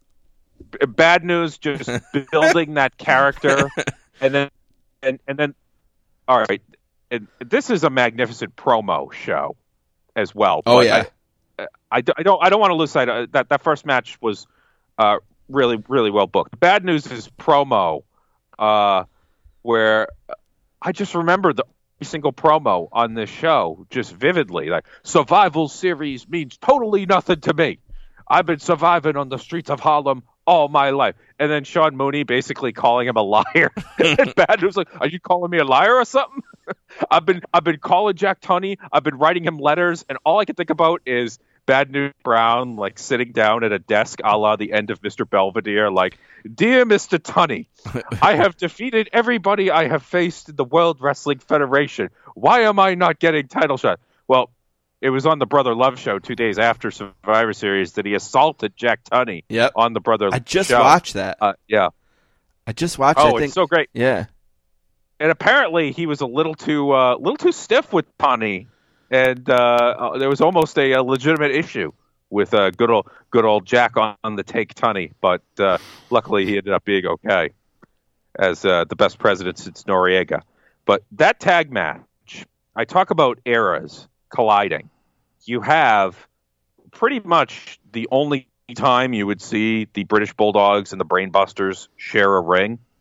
Bad News just building that character, and then and and then all right, and this is a magnificent promo show as well. Oh but yeah, I, I, I don't I don't want to lose sight of that. That first match was uh, really really well booked. Bad News is promo, uh, where I just remember the every single promo on this show just vividly. Like, Survival Series means totally nothing to me. I've been surviving on the streets of Harlem all my life. And then Sean Mooney basically calling him a liar. And Bad News like, are you calling me a liar or something? I've been I've been calling Jack Tunney. I've been writing him letters, and all I can think about is Bad News Brown like sitting down at a desk a la the end of Mister Belvedere, like, dear Mister Tunney, I have defeated everybody I have faced in the World Wrestling Federation. Why am I not getting title shot? Well, it was on the Brother Love show two days after Survivor Series that he assaulted Jack Tunney yep. on the Brother I just show. watched that. Uh, yeah. I just watched oh, it. I think, it's so great. Yeah. And apparently he was a little too uh, little too stiff with Tunney, and uh, uh, there was almost a, a legitimate issue with uh, good old good old Jack on, on the take Tunney, but uh, luckily he ended up being okay as uh, the best president since Noriega. But that tag match, I talk about eras colliding. You have pretty much the only time you would see the British Bulldogs and the Brainbusters share a ring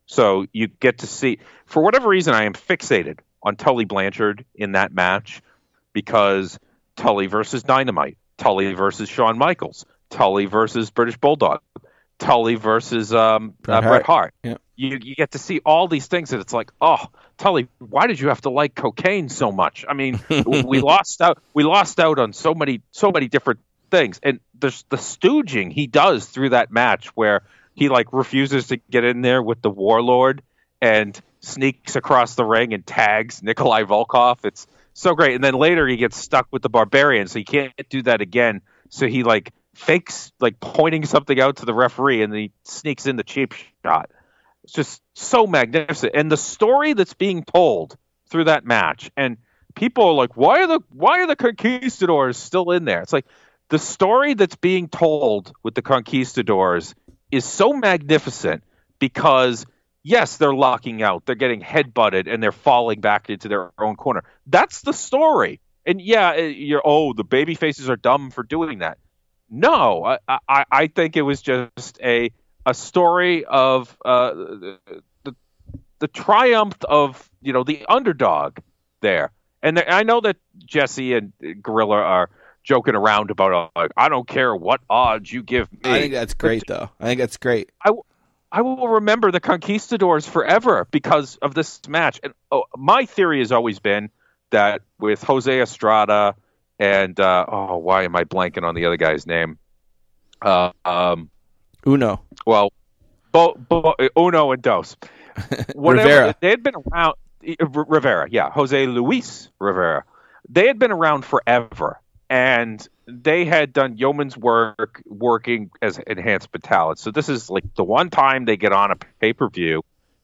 So you get to see, for whatever reason, I am fixated on Tully Blanchard in that match because Tully versus Dynamite, Tully versus Shawn Michaels, Tully versus British Bulldog, Tully versus um, Bret uh, Hart. Bret Hart. Yeah. You you get to see all these things, and it's like, oh, Tully, why did you have to like cocaine so much? I mean, we lost out. We lost out on so many so many different things, and there's the stooging he does through that match where he like refuses to get in there with the Warlord and sneaks across the ring and tags Nikolai Volkov. It's so great. And then later he gets stuck with the Barbarian, so he can't do that again. So he like fakes like pointing something out to the referee, and then he sneaks in the cheap shot. It's just so magnificent. And the story that's being told through that match, and people are like, why are the why are the Conquistadors still in there? It's like the story that's being told with the Conquistadors is so magnificent because, yes, they're locking out, they're getting headbutted, and they're falling back into their own corner. That's the story. And yeah, you're oh, the baby faces are dumb for doing that. No, I I, I think it was just a a story of uh, the, the the triumph of, you know, the underdog there. And I know that Jesse and Gorilla are joking around about, uh, like, I don't care what odds you give me. I think that's great, though. I think that's great. I, I will remember the Conquistadors forever because of this match. And oh, my theory has always been that with Jose Estrada and, uh, oh, why am I blanking on the other guy's name? Uh, um, Uno. Well, Bo, Bo, Uno and Dos. Whatever, Rivera. They had been around. Rivera, yeah. Jose Luis Rivera. They had been around forever. And they had done yeoman's work working as enhancement talent. So this is like the one time they get on a pay-per-view,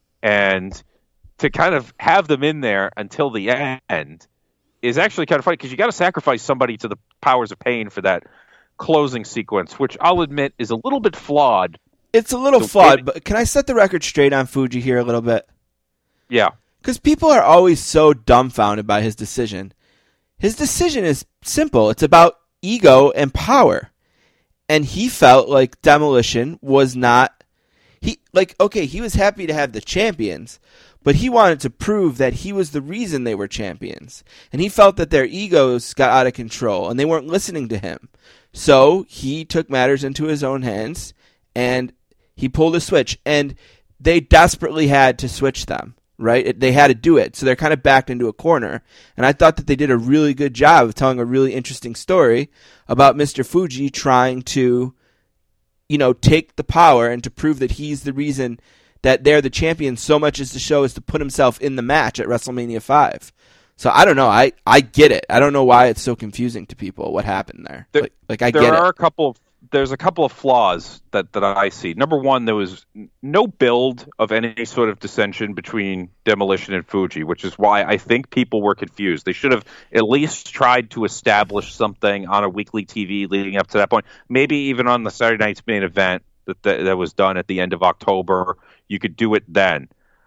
and to kind of have them in there until the end is actually kind of funny because you got to sacrifice somebody to the powers of pain for that closing sequence, which I'll admit is a little bit flawed. It's a little The flawed, way- but can I set the record straight on Fuji here a little bit? Yeah. Because people are always so dumbfounded by his decision. His decision is simple. It's about ego and power. And he felt like Demolition was not... he like okay, he was happy to have the champions, but he wanted to prove that he was the reason they were champions. And he felt that their egos got out of control and they weren't listening to him. So he took matters into his own hands and he pulled a switch. And they desperately had to switch them. Right? It, they had to do it. So they're kind of backed into a corner. And I thought that they did a really good job of telling a really interesting story about Mister Fuji trying to, you know, take the power and to prove that he's the reason that they're the champions so much as to show is to put himself in the match at WrestleMania five. So I don't know. I, I get it. I don't know why it's so confusing to people what happened there. There, like, like I there get are it. a couple of There's a couple of flaws that, that I see. Number one, there was no build of any sort of dissension between Demolition and Fuji, which is why I think people were confused. They should have at least tried to establish something on a weekly T V leading up to that point. Maybe even on the Saturday night's main event that that, that was done at the end of October. You could do it then.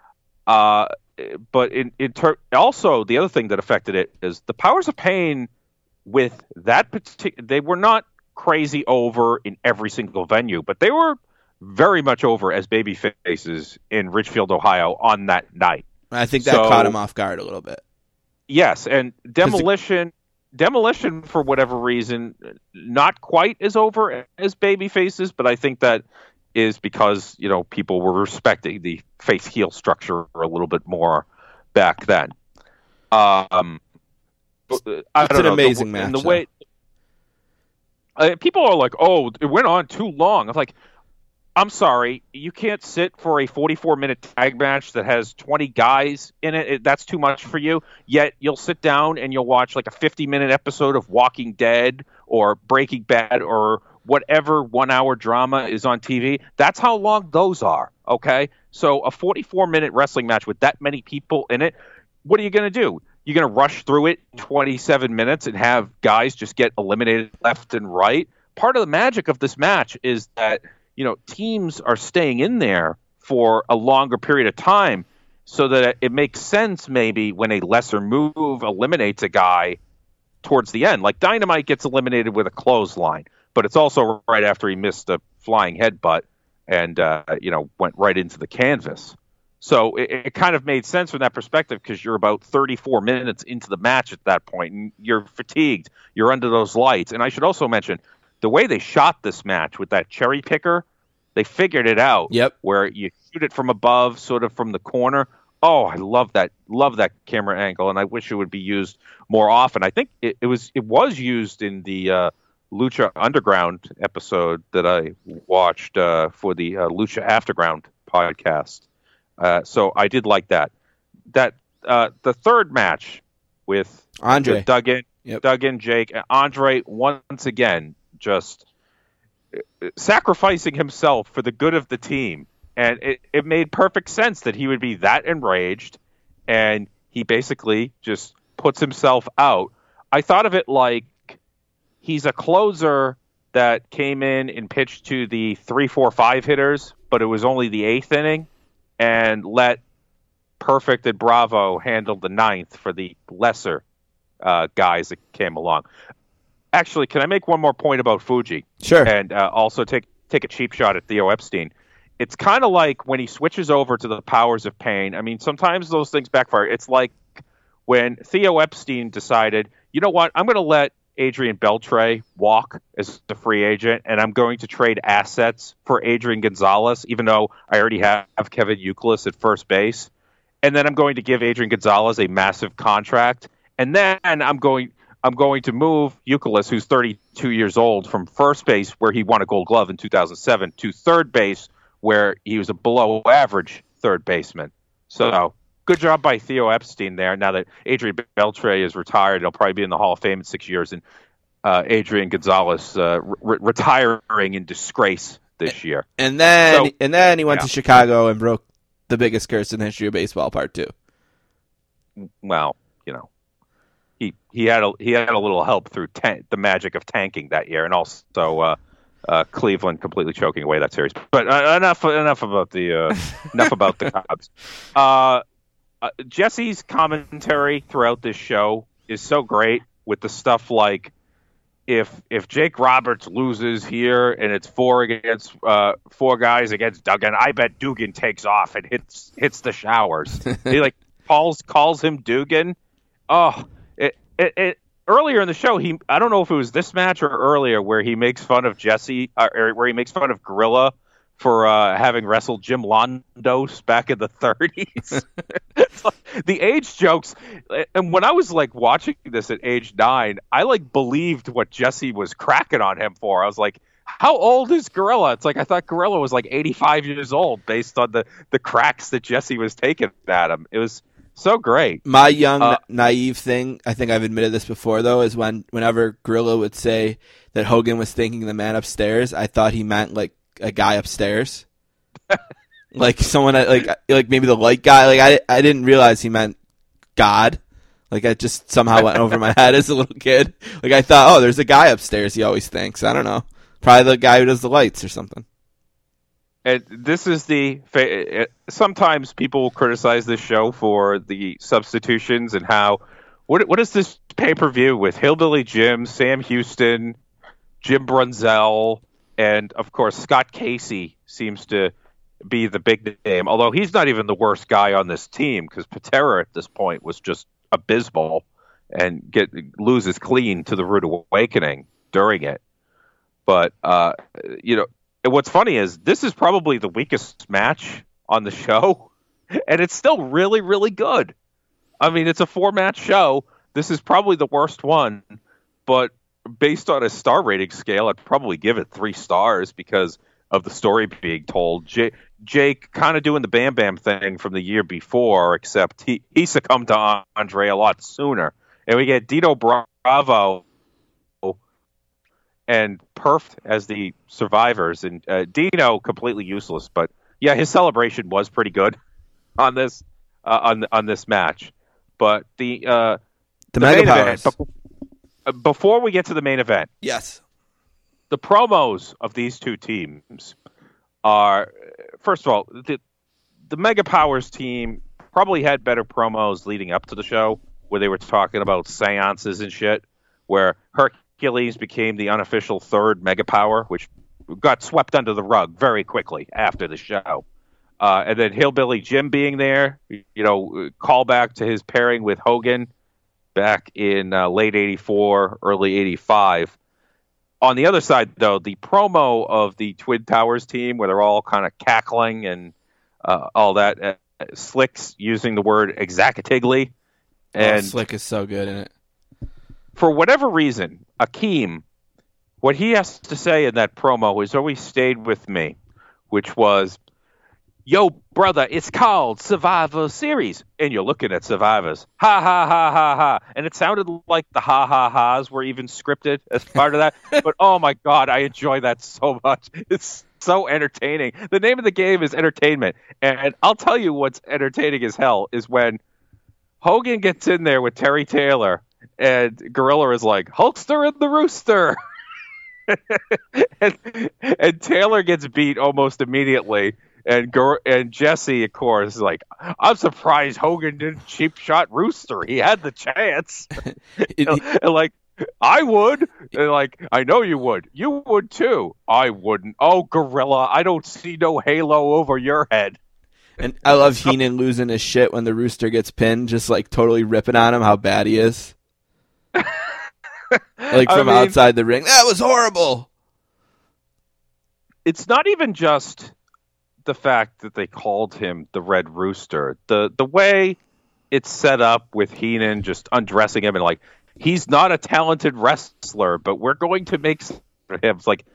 Uh, but in, in ter- also, the other thing that affected it is the Powers of Pain with that particular... They were not crazy over in every single venue, but they were very much over as baby faces in Ridgefield, Ohio on that night. I think that So- caught him off guard a little bit. Yes, and Demolition, Demolition for whatever reason, not quite as over as baby faces, but I think that is because, you know, people were respecting the face heel structure a little bit more back then. Um, I It's don't an know, the- amazing match, And the though. way uh, people are like, "Oh, it went on too long." I'm like, I'm sorry, you can't sit for a forty-four minute tag match that has twenty guys in it. it. That's too much for you. Yet you'll sit down and you'll watch like a fifty minute episode of Walking Dead or Breaking Bad or whatever one hour drama is on T V. That's how long those are. Okay. So a forty-four minute wrestling match with that many people in it, what are you going to do? You're going to rush through it twenty-seven minutes and have guys just get eliminated left and right. Part of the magic of this match is that, you know, teams are staying in there for a longer period of time so that it makes sense maybe when a lesser move eliminates a guy towards the end. Like Dynamite gets eliminated with a clothesline, but it's also right after he missed a flying headbutt and, uh, you know, went right into the canvas. So it, it kind of made sense from that perspective because you're about thirty-four minutes into the match at that point, and you're fatigued. You're under those lights. And I should also mention, the way they shot this match with that cherry picker, they figured it out. Yep. Where you shoot it from above, sort of from the corner. Oh, I love that. Love that camera angle, and I wish it would be used more often. I think it, it was it was used in the uh, Lucha Underground episode that I watched uh, for the uh, Lucha Afterground podcast. Uh, so I did like that. That uh, the third match with Andre with Duggan, Yep. Duggan, Jake, Andre once again just sacrificing himself for the good of the team. And it, it made perfect sense that he would be that enraged, and he basically just puts himself out. I thought of it like he's a closer that came in and pitched to the three, four, five hitters, but it was only the eighth inning, and let Perfect and Bravo handle the ninth for the lesser uh, guys that came along. Actually, can I make one more point about Fuji? Sure. And uh, also take take a cheap shot at Theo Epstein. It's kind of like when he switches over to the powers of pain. I mean, sometimes those things backfire. It's like when Theo Epstein decided, you know what, I'm going to let Adrian Beltre walk as a free agent, and I'm going to trade assets for Adrian Gonzalez, even though I already have Kevin Youkilis at first base. And then I'm going to give Adrian Gonzalez a massive contract. And then I'm going I'm going to move Youkilis, who's thirty-two years old, from first base, where he won a Gold Glove in two thousand seven, to third base, where he was a below-average third baseman. So good job by Theo Epstein there. Now that Adrian Beltre is retired, he'll probably be in the Hall of Fame in six years, and uh, Adrian Gonzalez uh, re- retiring in disgrace this year. And then So- and then he went yeah. to Chicago and broke the biggest curse in the history of baseball, part two. Well, you know, he he had a he had a little help through tan- the magic of tanking that year, and also uh, uh, Cleveland completely choking away that series. But uh, enough enough about the uh, enough about the Cubs. Uh, uh, Jesse's commentary throughout this show is so great with the stuff like, if if Jake Roberts loses here and it's four against uh, four guys against Duggan, I bet Dugan takes off and hits hits the showers. He like calls calls him Dugan. Oh, it, it it earlier in the show, he I don't know if it was this match or earlier, where he makes fun of Jesse, uh, or where he makes fun of Gorilla for uh, having wrestled Jim Londos back in the thirties. Like, the age jokes, and when I was like watching this at age nine, I like believed what Jesse was cracking on him for. I was like, how old is Gorilla? It's like I thought Gorilla was like eighty-five years old based on the the cracks that Jesse was taking at him. It was so great. My young Uh, naive thing, I think I've admitted this before though, is when whenever Gorilla would say that Hogan was thanking the man upstairs, I thought he meant like a guy upstairs. Like someone like like maybe the light guy. Like I I didn't realize he meant God. Like it just somehow went over my head as a little kid. Like I thought, oh, there's a guy upstairs he always thinks. I don't know. Probably the guy who does the lights or something. And this is the fa- sometimes people will criticize this show for the substitutions and how what what is this pay-per-view with Hillbilly Jim, Sam Houston, Jim Brunzell, and of course Scott Casey seems to be the big name, although he's not even the worst guy on this team, because Patera at this point was just abysmal and get loses clean to the Rude Awakening during it. But uh, you know, and what's funny is this is probably the weakest match on the show, and it's still really, really good. I mean, it's a four-match show. This is probably the worst one, but based on a star rating scale, I'd probably give it three stars because of the story being told. J- Jake kind of doing the Bam Bam thing from the year before, except he, he succumbed to Andre a lot sooner. And we get Dino Bravo and Perf as the survivors, and uh, Dino completely useless. But yeah, his celebration was pretty good on this uh, on on this match. But the uh, The, the Mega main Powers. event, be- before we get to the main event, Yes. the promos of these two teams are, first of all, the the Mega Powers team probably had better promos leading up to the show, where they were talking about seances and shit, where Hercules became the unofficial third Mega Power, which got swept under the rug very quickly after the show. Uh, and then Hillbilly Jim being there, you know, call back to his pairing with Hogan back in uh, late eighty-four, early eighty-five. On the other side, though, the promo of the Twin Towers team, where they're all kind of cackling and uh, all that, uh, Slick's using the word exacatigly. And oh, Slick is so good in it. For whatever reason, Akeem, what he has to say in that promo has always stayed with me, which was, yo, brother, it's called Survivor Series. And you're looking at Survivors. Ha, ha, ha, ha, ha. And it sounded like the ha, ha, ha's were even scripted as part of that. But, oh, my God, I enjoy that so much. It's so entertaining. The name of the game is entertainment. And I'll tell you what's entertaining as hell is when Hogan gets in there with Terry Taylor, and Gorilla is like, Hulkster and the Rooster. and, and Taylor gets beat almost immediately. And Gor- and Jesse, of course, is like, I'm surprised Hogan didn't cheap shot Rooster. He had the chance. It- and, and like, I would. And like, I know you would. You would too. I wouldn't. Oh, Gorilla, I don't see no halo over your head. And I love Heenan losing his shit when the Rooster gets pinned, just like totally ripping on him how bad he is. Like from I mean, outside the ring. That was horrible. It's not even just the fact that they called him the Red Rooster. The the way it's set up with Heenan just undressing him and like, he's not a talented wrestler, but we're going to make him. It's like,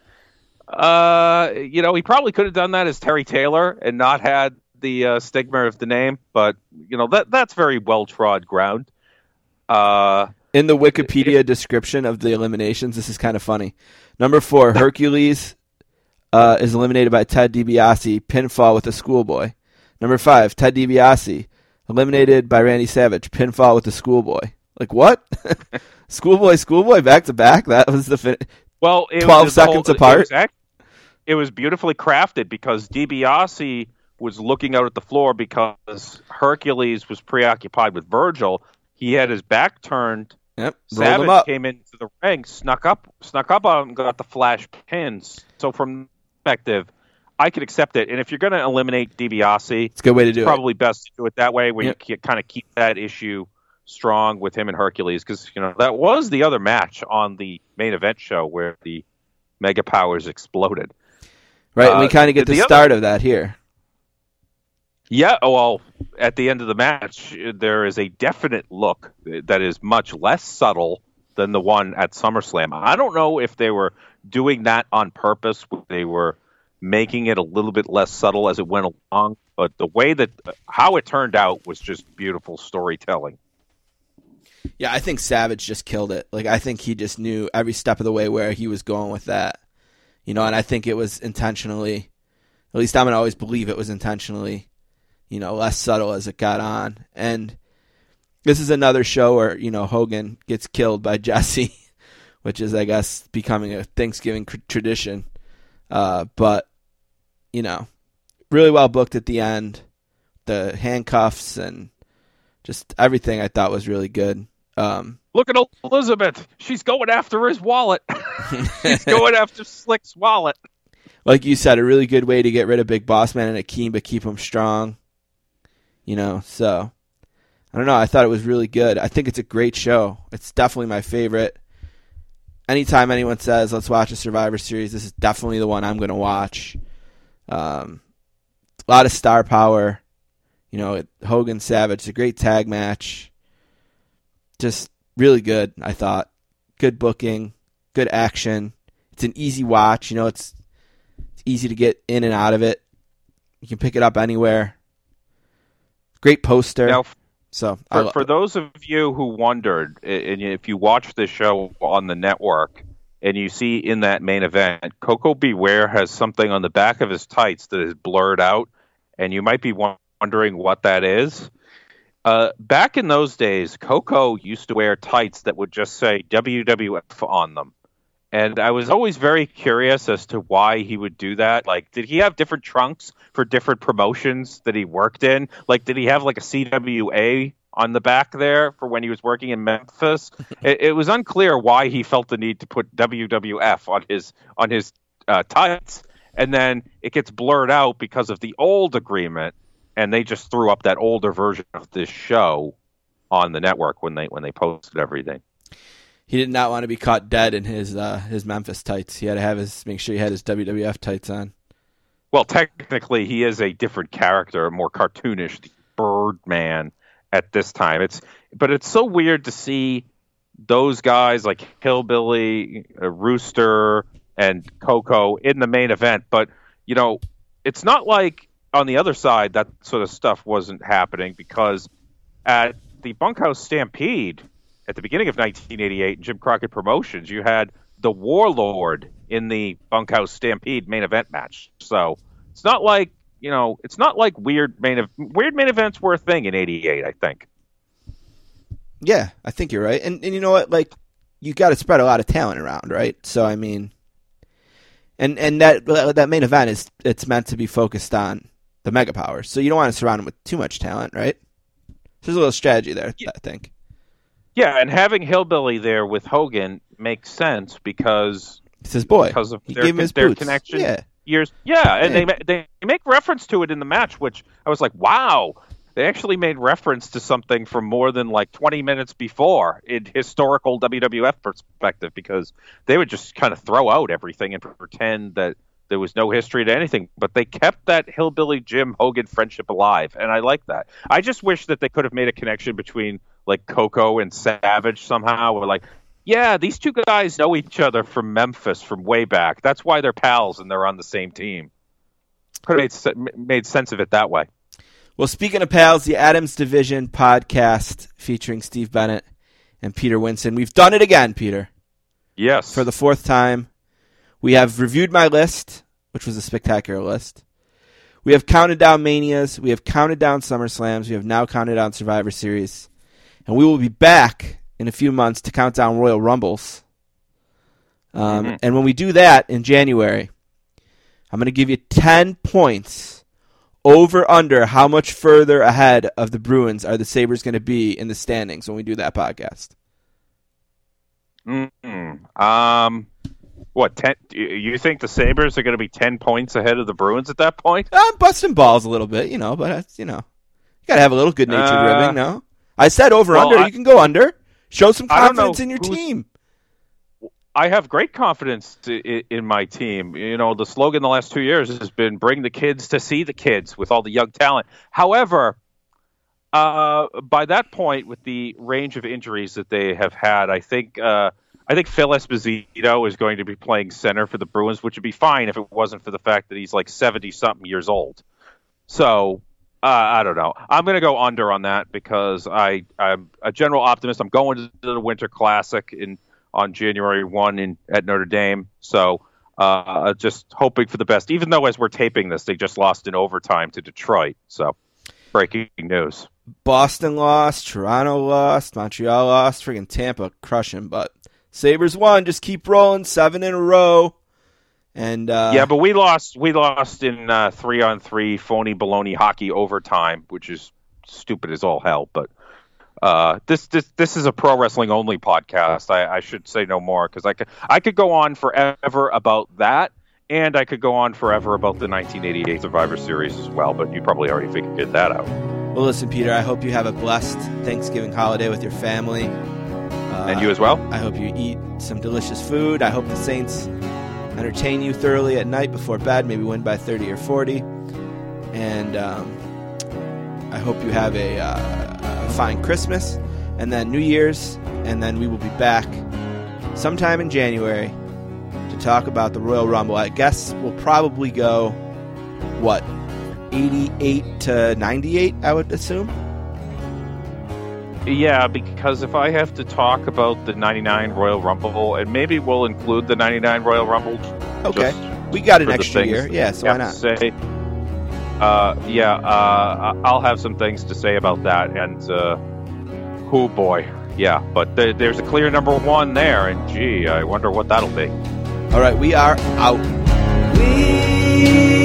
uh, you know, he probably could have done that as Terry Taylor and not had the uh, stigma of the name, but you know, that that's very well trod ground. Uh, In the Wikipedia description of the eliminations, this is kind of funny. Number four, Hercules uh, is eliminated by Ted DiBiase, pinfall with a schoolboy. Number five, Ted DiBiase, eliminated by Randy Savage, pinfall with a schoolboy. Like, what? schoolboy, schoolboy, back to back? That was the fin- well, it twelve was the seconds whole, apart? It was, act- it was beautifully crafted because DiBiase was looking out at the floor because Hercules was preoccupied with Virgil. He had his back turned. Yep, rolled him Savage up. came into the ring, snuck up, snuck up on him, got the flash pins. So from that perspective, I could accept it. And if you're going to eliminate DiBiase, It's a good way to do it's it. probably best to do it that way, where Yep. you kind of keep that issue strong with him and Hercules, because you know that was the other match on the main event show where the Mega Powers exploded. Right, and we Uh, kind of get the, the other- start of that here. Yeah, well, at the end of the match, there is a definite look that is much less subtle than the one at SummerSlam. I don't know if they were doing that on purpose. They were making it a little bit less subtle as it went along, but the way that how it turned out was just beautiful storytelling. Yeah, I think Savage just killed it. Like, I think he just knew every step of the way where he was going with that. You know, and I think it was intentionally, at least I'm going to always believe it was intentionally, you know, less subtle as it got on. And this is another show where, you know, Hogan gets killed by Jesse, which is, I guess, becoming a Thanksgiving cr- tradition. Uh, but, you know, really well booked at the end. The handcuffs and just everything I thought was really good. Um, Look at Elizabeth. She's going after his wallet. She's going after Slick's wallet. like you said, a really good way to get rid of Big Boss Man and Akeem, but keep him strong. You know, so I don't know. I thought it was really good. I think it's a great show. It's definitely my favorite. Anytime anyone says, let's watch a Survivor Series, this is definitely the one I'm going to watch. Um, a lot of star power. You know, Hogan Savage, a great tag match. Just really good, I thought. Good booking, good action. It's an easy watch. You know, it's, it's easy to get in and out of it. You can pick it up anywhere. Great poster. Now, So I For, lo- for those of you who wondered, and if you watch this show on the network and you see in that main event, Coco Beware has something on the back of his tights that is blurred out, and you might be wondering what that is. Uh, back in those days, Coco used to wear tights that would just say W W F on them. And I was always very curious as to why he would do that. Like, did he have different trunks for different promotions that he worked in? Like, did he have like a C W A on the back there for when he was working in Memphis? it, it was unclear why he felt the need to put W W F on his on his uh, tights. and then it gets blurred out because of the old agreement, and they just threw up that older version of this show on the network when they when they posted everything. He did not want to be caught dead in his uh, his Memphis tights. He had to have his make sure he had his W W F tights on. Well, technically, he is a different character, more cartoonish, the Birdman at this time. It's but it's so weird to see those guys like Hillbilly, uh, Rooster, and Coco in the main event. But you know, it's not like on the other side that sort of stuff wasn't happening, because at the Bunkhouse Stampede at the beginning of nineteen eighty-eight, Jim Crockett Promotions, you had the Warlord in the Bunkhouse Stampede main event match. So it's not like, you know, it's not like weird main ev- weird main events were a thing in eighty-eight, I think. Yeah, I think you're right. And and you know what? Like, you got to spread a lot of talent around, right? So I mean, and and that that main event is it's meant to be focused on the Mega Powers. So you don't want to surround them with too much talent, right? There's a little strategy there, yeah. I think. Yeah, and having Hillbilly there with Hogan makes sense because it's his boy. Because of he their, gave him his their boots. connection. Yeah. Years. Yeah, and yeah. they they make reference to it in the match, which I was like, wow. They actually made reference to something from more than like twenty minutes before in historical W W F perspective, because they would just kind of throw out everything and pretend that there was no history to anything. But they kept that Hillbilly Jim Hogan friendship alive, and I like that. I just wish that they could have made a connection between like Coco and Savage somehow, or like, yeah, these two guys know each other from Memphis from way back. That's why they're pals and they're on the same team. Could have made, made sense of it that way. Well, speaking of pals, the Adams Division podcast featuring Steve Bennett and Peter Winson. We've done it again, Peter. Yes. For the fourth time. We have reviewed my list, which was a spectacular list. We have counted down Manias. We have counted down SummerSlams. We have now counted down Survivor Series. And we will be back in a few months to count down Royal Rumbles. Um, mm-hmm. And when we do that in January, I'm going to give you ten points over under how much further ahead of the Bruins are the Sabres going to be in the standings when we do that podcast. Mm-hmm. Um, what, ten? You think the Sabres are going to be ten points ahead of the Bruins at that point? I'm busting balls a little bit, you know, but, uh, you know, you got to have a little good-natured uh, ribbing, no? I said over well, under. I, you can go under. Show some confidence in your who's... team. I have great confidence in, in my team. You know, the slogan the last two years has been "Bring the kids to see the kids" with all the young talent. However, uh, by that point, with the range of injuries that they have had, I think uh, I think Phil Esposito is going to be playing center for the Bruins, which would be fine if it wasn't for the fact that he's like seventy something years old. So uh, I don't know. I'm going to go under on that because I I'm a general optimist. I'm going to the Winter Classic in. on January first in at Notre Dame. So uh, just hoping for the best, even though as we're taping this, they just lost in overtime to Detroit. So breaking news. Boston lost, Toronto lost, Montreal lost, friggin' Tampa crushing, but Sabres won. Just keep rolling, seven in a row. And uh, yeah, but we lost we lost in uh, three on three phony baloney hockey overtime, which is stupid as all hell, but Uh, this this this is a pro wrestling only podcast. I, I should say no more because I could I could go on forever about that, and I could go on forever about the nineteen eighty-eight Survivor Series as well. But you probably already figured that out. Well, listen, Peter. I hope you have a blessed Thanksgiving holiday with your family, uh, and you as well. I hope you eat some delicious food. I hope the Saints entertain you thoroughly at night before bed. Maybe win by thirty or forty, and um, I hope you have a. Uh, fine Christmas, and then New Year's, and then we will be back sometime in January to talk about the Royal Rumble. I guess we'll probably go, what, eighty-eight to ninety-eight, I would assume? Yeah, because if I have to talk about the ninety-nine Royal Rumble, and maybe we'll include the ninety-nine Royal Rumble. Okay, we got an extra year, yeah, so why not? Say, Uh, yeah, uh, I'll have some things to say about that, and uh, oh boy, yeah, but th- there's a clear number one there, and gee, I wonder what that'll be. All right, we are out. We